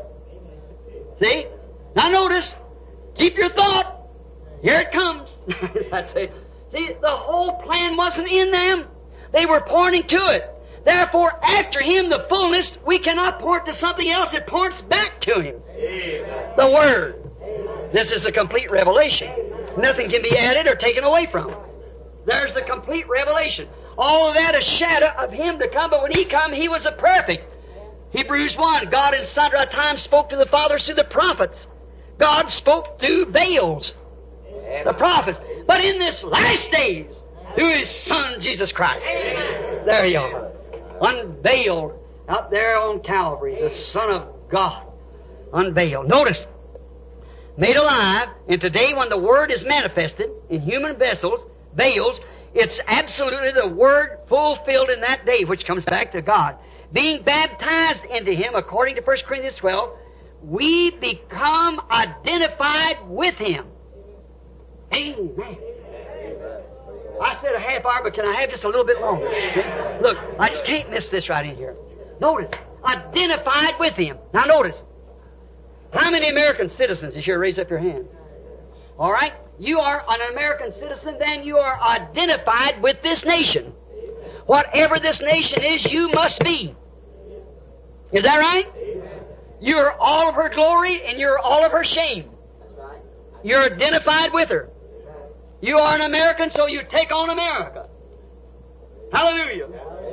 See? Now notice, keep your thought. Here it comes. I say, see, the whole plan wasn't in them. They were pointing to it. Therefore, after Him, the fullness, we cannot point to something else. It points back to Him. Amen. The Word. Amen. This is a complete revelation. Amen. Nothing can be added or taken away from. There's the complete revelation. All of that is shadow of Him to come, but when He come, He was the perfect. Hebrews one, God in sundry times spoke to the fathers through the prophets. God spoke through veils, Amen. The prophets. But in this last days, through His Son, Jesus Christ. Amen. There you are. Unveiled out there on Calvary, the Son of God. Unveiled. Notice, made alive, and today when the Word is manifested in human vessels, veils, it's absolutely the Word fulfilled in that day, which comes back to God. Being baptized into Him, according to First Corinthians twelve, we become identified with Him. Amen. I said a half hour, but can I have just a little bit longer? Look, I just can't miss this right in here. Notice, identified with Him. Now notice, how many American citizens is here? Raise up your hands. All right? You are an American citizen, then you are identified with this nation. Whatever this nation is, you must be. Is that right? You're all of her glory and you're all of her shame. You're identified with her. You are an American, so you take on America. Hallelujah.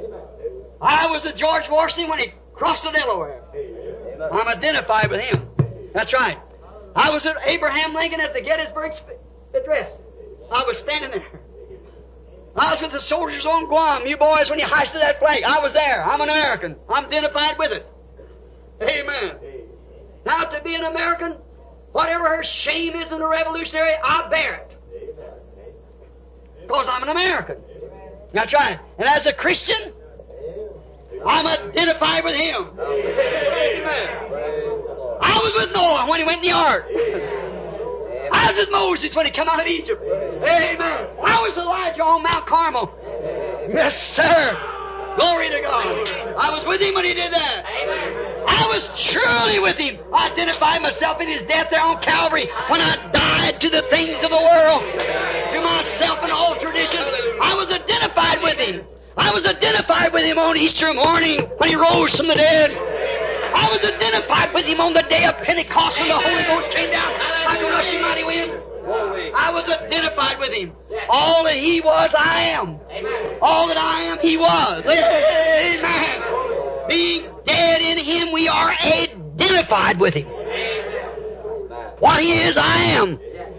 I was with George Washington when he crossed the Delaware. I'm identified with him. That's right. I was with Abraham Lincoln at the Gettysburg Address. I was standing there. I was with the soldiers on Guam. You boys, when you hoisted that flag, I was there. I'm an American. I'm identified with it. Amen. Now, to be an American, whatever her shame is in the revolutionary, I bear it. Because I'm an American. That's right. And as a Christian, I'm identified with Him. Amen. I was with Noah when he went in the ark. I was with Moses when he came out of Egypt. Amen. I was Elijah on Mount Carmel. Yes, sir. Glory to God. I was with him when he did that. I was truly with him. I identified myself in his death there on Calvary when I died to the things of the world, to myself and all traditions. I was identified with him. I was identified with him on Easter morning when he rose from the dead. I was identified with him on the day of Pentecost when the Holy Ghost came down like a rushing mighty wind. I was identified with him. All that he was, I am. All that I am, he was. Amen. Being dead in him, we are identified with him. What he is, I am.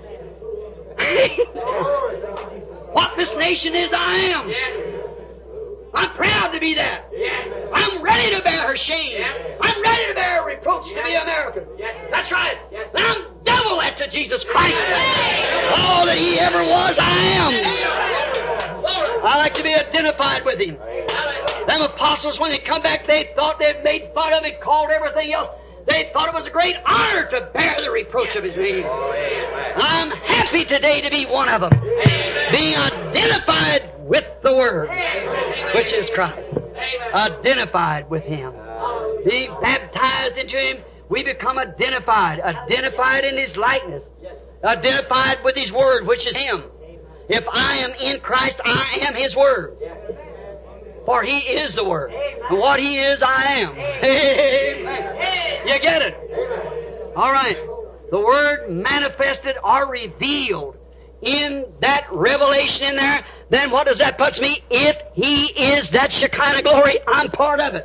What this nation is, I am. I'm proud to be that. I'm ready to bear her shame. I'm ready to bear her reproach to be American. That's right. And I'm double that to Jesus Christ. All that he ever was, I am. I like to be identified with him. Them apostles, when they come back, they thought they'd made fun of him, called everything else. They thought it was a great honor to bear the reproach of his name. I'm happy today to be one of them. Being identified with the Word, which is Christ. Identified with Him. Being baptized into Him, we become identified. Identified in His likeness. Identified with His Word, which is Him. If I am in Christ, I am His Word. For He is the Word. And what He is, I am. Amen. You get it? All right. The Word manifested or revealed in that revelation in there, then what does that put me? If He is that Shekinah glory, I'm part of it.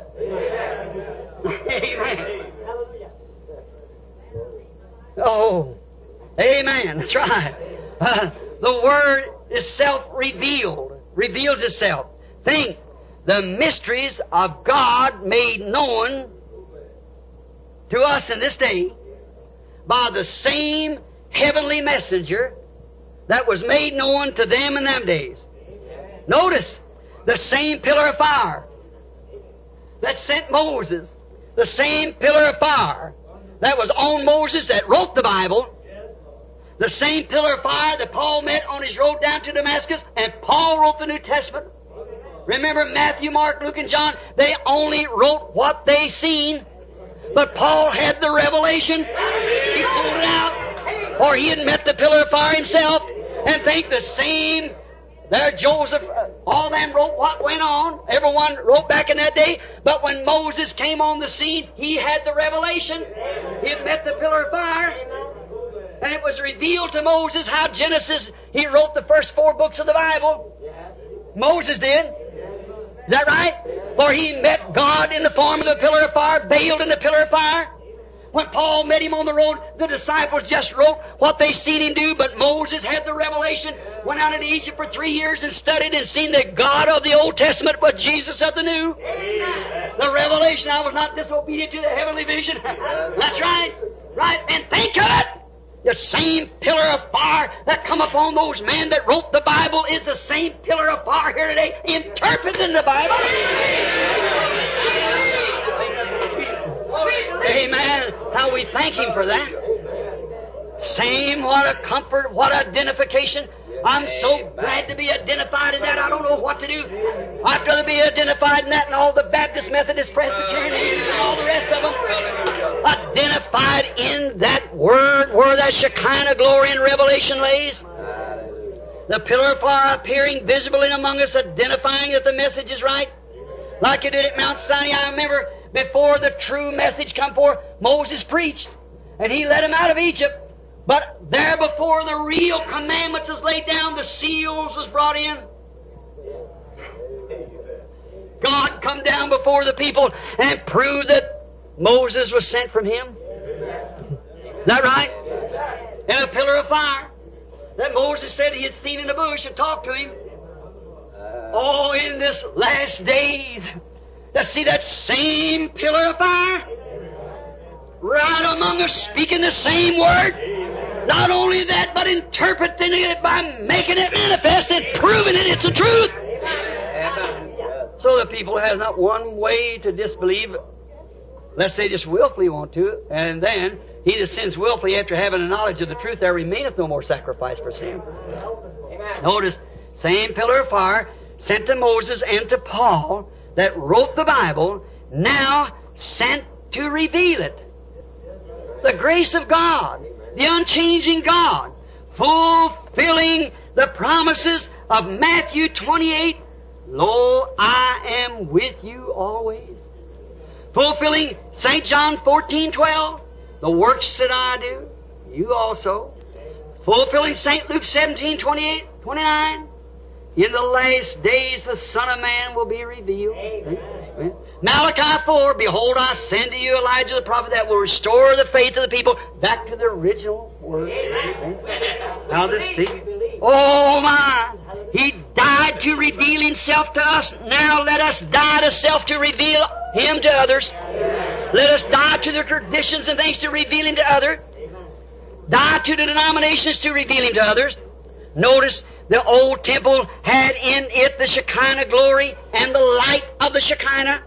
Amen. Oh, amen. That's right. Uh, the Word is self-revealed, reveals itself. Think, the mysteries of God made known to us in this day by the same heavenly messenger that was made known to them in them days. Notice, the same pillar of fire that sent Moses, the same pillar of fire that was on Moses that wrote the Bible, the same pillar of fire that Paul met on his road down to Damascus, and Paul wrote the New Testament. Remember Matthew, Mark, Luke, and John, they only wrote what they seen, but Paul had the revelation. He pulled it out, or he had met the pillar of fire himself. And think the same, there Joseph, uh, all them wrote what went on. Everyone wrote back in that day. But when Moses came on the scene, he had the revelation. He had met the pillar of fire. And it was revealed to Moses how Genesis, he wrote the first four books of the Bible. Moses did. Is that right? For he met God in the form of the pillar of fire, veiled in the pillar of fire. When Paul met him on the road, the disciples just wrote what they seen him do, but Moses had the revelation, went out into Egypt for three years and studied and seen the God of the Old Testament was Jesus of the New. Amen. The revelation, I was not disobedient to the heavenly vision. That's right. Right. And think of it. The same pillar of fire that come upon those men that wrote the Bible is the same pillar of fire here today interpreting the Bible. Amen. How we thank Him for that. Same, what a comfort, what identification. I'm so glad to be identified in that. I don't know what to do. I'd rather be identified in that than all the Baptist, Methodist, Presbyterian, and all the rest of them. Identified in that Word where that Shekinah glory and revelation lays. The pillar of fire appearing visible in among us, identifying that the message is right. Like it did at Mount Sinai. I remember before the true message come forth, Moses preached, and he led them out of Egypt. But there before the real commandments was laid down, the seals was brought in. God come down before the people and proved that Moses was sent from Him. Is that right? In a pillar of fire that Moses said he had seen in the bush and talked to him. Oh, in this last days, to see that same pillar of fire right among us, speaking the same word. Not only that, but interpreting it by making it manifest and proving it it's the truth. So the people has not one way to disbelieve, lest they just willfully want to, and then he that sins willfully after having a knowledge of the truth, there remaineth no more sacrifice for sin. Amen. Notice, same pillar of fire sent to Moses and to Paul that wrote the Bible, now sent to reveal it. The grace of God, the unchanging God, fulfilling the promises of Matthew twenty-eight, lo, I am with you always. Fulfilling Saint John fourteen twelve, the works that I do, you also. Fulfilling Saint Luke seventeen twenty-eight, twenty-nine, in the last days the Son of Man will be revealed. Amen. Malachi four, behold, I send to you Elijah the prophet that will restore the faith of the people back to the original word. Amen. Now this see. Oh my! He died to reveal Himself to us. Now let us die to self to reveal Him to others. Let us die to the traditions and things to reveal Him to others. Die to the denominations to reveal Him to others. Notice the old temple had in it the Shekinah glory and the light of the Shekinah.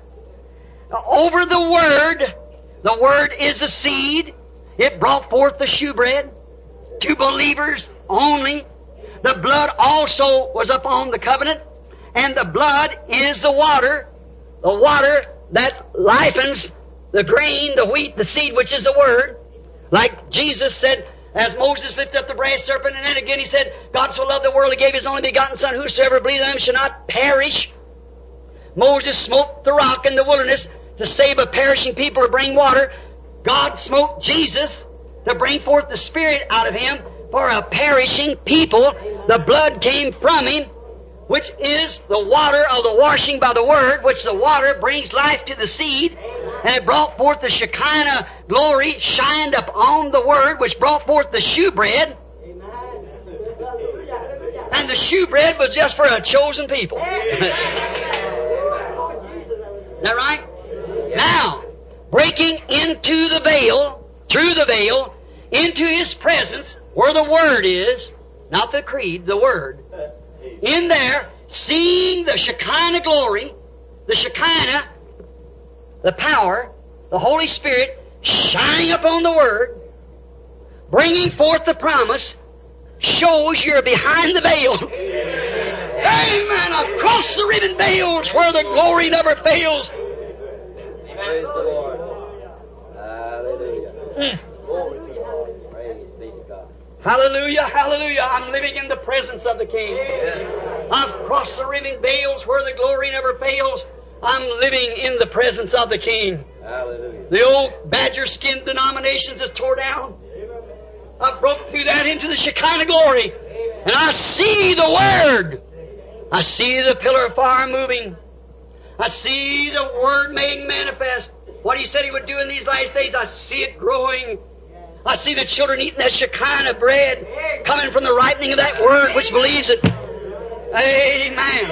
Over the Word, the Word is the seed. It brought forth the shewbread to believers only. The blood also was upon the covenant, and the blood is the water, the water that lifens the grain, the wheat, the seed, which is the Word. Like Jesus said, as Moses lifted up the brass serpent, and then again He said, God so loved the world, He gave His only begotten Son, whosoever believeth in Him shall not perish. Moses smote the rock in the wilderness to save a perishing people, to bring water. God smote Jesus to bring forth the Spirit out of Him for a perishing people. The blood came from Him, which is the water of the washing by the Word, which the water brings life to the seed. And it brought forth the Shekinah glory, shined upon the Word, which brought forth the shewbread. And the shewbread was just for a chosen people. Is that right? Now, breaking into the veil, through the veil, into His presence, where the Word is, not the creed, the Word. In there, seeing the Shekinah glory, the Shekinah, the power, the Holy Spirit, shining upon the Word, bringing forth the promise, shows you're behind the veil. Amen. Amen. Across the riven veils where the glory never fails. Praise the Lord. Hallelujah. Mm. Glory to the Lord. Praise be to God. Hallelujah, hallelujah. I'm living in the presence of the King. Yes. I've crossed the riven veils where the glory never fails. I'm living in the presence of the King. Hallelujah. The old badger skin denominations is tore down. I broke through that into the Shekinah glory. And I see the Word. I see the pillar of fire moving. I see the Word made manifest. What He said He would do in these last days, I see it growing. I see the children eating that Shekinah bread coming from the ripening of that Word which believes it. Amen.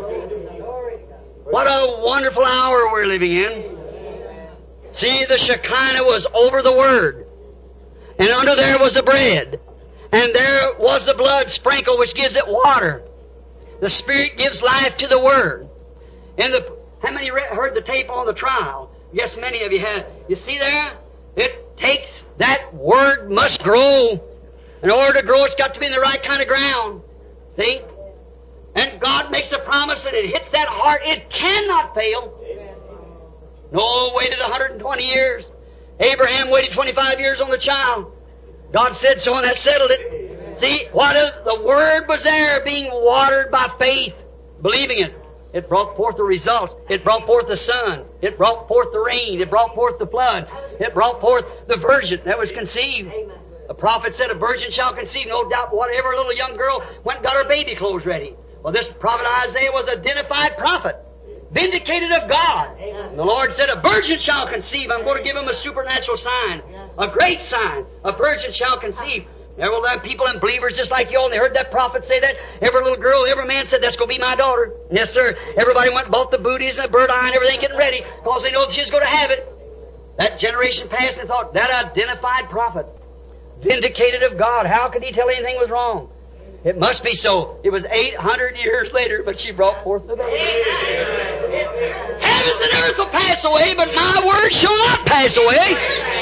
What a wonderful hour we're living in. See, the Shekinah was over the Word. And under there was the bread. And there was the blood sprinkled which gives it water. The Spirit gives life to the Word. And the, how many re- heard the tape on the trial? Yes, many of you have. You see there? It takes, that Word must grow. In order to grow, it's got to be in the right kind of ground. See? And God makes a promise and it hits that heart. It cannot fail. Noah waited one hundred twenty years. Abraham waited twenty-five years on the child. God said so and that settled it. See, what if the Word was there being watered by faith, believing it. It brought forth the results. It brought forth the sun. It brought forth the rain. It brought forth the flood. It brought forth the virgin that was conceived. The prophet said a virgin shall conceive. No doubt whatever little young girl went and got her baby clothes ready. Well, this prophet Isaiah was an identified prophet, vindicated of God. And the Lord said, a virgin shall conceive. I'm going to give him a supernatural sign, a great sign. A virgin shall conceive. There were them people and believers just like you all, and they heard that prophet say that. Every little girl, every man said, that's going to be my daughter. Yes, sir. Everybody went and bought the booties and the bird eye and everything, getting ready, because they know that she's going to have it. That generation passed and thought, that identified prophet, vindicated of God, how could he tell anything was wrong? It must be so. It was eight hundred years later, but she brought forth the baby. Heavens and earth will pass away, but my word shall not pass away.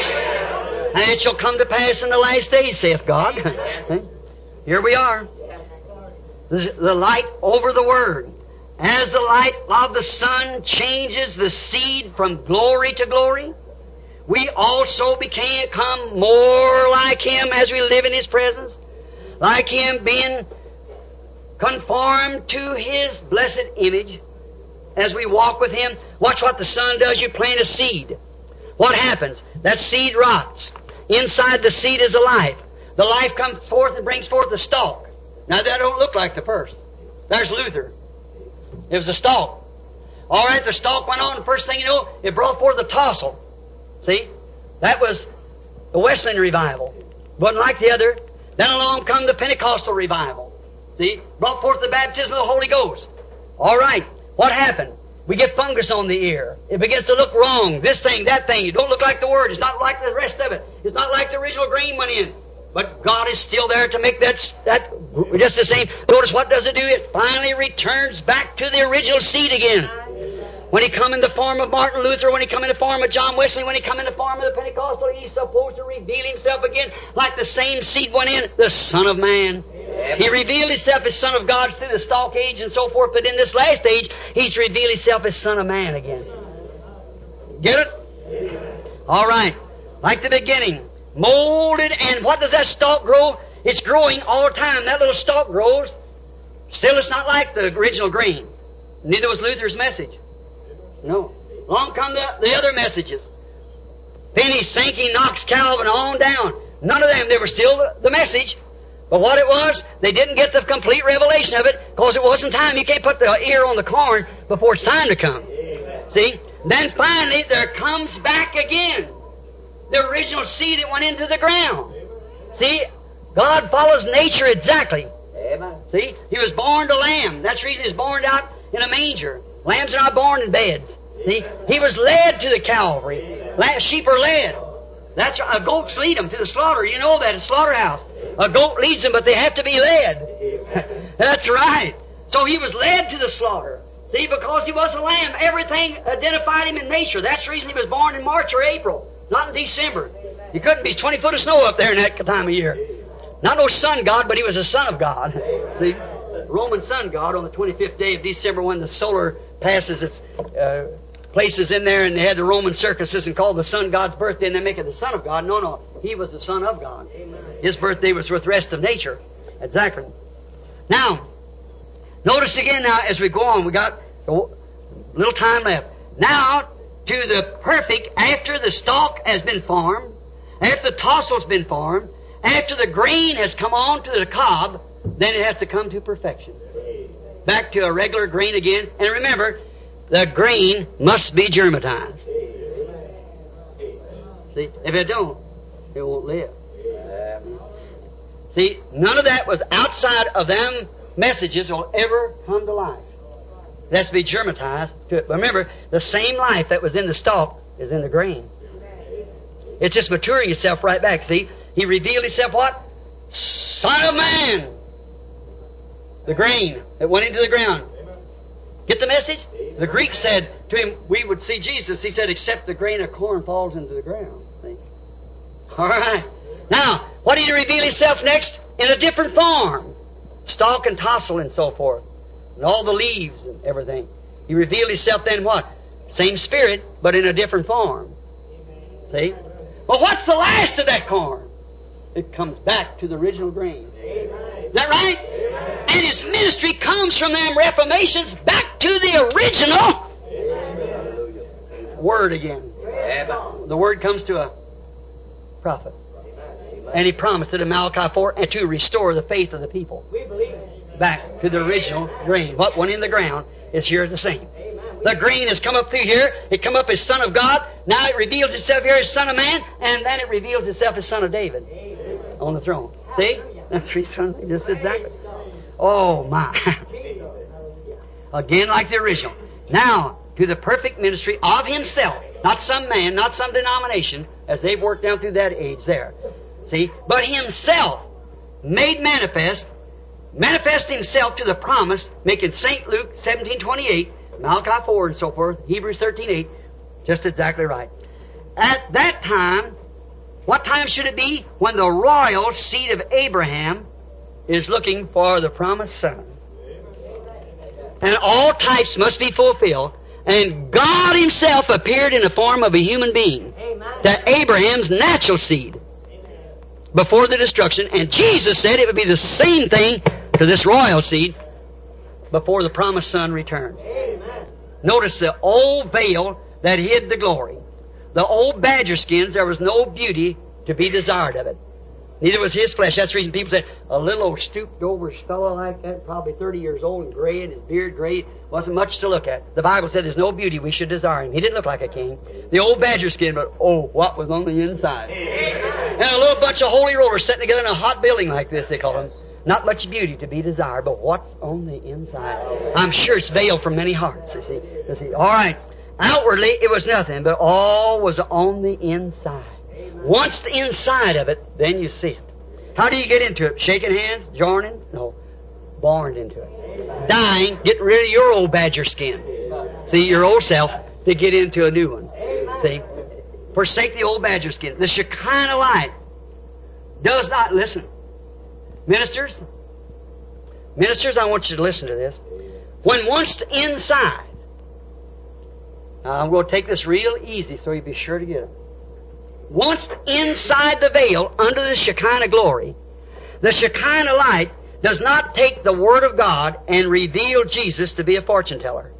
And it shall come to pass in the last days, saith God. Here we are. The, the light over the Word. As the light of the sun changes the seed from glory to glory, we also become more like Him as we live in His presence. Like Him being conformed to His blessed image as we walk with Him. Watch what the sun does. You plant a seed. What happens? That seed rots. Inside the seed is a life. The life comes forth and brings forth a stalk. Now that don't look like the first. There's Luther. It was a stalk. All right, the stalk went on, and first thing you know, it brought forth a tassel. See? That was the Wesleyan revival. Wasn't like the other. Then along come the Pentecostal revival. See? Brought forth the baptism of the Holy Ghost. All right. What happened? We get fungus on the ear. It begins to look wrong. This thing, that thing. You don't look like the Word. It's not like the rest of it. It's not like the original grain went in. But God is still there to make that, that just the same. Notice what does it do? It finally returns back to the original seed again. When He come in the form of Martin Luther, when He come in the form of John Wesley, when He come in the form of the Pentecostal, He's supposed to reveal Himself again like the same seed went in, the Son of Man. He revealed Himself as Son of God through the stalk age and so forth, but in this last age, He's revealed Himself as Son of Man again. Get it? All right. Like the beginning. Molded, and what does that stalk grow? It's growing all the time. That little stalk grows. Still, it's not like the original grain. Neither was Luther's message. No. Along come the, the other messages. Finney, Sankey, Knox, Calvin, on down. None of them, they were still the, the message. But what it was, they didn't get the complete revelation of it because it wasn't time. You can't put the ear on the corn before it's time to come. Amen. See? Then finally, there comes back again the original seed that went into the ground. Amen. See? God follows nature exactly. Amen. See? He was born to lamb. That's the reason He was born out in a manger. Lambs are not born in beds. See? He was led to the Calvary. Lamb, sheep are led. That's a goats lead them to the slaughter. You know that, a slaughterhouse. A goat leads them, but they have to be led. That's right. So He was led to the slaughter. See, because He was a lamb, everything identified Him in nature. That's the reason He was born in March or April, not in December. He couldn't be twenty foot of snow up there in that time of year. Not no sun god, but He was a son of God. See, Roman sun god on the twenty-fifth day of December when the solar passes its uh, places in there, and they had the Roman circuses and called the sun god's birthday, and they make it the son of God. No, no, He was the son of God. Amen. His birthday was with the rest of nature. Exactly. Now, notice again now as we go on, we got a little time left. Now, to the perfect, after the stalk has been formed, after the tassel's been formed, after the grain has come on to the cob, then it has to come to perfection. Back to a regular grain again. And remember, the grain must be germatized. See, if it don't, it won't live. See, none of that was outside of them messages will ever come to life. It has to be germatized to it. But remember, the same life that was in the stalk is in the grain. It's just maturing itself right back. See, He revealed Himself what? Son of Man. The grain that went into the ground. Get the message? The Greek said to him, we would see Jesus. He said, except the grain of corn falls into the ground. See? All right. Now, what did He reveal Himself next? In a different form. Stalk and tassel and so forth. And all the leaves and everything. He revealed Himself then what? Same Spirit, but in a different form. See? Well, what's the last of that corn? It comes back to the original grain. Is that right? Amen. And His ministry comes from them reformations back to the original Amen. Word again. Amen. The Word comes to a prophet. Amen. And He promised it in Malachi four and to restore the faith of the people. We believe back to the original grain. What went in the ground is here the same. Amen. The grain has come up through here. It come up as Son of God. Now it reveals itself here as Son of Man. And then it reveals itself as Son of David. Amen. On the throne. See? That's three sons. Just exactly. Oh, my. Again, like the original. Now, to the perfect ministry of Himself. Not some man, not some denomination, as they've worked down through that age there. See? But Himself made manifest, manifest Himself to the promise, making Saint Luke seventeen twenty-eight, Malachi four and so forth, Hebrews thirteen eight, just exactly right. At that time, what time should it be? When the royal seed of Abraham is looking for the promised son. And all types must be fulfilled. And God Himself appeared in the form of a human being to Abraham's natural seed before the destruction. And Jesus said it would be the same thing to this royal seed before the promised son returns. Notice the old veil that hid the glory. The old badger skins, there was no beauty to be desired of it. Neither was his flesh. That's the reason people say, a little old stooped over fellow like that, probably thirty years old and gray, and his beard gray, wasn't much to look at. The Bible said there's no beauty we should desire him. He didn't look like a king. The old badger skin, but oh, what was on the inside. And a little bunch of holy rollers sitting together in a hot building like this, they call them. Not much beauty to be desired, but what's on the inside? I'm sure it's veiled from many hearts, you see. You see. All right. Outwardly, it was nothing, but all was on the inside. Once the inside of it, then you see it. How do you get into it? Shaking hands? Joining? No. Born into it. Dying, getting rid of your old badger skin. See, your old self, to get into a new one. See? Forsake the old badger skin. The Shekinah light does not, listen. Ministers, ministers, I want you to listen to this. When once the inside, now I'm going to take this real easy so you be sure to get it. Once inside the veil, under the Shekinah glory, the Shekinah light does not take the Word of God and reveal Jesus to be a fortune teller.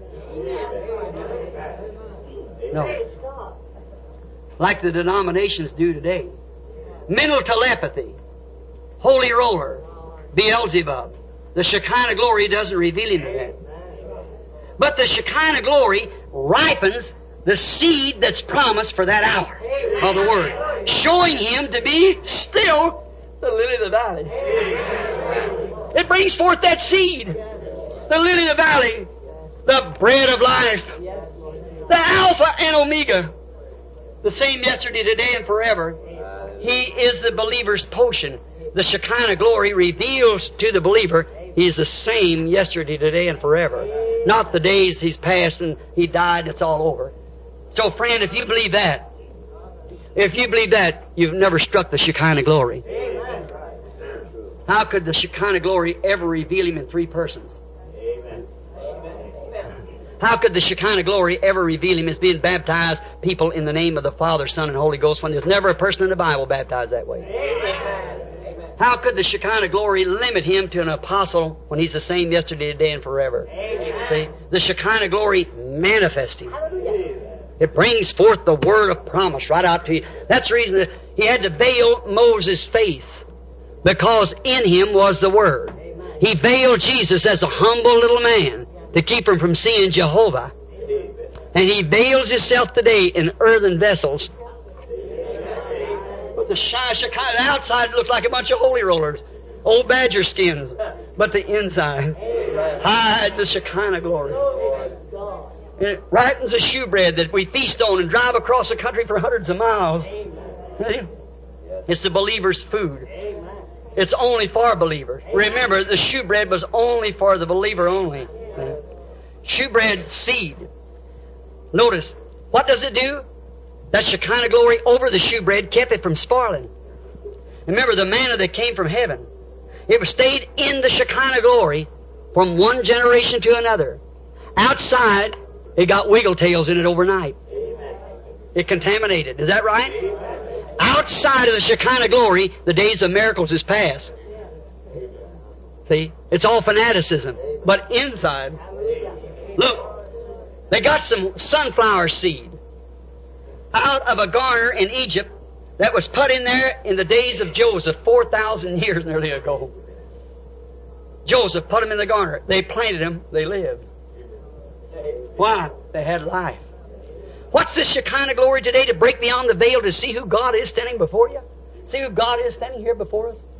No. Like the denominations do today. Mental telepathy, holy roller, Beelzebub. The Shekinah glory doesn't reveal him to that. But the Shekinah glory ripens the seed that's promised for that hour of the Word, showing him to be still the lily of the valley. It brings forth that seed, the lily of the valley, the bread of life, the Alpha and Omega, the same yesterday, today, and forever. He is the believer's potion. The Shekinah glory reveals to the believer He is the same yesterday, today, and forever. Not the days He's passed and He died and it's all over. So friend, if you believe that, if you believe that, you've never struck the Shekinah glory. How could the Shekinah glory ever reveal Him in three persons? How could the Shekinah glory ever reveal Him as being baptized people in the name of the Father, Son, and Holy Ghost when there's never a person in the Bible baptized that way? How could the Shekinah glory limit Him to an apostle when He's the same yesterday, today, and forever? See? The Shekinah glory manifests Him. It brings forth the word of promise right out to you. That's the reason that He had to veil Moses' face, because in him was the Word. He veiled Jesus as a humble little man to keep him from seeing Jehovah. And He veils Himself today in earthen vessels. But the Shekinah, the outside looks like a bunch of holy rollers, old badger skins, but the inside hides the Shekinah glory. And it ripens the shewbread that we feast on and drive across the country for hundreds of miles. It's the believer's food. It's only for believers. Remember, the shewbread was only for the believer only. Shewbread seed. Notice, what does it do? That Shekinah glory over the shewbread kept it from spoiling. Remember, the manna that came from heaven, it was stayed in the Shekinah glory from one generation to another. Outside, it got wiggle tails in it overnight. It contaminated. Is that right? Outside of the Shekinah glory, the days of miracles is past. See? It's all fanaticism. But inside, look, they got some sunflower seed out of a garner in Egypt that was put in there in the days of Joseph, four thousand years nearly ago. Joseph put them in the garner. They planted them. They lived. Why? They had life. What's this Shekinah glory today? To break beyond the veil to see who God is standing before you? See who God is standing here before us?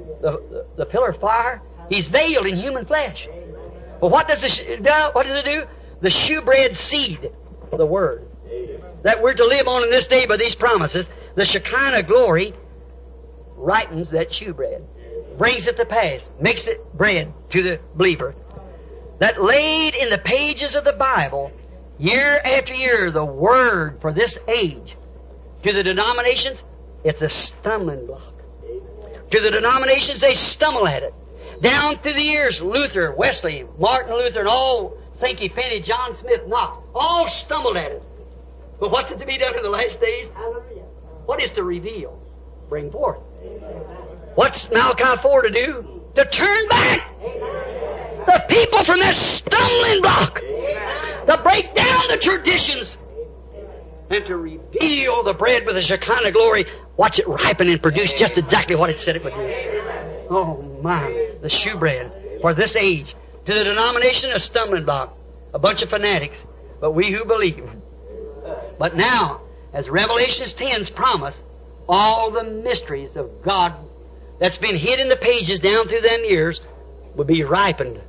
the, the, the pillar of fire, He's veiled in human flesh. But what does, the, what does it do? The shewbread seed, the Word, that we're to live on in this day by these promises, the Shekinah glory ripens that shewbread, brings it to pass, makes it bread to the believer. That laid in the pages of the Bible, year after year, the Word for this age, to the denominations, it's a stumbling block. To the denominations, they stumble at it. Down through the years, Luther, Wesley, Martin Luther, and all Sankey Finney, John Smith, Knox, all stumbled at it. But what's it to be done in the last days? What is to reveal? Bring forth. What's Malachi four to do? To turn back the people from that stumbling block. To break down the traditions. And to reveal the bread with the Shekinah glory. Watch it ripen and produce just exactly what it said it would do. Oh my, the shewbread for this age. To the denomination, a stumbling block. A bunch of fanatics. But we who believe. But now, as Revelation ten's promise, all the mysteries of God that's been hid in the pages down through them years will be ripened.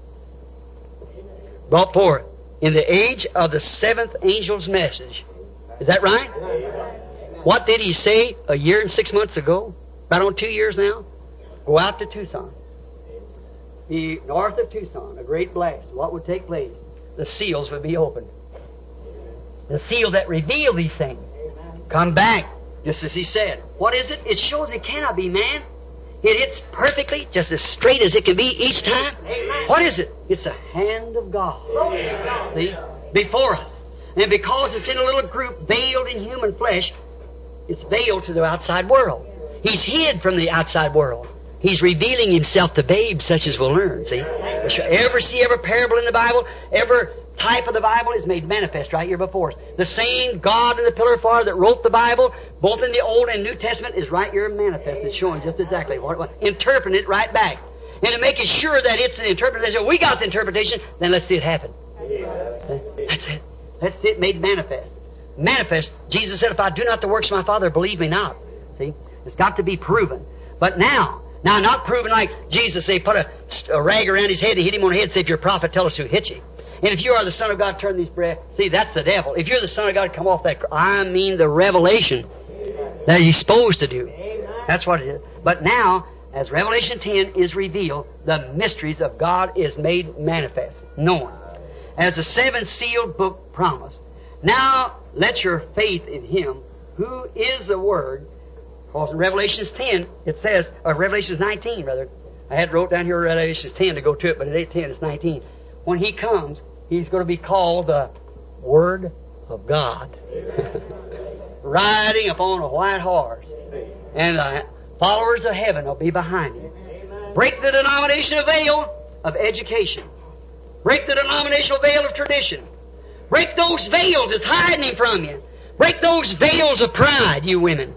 Brought forth in the age of the seventh angel's message. Is that right? What did he say a year and six months ago? About on two years now? Go out to Tucson. The north of Tucson, a great blast. What would take place? The seals would be opened. The seals that reveal these things come back, just as he said. What is it? It shows it cannot be man. It hits perfectly, just as straight as it can be each time. What is it? It's the hand of God. See? Before us. And because it's in a little group veiled in human flesh, it's veiled to the outside world. He's hid from the outside world. He's revealing Himself to babes such as will learn. See? Ever see every parable in the Bible, every type of the Bible is made manifest right here before us. The same God in the pillar of fire that wrote the Bible, both in the Old and New Testament, is right here manifested, showing just exactly what it was. Interpreting it right back. And to make it sure that it's an interpretation, we got the interpretation, then let's see it happen. That's it. Let's see it made manifest. Manifest. Jesus said, if I do not the works of my Father, believe me not. See? It's got to be proven. But now, now not proven like Jesus say, put a, a rag around his head and hit him on the head and say, if you're a prophet, tell us who hit you. And if you are the Son of God, turn these bread. See, that's the devil. If you're the Son of God, come off that. I mean the revelation that He's supposed to do. That's what it is. But now, as Revelation ten is revealed, the mysteries of God is made manifest, known. As the seven sealed book promised. Now, let your faith in Him, who is the Word, because in Revelation ten, it says, or Revelation nineteen, rather. I had wrote down here Revelation ten to go to it, but it ain't ten, it's nineteen. When He comes, He's going to be called the Word of God. Riding upon a white horse. And the followers of heaven will be behind Him. Break the denominational veil of education. Break the denominational veil of tradition. Break those veils that's hiding Him from you. Break those veils of pride, you women.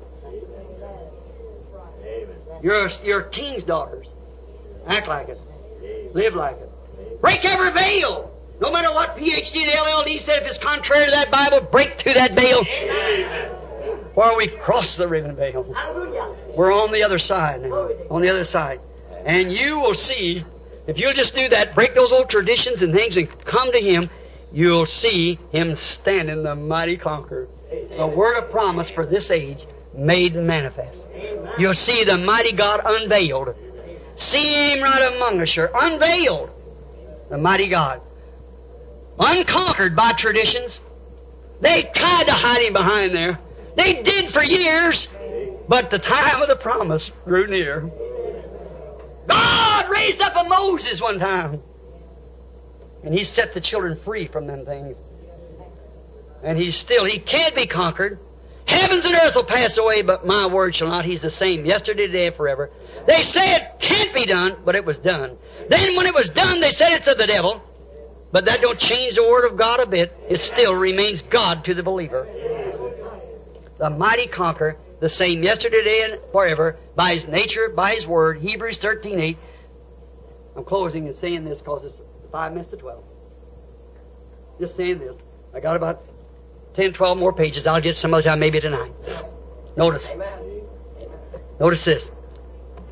You're, you're king's daughters. Act like it. Live like it. Break every veil. No matter what P H D and L L D said, if it's contrary to that Bible, break through that veil. Or we cross the ribbon veil. We're on the other side now. On the other side. And you will see, if you'll just do that, break those old traditions and things and come to Him, you'll see Him standing the mighty conqueror. The word of promise for this age made manifest. You'll see the mighty God unveiled. See Him right among us here. Unveiled. The mighty God. Unconquered by traditions. They tried to hide Him behind there. They did for years. But the time of the promise drew near. God raised up a Moses one time. And He set the children free from them things. And He's still, He can't be conquered. Heavens and earth will pass away, but my word shall not. He's the same yesterday, today, and forever. They say it can't be done, but it was done. Then when it was done, they said it's of the devil. But that don't change the Word of God a bit. It still remains God to the believer. The mighty conqueror, the same yesterday, today, and forever, by His nature, by His Word. Hebrews thirteen eight. I'm closing and saying this because it's five minutes to twelve. Just saying this. I got about ten, twelve more pages. I'll get some other time, maybe tonight. Notice. Notice this.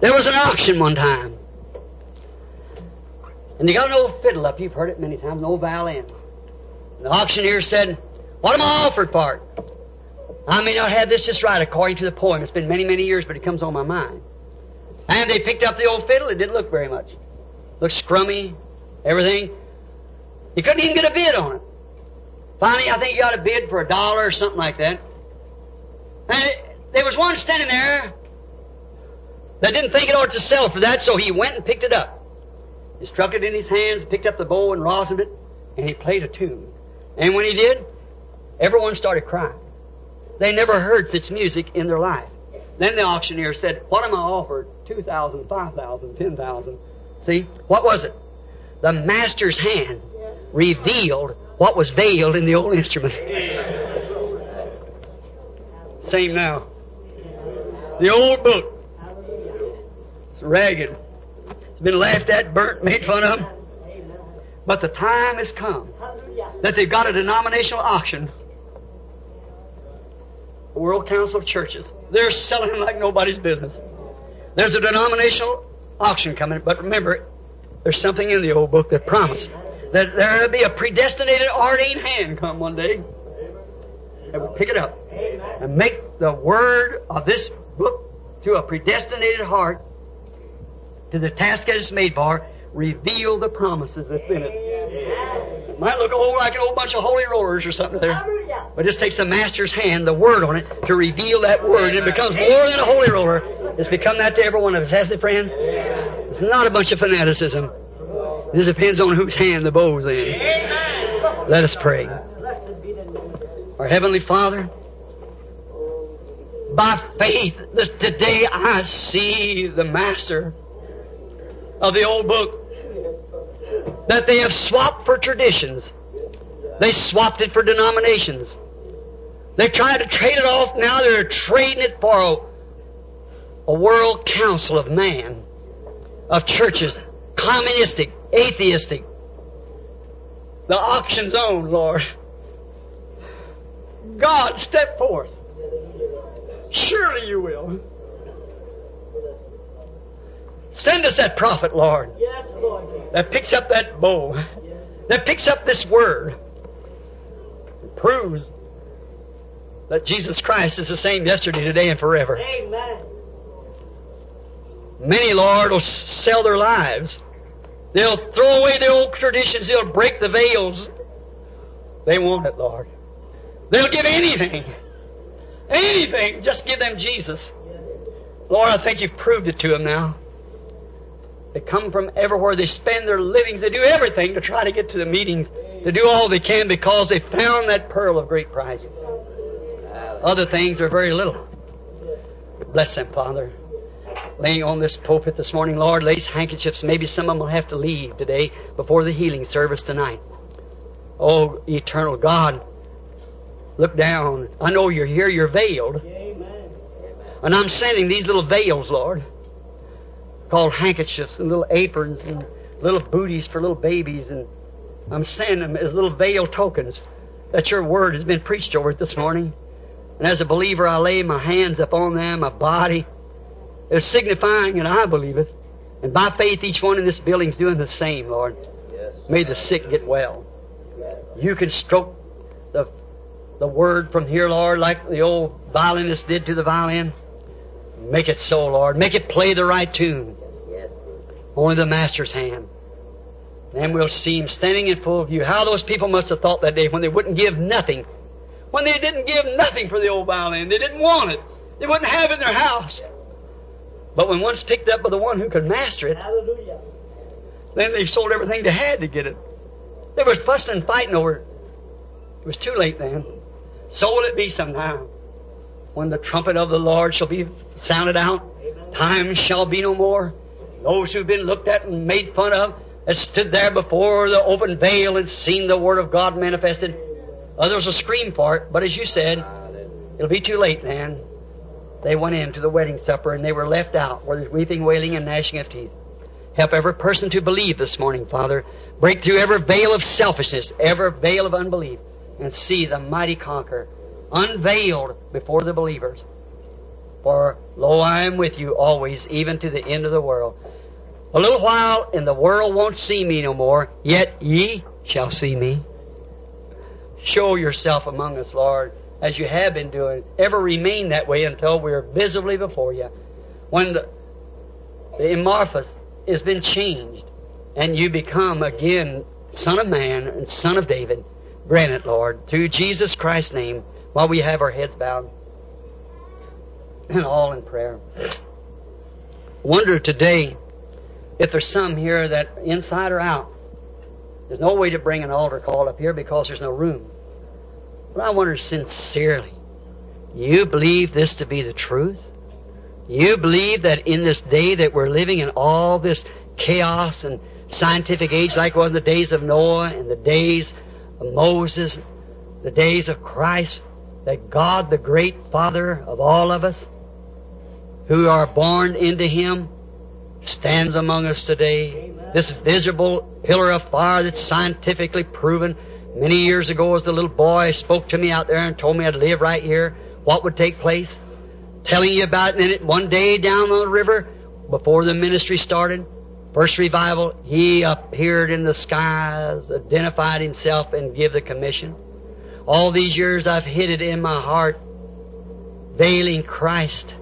There was an auction one time. And they got an old fiddle up. You've heard it many times, an old violin. And the auctioneer said, what am I offered for it? I may not have this just right according to the poem. It's been many, many years, but it comes on my mind. And they picked up the old fiddle. It didn't look very much. Looked scrummy, everything. He couldn't even get a bid on it. Finally, I think he got a bid for a dollar or something like that. And it, there was one standing there that didn't think it ought to sell for that, so he went and picked it up. He struck it in his hands, picked up the bow and rosined it, and he played a tune. And when he did, everyone started crying. They never heard such music in their life. Then the auctioneer said, what am I offered? Two thousand, five thousand, ten thousand. See, what was it? The master's hand revealed what was veiled in the old instrument. Same now. The old book. It's ragged. It's been laughed at, burnt, made fun of. But the time has come that they've got a denominational auction. The World Council of Churches. They're selling them like nobody's business. There's a denominational auction coming, but remember, there's something in the old book that promised that there will be a predestinated, ordained hand come one day that will pick it up and make the word of this book through a predestinated heart to the task that it's made for, reveal the promises that's in it. It might look old like an old bunch of holy rollers or something there, but it just takes the master's hand, the word on it, to reveal that word, and it becomes more than a holy roller. It's become that to every one of us, hasn't it, friends? It's not a bunch of fanaticism. It just depends on whose hand the bow's in. Let us pray. Our Heavenly Father, by faith, this, today I see the master of the old book that they have swapped for traditions. They swapped it for denominations. They tried to trade it off. Now they're trading it for a, a world council of man, of churches, communistic, atheistic. The auction's own, Lord. God, step forth. Surely you will. Send us that prophet, Lord, that picks up that bow, that picks up this word, and proves that Jesus Christ is the same yesterday, today, and forever. Amen. Many, Lord, will sell their lives. They'll throw away their old traditions. They'll break the veils. They want it, Lord. They'll give anything. Anything. Just give them Jesus. Lord, I think you've proved it to them now. They come from everywhere. They spend their livings. They do everything to try to get to the meetings, to do all they can because they found that pearl of great price. Other things are very little. Bless them, Father. Laying on this pulpit this morning, Lord, lace handkerchiefs. Maybe some of them will have to leave today before the healing service tonight. Oh, eternal God, look down. I know you're here. You're veiled. And I'm sending these little veils, Lord, called handkerchiefs and little aprons and little booties for little babies, and I'm sending them as little veil tokens that your word has been preached over it this morning. And as a believer, I lay my hands upon them, my body. It's signifying, and I believe it. And by faith, each one in this building is doing the same, Lord. May the sick get well. You can stroke the, the word from here, Lord, like the old violinist did to the violin. Make it so, Lord. Make it play the right tune. Only the Master's hand. Then we'll see Him standing in full view. How those people must have thought that day when they wouldn't give nothing. When they didn't give nothing for the old violin. They didn't want it. They wouldn't have it in their house. But when once picked up by the one who could master it, Hallelujah. then they sold everything they had to get it. They were fussing and fighting over it. It was too late then. So will it be sometime. When the trumpet of the Lord shall be sounded out, time shall be no more. Those who've been looked at and made fun of, that stood there before the open veil and seen the Word of God manifested, others will scream for it, but as you said, it'll be too late then. They went into the wedding supper and they were left out where there's weeping, wailing, and gnashing of teeth. Help every person to believe this morning, Father. Break through every veil of selfishness, every veil of unbelief, and see the mighty conqueror unveiled before the believers. For lo, I am with you always, even to the end of the world. A little while, and the world won't see me no more, yet ye shall see me. Show yourself among us, Lord, as you have been doing. Ever remain that way until we are visibly before you. When the, the Emarphus has been changed, and you become again Son of Man and Son of David, grant it, Lord, through Jesus Christ's name, while we have our heads bowed and all in prayer. Wonder today if there's some here that inside or out. There's no way to bring an altar call up here because there's no room. But I wonder sincerely, you believe this to be the truth? You believe that in this day that we're living in all this chaos and scientific age like it was in the days of Noah and the days of Moses, the days of Christ, that God, the great Father of all of us, who are born into Him, stands among us today. Amen. This visible pillar of fire that's scientifically proven. Many years ago, as the little boy spoke to me out there and told me I'd live right here, what would take place. Telling you about it, and then one day down on the river, before the ministry started, first revival, he appeared in the skies, identified himself, and gave the commission. All these years I've hid it in my heart, veiling Christ.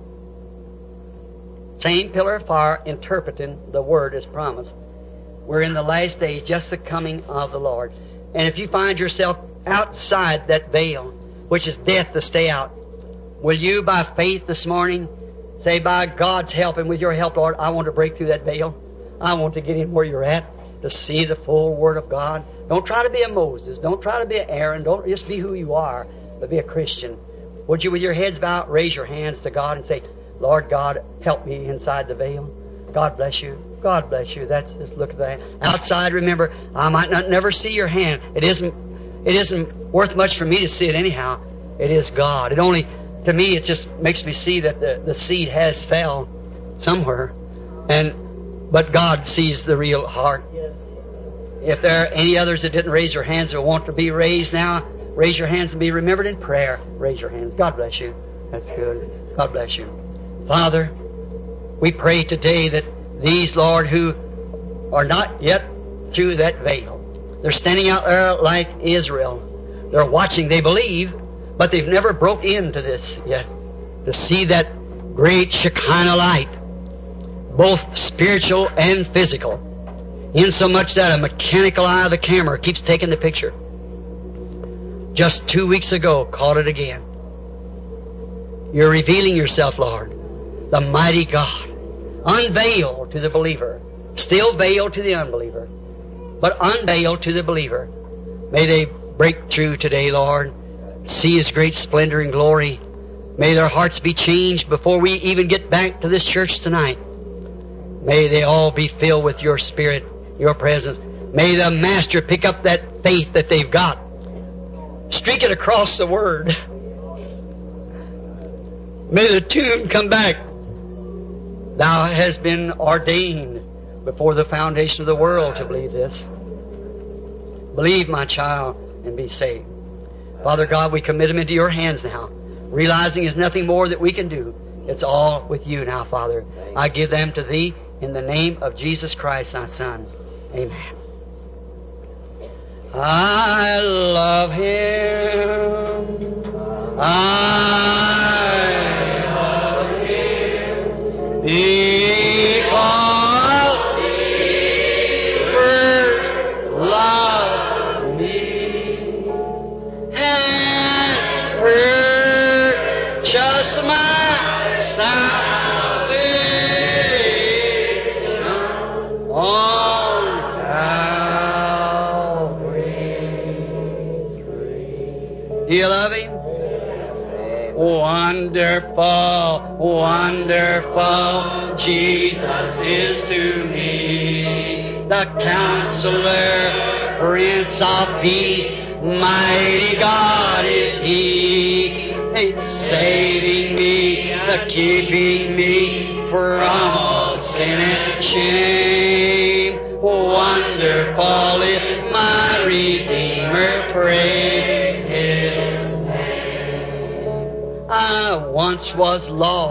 Same pillar of fire, interpreting the Word as promised. We're in the last days, just the coming of the Lord. And if you find yourself outside that veil, which is death to stay out, will you, by faith this morning, say, by God's help and with your help, Lord, I want to break through that veil. I want to get in where you're at, to see the full Word of God. Don't try to be a Moses. Don't try to be an Aaron. Don't just be who you are, but be a Christian. Would you, with your heads bowed, raise your hands to God and say, Lord God, help me inside the veil. God bless you. God bless you. That's just look at that. Outside, remember, I might not never see your hand. It isn't it isn't worth much for me to see it anyhow. It is God. It only, to me, it just makes me see that the, the seed has fell somewhere. And but God sees the real heart. If there are any others that didn't raise their hands or want to be raised now, raise your hands and be remembered in prayer. Raise your hands. God bless you. That's good. God bless you. Father, we pray today that these, Lord, who are not yet through that veil, they're standing out there like Israel. They're watching, they believe, but they've never broke into this yet. To see that great Shekinah light, both spiritual and physical, insomuch that a mechanical eye of the camera keeps taking the picture. Just two weeks ago, caught it again. You're revealing yourself, Lord, the mighty God, unveiled to the believer, still veiled to the unbeliever, but unveiled to the believer. May they break through today, Lord, see His great splendor and glory. May their hearts be changed before we even get back to this church tonight. May they all be filled with your Spirit, your presence. May the Master pick up that faith that they've got, streak it across the Word. May the tune come back. Thou hast been ordained before the foundation of the world to believe this. Believe, my child, and be saved. Father God, we commit them into your hands now, realizing there's nothing more that we can do. It's all with you now, Father. I give them to thee in the name of Jesus Christ, thy Son. Amen. I love Him. I love Him because He first loved me and purchased my salvation on Calvary's tree. Do you love Him? Wonderful, wonderful, Jesus is to me, the Counselor, Prince of Peace, mighty God is He. It's saving me, the keeping me from all sin and shame. Wonderful is my Redeemer, praise His name. I once was lost,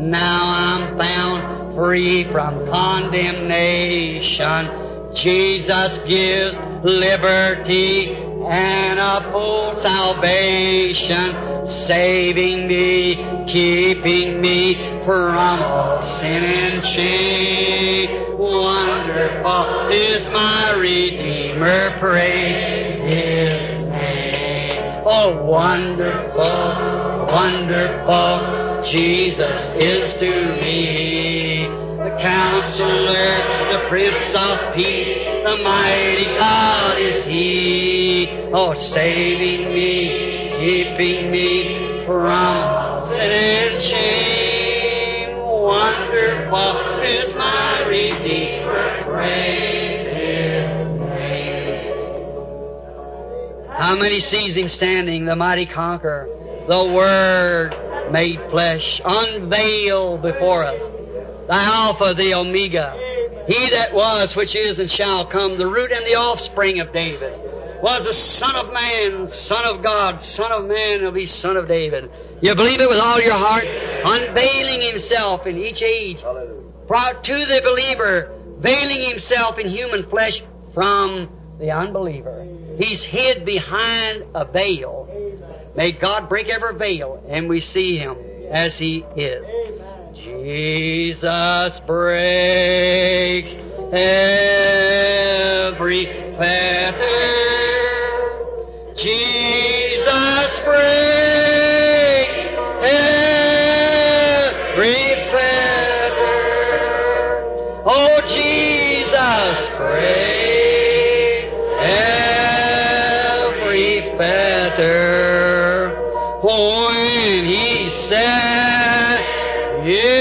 Now I'm found free from condemnation. Jesus gives liberty and a full salvation, saving me, keeping me from all sin and shame. Wonderful is my Redeemer, praise His name. Oh, wonderful, wonderful, Jesus is to me. The Counselor, the Prince of Peace, the mighty God is He. Oh, saving me, keeping me from sin and shame. Wonderful is my Redeemer, praise His name. How many sees Him standing, the mighty conqueror, the Word made flesh, unveiled before us, the Alpha, the Omega, He that was, which is, and shall come, the root and the offspring of David, was the Son of Man, Son of God, Son of Man, will be Son of David. You believe it with all your heart? Unveiling Himself in each age. For to the believer, veiling Himself in human flesh from the unbeliever. He's hid behind a veil. May God break every veil, and we see Him as He is. Jesus breaks every fetter. Jesus breaks every fetter. Oh, Jesus breaks every fetter. When He set you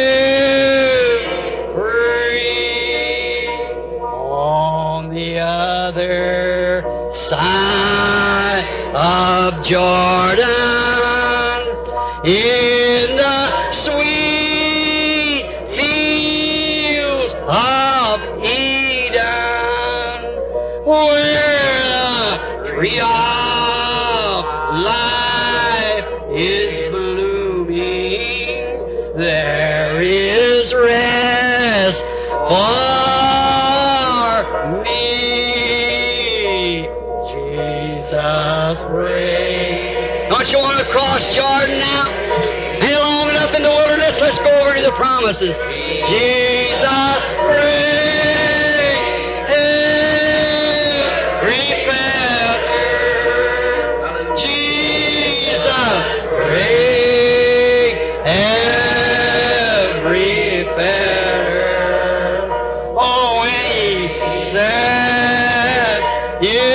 free on the other side of Jordan, in the sweet fields of Eden, where the tree of life is blooming, there is rest for me. Jesus praise. Don't you want to cross Jordan now? Hang long enough in the wilderness. Let's go over to the promises. Jesus praise. Every fetter. Jesus praise. Every fetter. Oh, when He said, yeah.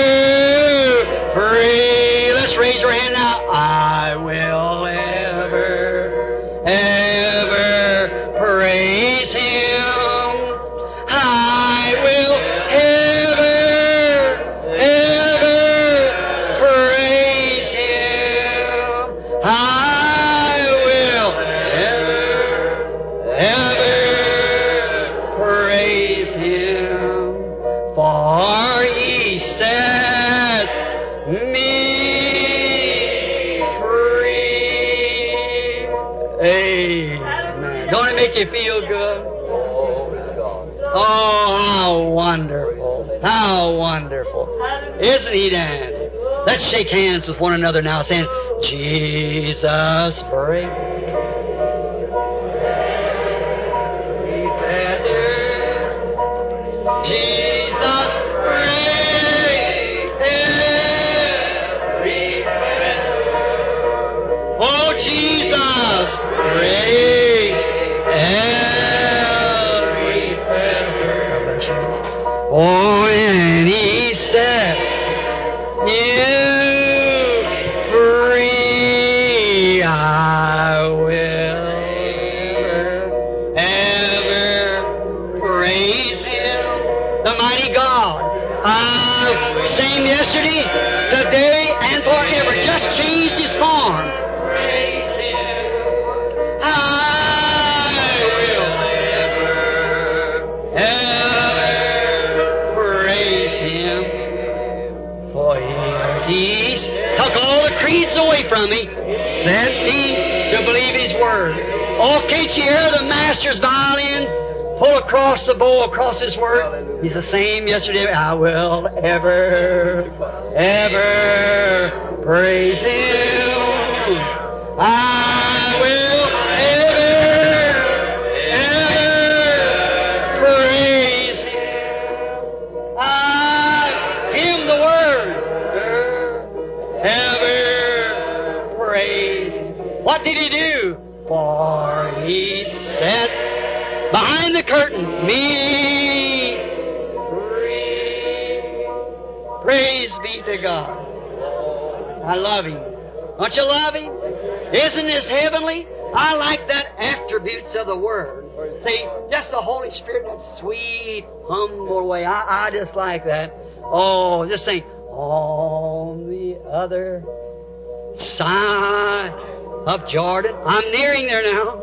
Raise your hand now. I will ever, ever praise Him. I will ever, ever praise Him. I will ever, ever praise Him. For He says, me Amen. Don't it make you feel good? Oh, how wonderful. How wonderful. Isn't He dandy? Let's shake hands with one another now saying, Jesus break. Jesus break every fetter. Oh, Jesus break every fetter. Oh, and He sets you free. I will ever, ever praise Him, the mighty God. Uh, same yesterday, today, and forever. Just changed His form. Praise Him. I will ever, ever praise Him. For He took all the creeds away from me, sent me to believe His Word. Oh, can't you hear the Master's violin pull across the bow, across His Word? He's the same yesterday. I will ever, ever praise Him. I will ever, ever praise Him. I, Him the Word, ever praise Him. What did He do? For He set behind the curtain me free. Praise be to God. I love Him. Don't you love Him? Isn't this heavenly? I like that attributes of the Word. See, just the Holy Spirit, that sweet, humble way. I, I just like that. Oh, just think, on the other side of Jordan. I'm nearing there now.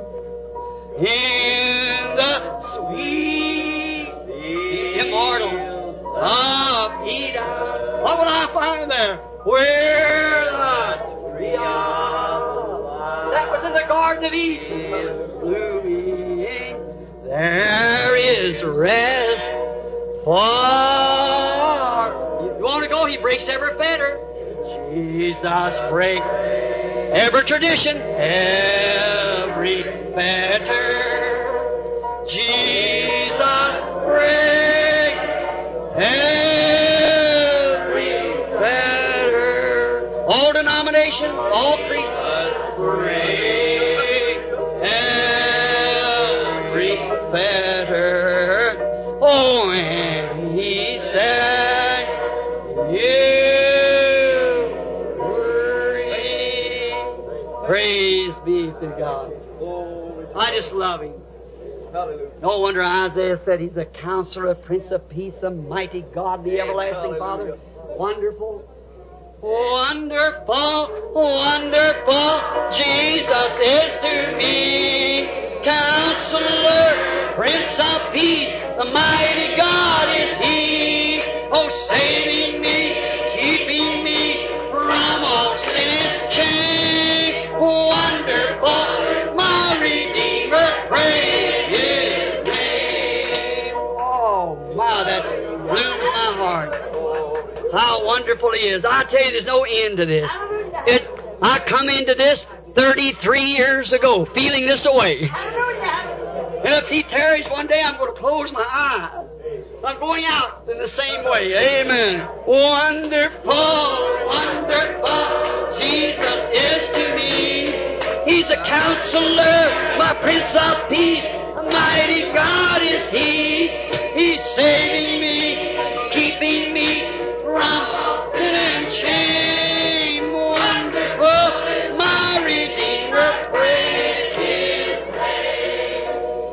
In the sweet, immortal of Eden. What will I find there? Where the tree of that was in the Garden of Eden, blooming. There is rest for. You want to go? He breaks every fetter. Jesus break every tradition, every fetter. Jesus break every fetter. All denominations, all creeds break every fetter. Oh, and He said, you free. Praise be to God. I just love Him. No wonder Isaiah said He's a Counselor, a Prince of Peace, a mighty God, the everlasting Father. Wonderful. Wonderful, wonderful, Jesus is to me. Counselor, Prince of Peace, the mighty God is He. Oh, saving me, keeping me from all sin and shame. Wonderful, my Redeemer, praise His name. Oh, my, that blooms my heart. How wonderful He is. I tell you, there's no end to this. It, I come into this thirty-three years ago, feeling this away. And if He tarries one day, I'm going to close my eyes. I'm going out in the same way. Amen. Wonderful, wonderful, Jesus is to me. He's a Counselor, my Prince of Peace, a mighty God is He. He's saving me, He's keeping me from sin and shame. Wonderful, my Redeemer, praise His name.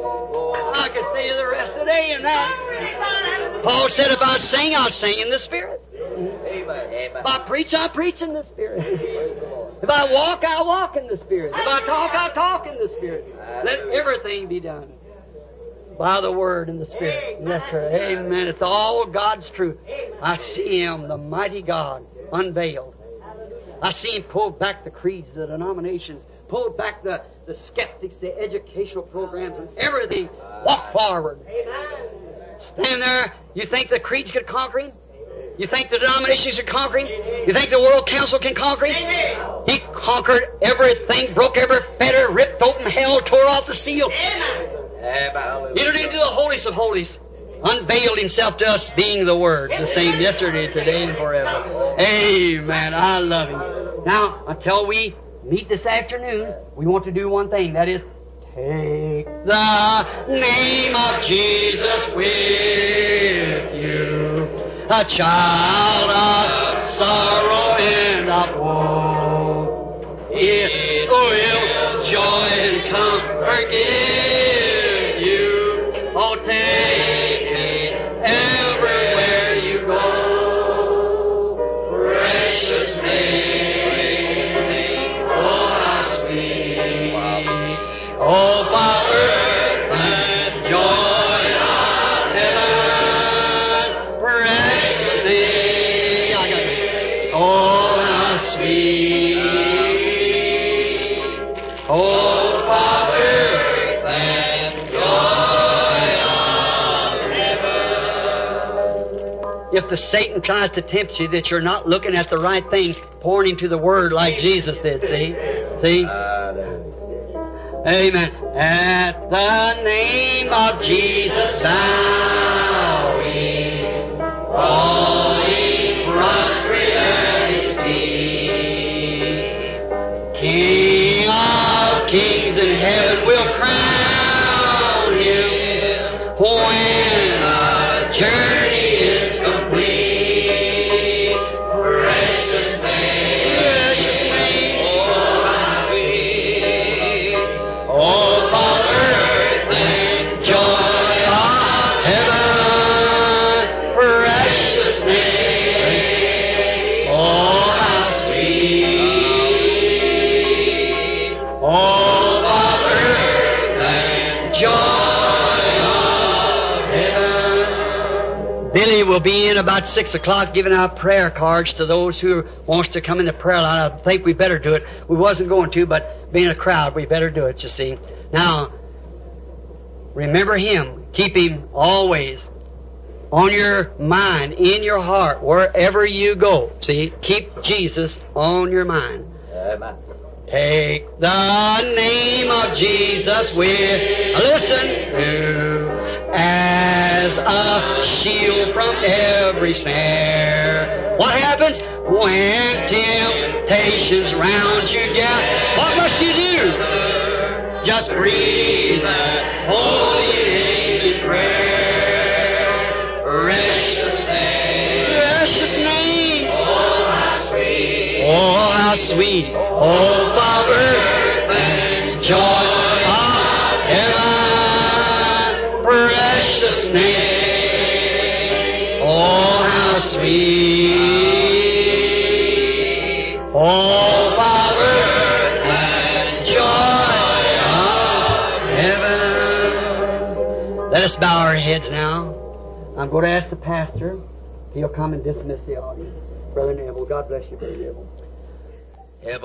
I could stay the rest of the day in that. Paul said, if I sing, I'll sing in the Spirit. If I preach, I preach in the Spirit. If I walk, I walk in the Spirit. If I talk, I talk in the Spirit. Let everything be done by the Word and the Spirit. Yes, sir. Amen. It's all God's truth. I see Him, the mighty God, unveiled. I see Him pull back the creeds, the denominations, pull back the, the skeptics, the educational programs, and everything. Walk forward. Stand there. You think the creeds could conquer Him? You think the denominations could conquer Him? You think the World Council can conquer Him? He conquered everything, broke every fetter, ripped open hell, tore off the seal. Entered into the holiest of holies. Unveiled Himself to us, being the Word, the same yesterday, today, and forever. Amen. I love Him. Now, until we meet this afternoon, we want to do one thing. That is, take the name of Jesus with you, a child of sorrow and of woe. It will joy and comfort give you. Oh, take it everywhere you go. Precious name, oh, how sweet. Oh, Father, and joy of heaven. Precious name, I got it. Oh, how sweet. Oh, Father, and joy of heaven. If the Satan tries to tempt you that you're not looking at the right thing, pouring into the Word like Jesus did, see? See? Amen. At the name of Jesus bowing, falling prostrate at His feet, King of kings in heaven will crown Him when our journey is complete. Precious name, precious name, oh my sweet, oh Father, and joy of heaven. Precious name, oh how sweet, oh Father, and joy of heaven. Billy will be in about six o'clock giving out prayer cards to those who wants to come in the prayer line. I think we better do it. We wasn't going to, but being a crowd, we better do it, you see. Now, remember Him. Keep Him always on your mind, in your heart, wherever you go. See, keep Jesus on your mind. Amen. Take the name of Jesus with, listen, as a shield from every snare. What happens? When temptations round you gather, what must you do? Just breathe that holy name in prayer. Precious name, precious name. Oh, how sweet, oh, how sweet. Oh, Father, and joy of heaven. Precious name. Oh, how sweet. Oh, Father, and joy of heaven. Let us bow our heads now. I'm going to ask the pastor if he'll come and dismiss the audience. Brother Neville, God bless you, Brother Neville.